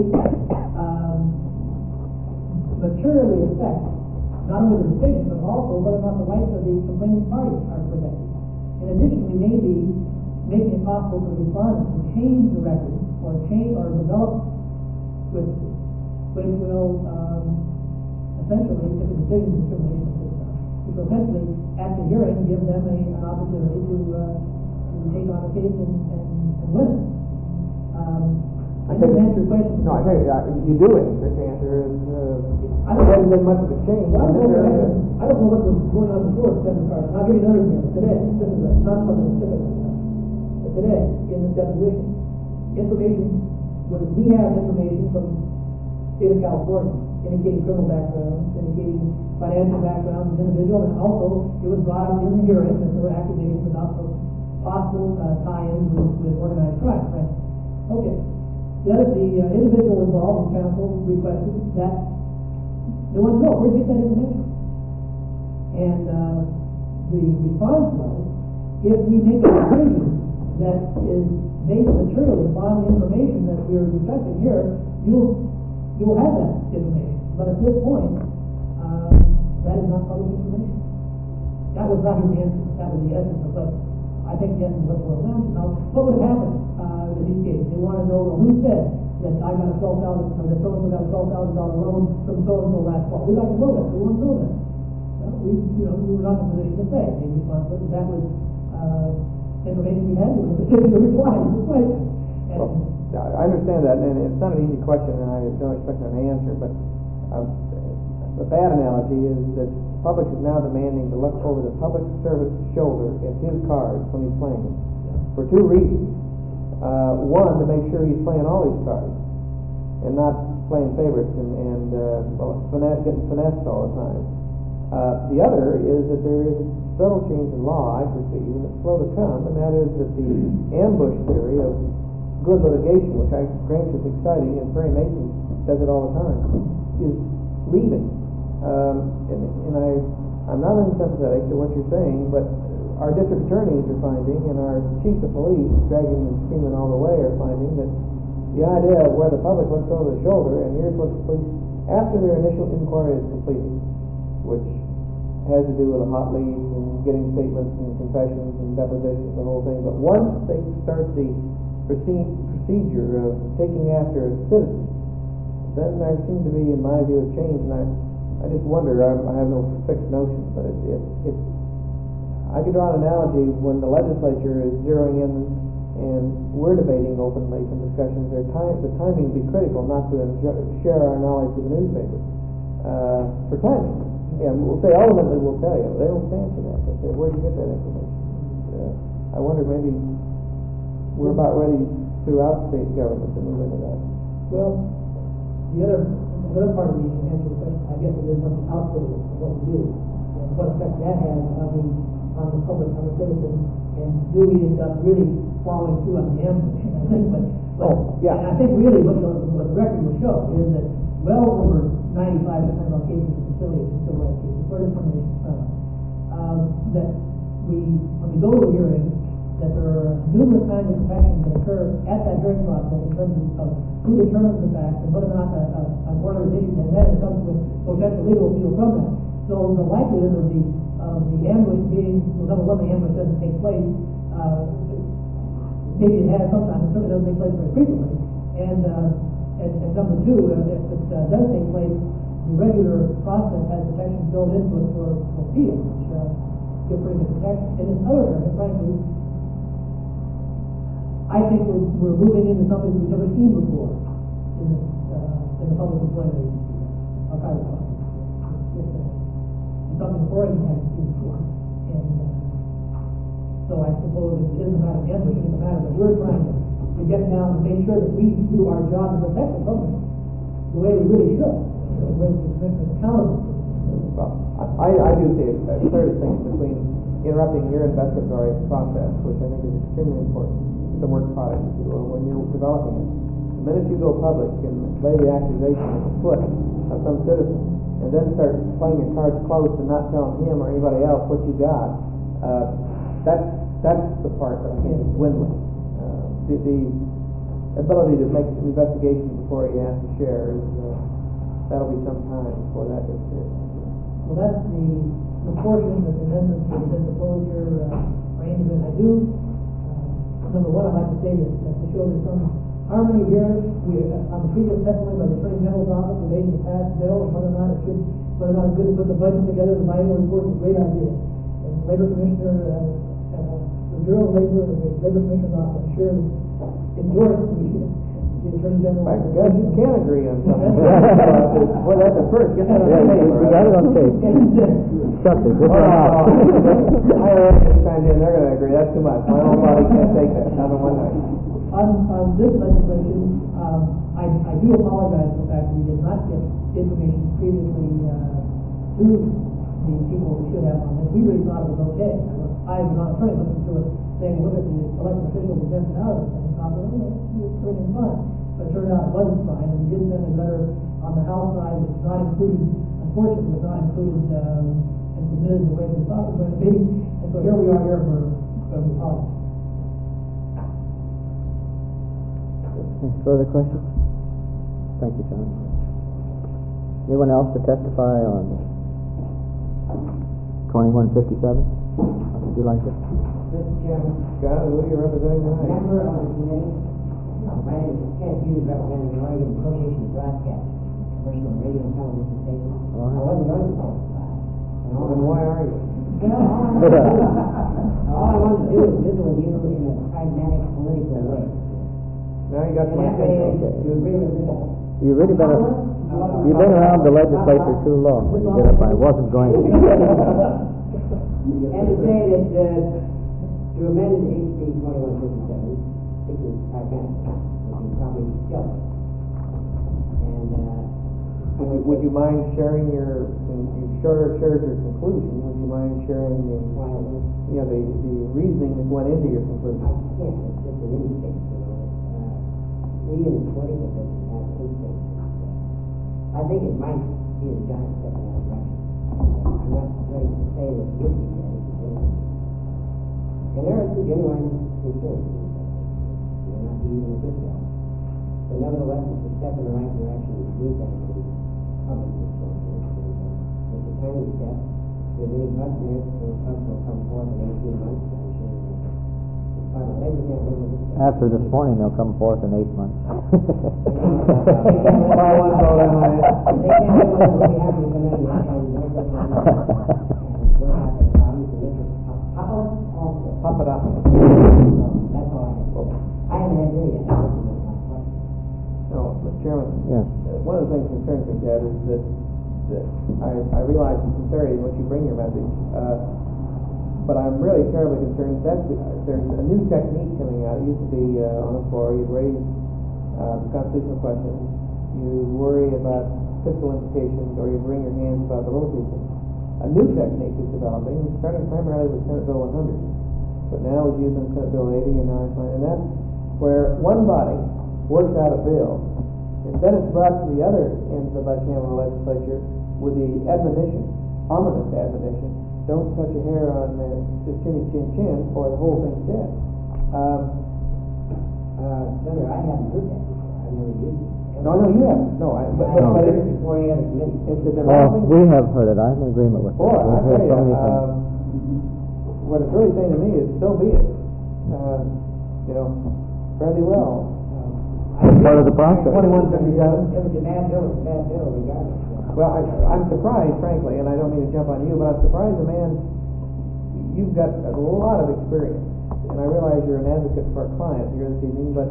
materially affect not only the decision, but also whether or not the rights of the complaining parties are protected. In addition, we may be making it possible for the respondents to change the record or develop witnesses, which will essentially, if the decision is discrimination, which will essentially, at the hearing, give them an opportunity to take on the case and win it. I didn't answer your question. No, I think you do answer. The answer is there hasn't been much of a change. Well, I don't know what was going on before, Senator Carson. I'll give you another example. Today, this is not something specific, but today, in this deposition, we have information from the state of California indicating criminal background, indicating financial background of the individual, and also it was brought up in the hearing that there were accusations about possible tie-ins with organized crime. Right? Okay. The individual involved in counsel requested that they want to know where to get that information. And the response was, if we make a decision that is based materially upon the information that we are discussing here, you'll have that information. But at this point, that is not public information. That was not his answer. That was the essence of what I think the essence of what boils down to. Now, what would have happened in these cases? They want to know, well, who said that I got a $12,000 or that so-and-so got a $12,000 loan from so-and-so last fall? We'd like to know that. We want to know that. Well, we we were not in a position to say. They responded, that was, information we had, we were in a position to reply to the question. And, Well, I understand that, and it's not an easy question, and I don't expect an answer, but the bad analogy is that the public is now demanding to look over the public service shoulder at his cards when he's playing them, for two reasons. One, to make sure he's playing all these cards, and not playing favorites and getting finessed all the time. The other is that there is a subtle change in law, I perceive, and it's slow to come, and that is that the ambush theory of good litigation, which I grant is exciting, and Perry Mason does it all the time, is leaving. I'm not unsympathetic to what you're saying, but our district attorneys are finding, and our chiefs of police, dragging and screaming all the way, are finding that the idea of where the public looks over the shoulder, and here's what the police, after their initial inquiry is completed, which has to do with the hot leads and getting statements and confessions and depositions, the whole thing, but once they start the procedure of taking after a citizen, then there seems to be, in my view, a change, and I just wonder, I have no fixed notion, but I could draw an analogy when the legislature is zeroing in and we're debating openly some discussions, the timing would be critical, not to share our knowledge with the newspaper. For timing. Yeah, we'll say ultimately we'll tell you. They don't stand for that. They say, where'd you get that information? I wonder maybe we're about ready throughout state government to move into that. well, the other part of the answer to the question, I guess, it is something outside of what we do, and what effect that has on the public, on the citizen, and do we end up really following through on the ambush? I think, yeah. And I think really what the record will show is that well over 95% of our cases are conciliation, civil rights cases, where discrimination is found. That when we go to a hearing, that there are numerous kinds of protections that occur at that hearing process in terms of who determines the facts and whether or not an order is issued, and then a subsequent potential legal appeal from that. So the likelihood of the ambush being, well, number one, the ambush doesn't take place. Maybe it has sometimes, it certainly doesn't take place very frequently. And number two, if it does take place, the regular process has protection built into it for appeal, which give pretty good protection. In this other area, frankly, I think we're moving into something we've never seen before in the public employment agency, our private company. It's something Oregon hasn't seen before. And so I suppose it isn't a matter of ambush, it's a matter that we're trying to get down and make sure that we do our job to protect the public the way we really should, the way we're accountable. Well, I do see a clear distinction between interrupting your investigatory process, which I think is extremely important, the work product, if you will, when you're developing it. The minute you go public and lay the accusation at the foot of some citizen, and then start playing your cards close and not telling him or anybody else what you got, that's the part that I think is dwindling. The ability to make an investigation before he has to share is that'll be some time before that gets here. Well, that's the portion of the amendments that have been proposed here, range that I do. Number one, I'd like to say that to show there's some harmony here, on the previous testimony by the Attorney General's office relating to passed bill, and whether or not it's good to put the budget together, the biennial report is a great idea. And the Labor Commissioner, the Bureau of Labor, and the Labor Commissioner's office, I'm sure endorsed the Attorney General. I guess you can agree on something. Well, that's the first. Get that on tape. We got it on tape. Shucks it, this one out. IRS is chimed in, they're going to agree. That's too much. My own body can't take that, not in one night. On this legislation, I do apologize for the fact that we did not get information previously to the people who should have on this. We really thought it was okay. I was not attorney looking through it, saying, look at the elected officials exempted out of this thing. I thought, well, it's pretty fine. But it turned out it wasn't fine, and we did send a letter on the House side that was not included, unfortunately, was not included and submitted the way we thought it was going to be. And so here we are here for apologies. Any further questions? Thank you, John. Anyone else to testify on 2157? Would you like to? Mr. Chairman, Scott, who are you representing tonight? member of the committee, my name is Kent Hughes, representing the Oregon Association of Broadcasters, commercial radio and television stations. All right. I wasn't going to testify. Then why All I want to do is visit with you in a pragmatic political way. Now you got And my that way, attention. you agree with this? You've really been, you've been around the legislature too long when you get up. I wasn't going to. And to say that, to amend HB 2157, this is pragmatic, which you probably still. And, Would you mind sharing you've shared your conclusion, would you mind sharing the reasoning that went into your conclusion? I can't, it's just an instinct, you know. We in the political business have instincts. I think it might be a giant step in that direction. I'm not ready to say that it would be yet, if it is. And there are some genuine concerns. They're not even a good bill. But nevertheless, it's a step in the right direction. We need that to be public discourse. It's a tiny step. If any questionnaires for council will come forth in 18 months, I'm sure it's part of labor camp over this. After this morning, they'll come forth in 8 months. They can't be happy to come in and we'll have the problems and this is populous also. Pop it up. That's all I have. I haven't had any yet. No, Mr. Chairman. Yes. One of the things that concerns me, Ted, is that I realize the sincerity in which you bring your message, but I'm really terribly concerned that there's a new technique coming out. It used to be on the floor, you'd raise constitutional questions, you worry about fiscal implications, or you bring your hands about the little people. A new technique is developing, starting primarily with Senate Bill 100, but now it's used in Senate Bill 80 and now and that's where one body works out a bill, and then it's brought to the other end of the bicameral legislature with the admonition, ominous admonition, don't touch a hair on the chinny chin chin, or the whole thing's dead. Senator, I haven't heard that before. I've never used it. No, you haven't. No, but it's before any other committee. it's a Well, developing. we have heard it. I'm in agreement with Boy, that. I We've tell heard you, so many things. what it's really saying to me is, so be it. Fairly well. Part of the process. 2157. If it's a bad bill, it's a bad bill regardless. Well, I'm surprised, frankly, and I don't mean to jump on you, but I'm surprised, you've got a lot of experience, and I realize you're an advocate for our client here this evening, but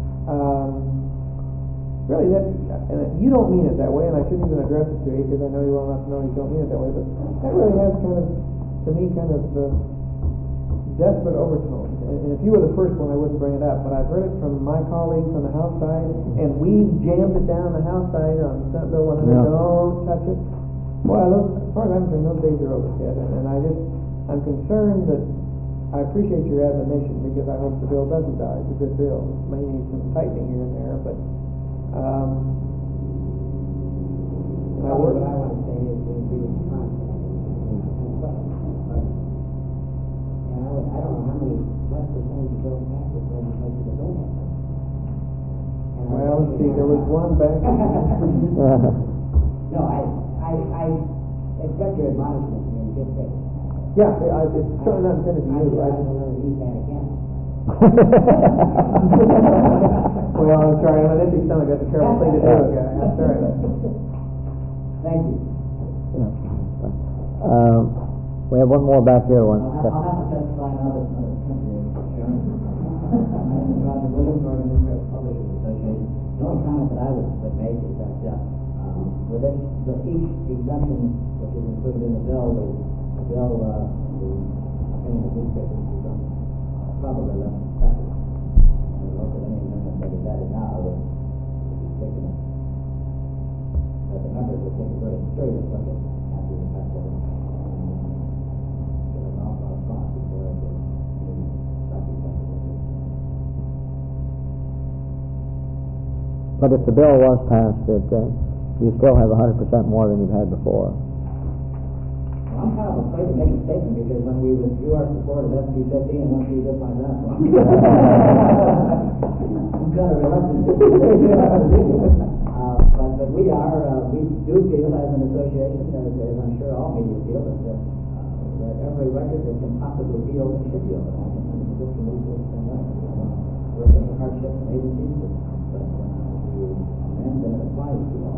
really, and you don't mean it that way, and I shouldn't even address it to you, because I know you well enough to know you don't mean it that way, but that really has to me, desperate overtones. And if you were the first one, I wouldn't bring it up, but I've heard it from my colleagues on the House side, and we jammed it down the House side on Senate Bill 100, don't touch it. Boy, as far as I'm concerned, those days are over, Ted, and I'm concerned that I appreciate your admonition, because I hope the bill doesn't die. It's a good bill. It may need some tightening here and there, but What I want to say is we agree with the concept. I don't know how many less percentage of bills pass this legislature that don't have them. well, let's see, there was one back. No, I accept your admonishment in good faith. Yeah, it's certainly not intended to I you. don't ever use that again. Well, I'm sorry, I'm an empty stomach, that's a terrible thing to do, guy. I'm sorry. Thank you. We have one more back here. I'll have to testify in another country, Chairman. My name is Roger Williams, Organizer of Publishers Association. The only comment that I would make is that with each exemption which is included in the bill, the opinion of newspapers is probably less effective. I don't know if any amendment that is added now would be taken up. But the members would take a very serious look at after the fact of it. But if the bill was passed, you still have 100% more than you've had before. Well, I'm kind of afraid to make a statement because when we withdrew our support of SB 15 and once we just find out, I'm kind of reluctant to but we do feel as an association, as I'm sure all media feel, that every record that can possibly be open should be open. I think the position is the same way. We're getting hardship from agencies, but amend and it applies to all.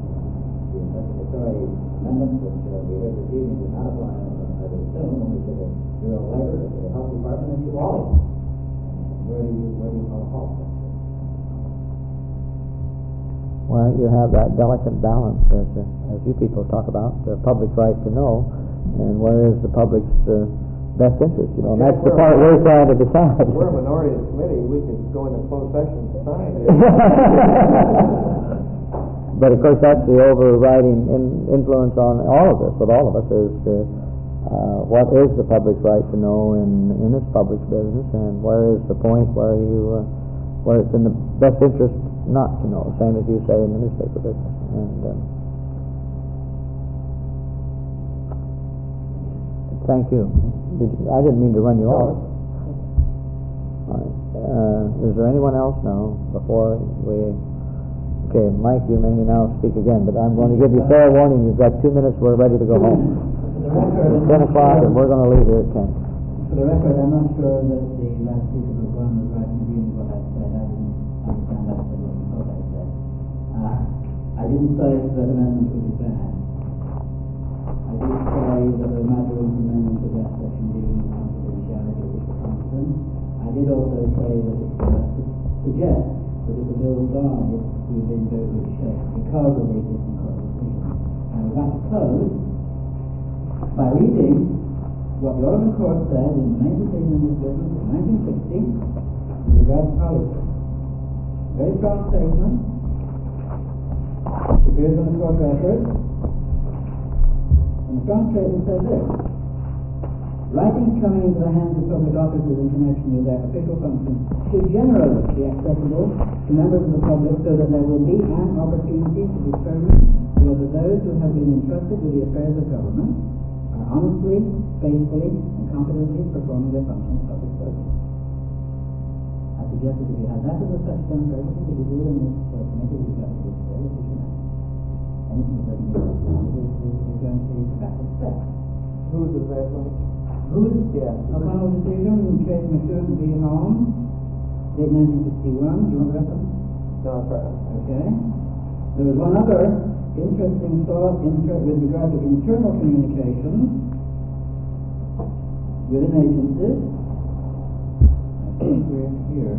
The investigatory amendments which we heard this evening do not apply, I would assume, when we did it your elected, the health department, and you all. Where do you call a halt? Well, you have that delicate balance, as you people talk about, the public's right to know, and where is the public's best interest, you know, and that's the part we're trying to decide. If we're a minority of the committee, we could go into closed session and sign it. But of course, that's the overriding influence on all of us, with all of us, is what is the public's right to know in its public business, and where is the point where it's in the best interest not to know, same as you say in the newspaper business. And thank you. I didn't mean to run you off. All right. Is there anyone else now before we? Okay, Mike, you may now speak again, but I'm going to give you fair warning. You've got 2 minutes. We're ready to go home. It's 10 o'clock, and we're going to leave here at 10. For the record, I'm not sure that the last speaker was one was right in agreement with what I said. I didn't understand that. I said what you thought I said. I didn't say that amendment would be bad. I did say that there might be room for amendment to that section dealing with confidentiality of Bishop Thompson. I did also say that it suggests that if the bill dies, we would be in very good shape because of the existing court decision. I would like to close by reading what the Oregon Court said in the main decision in this business in 1960 with regard to politics. Very strong statement. It appears on the court record. And the strong statement says this: writings coming into the hands of public officers in connection with their official functions should generally be accessible to members of the public so that there will be an opportunity to determine whether those who have been entrusted with the affairs of government are honestly, faithfully, and competently performing their functions of public service. I suggest that if you have that as a touchstone for everything that you do in this committee, you've got to do today, if you should have. Anything that doesn't make sense is going to be a backward step. Who's the best one? Who's Yeah. a final decision in case McSherman v. Holmes, date 1961. Do you want the reference? No, that's right. Okay. There was one other interesting thought with regard to internal communications within agencies. I think we're here.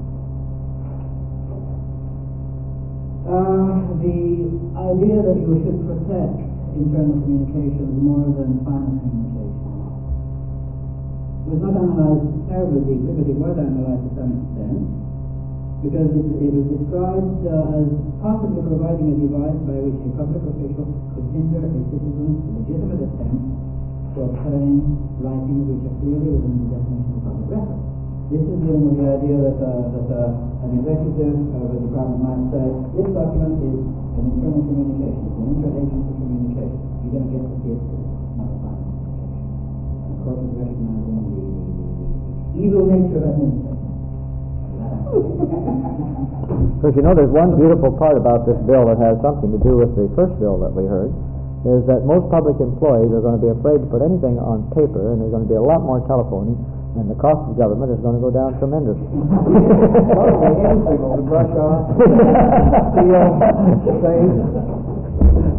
The idea that you should protect internal communications more than final communications was not analyzed terribly deeply, but it was analyzed to some extent, because it was described as possibly providing a device by which a public official could hinder a citizen's legitimate attempt to obtain writings which are clearly within the definition of public record. This is dealing with the idea that an executive of a department might say, this document is an internal communication, it's an interagency communication. You don't get to see it, it's not a final communication. And of course, it's recognizing the evil nature of administration. Because you know, there's one beautiful part about this bill that has something to do with the first bill that we heard, is that most public employees are going to be afraid to put anything on paper, and there's going to be a lot more telephoning, and the cost of government is going to go down tremendously. Hand signal to brush off, seal, save.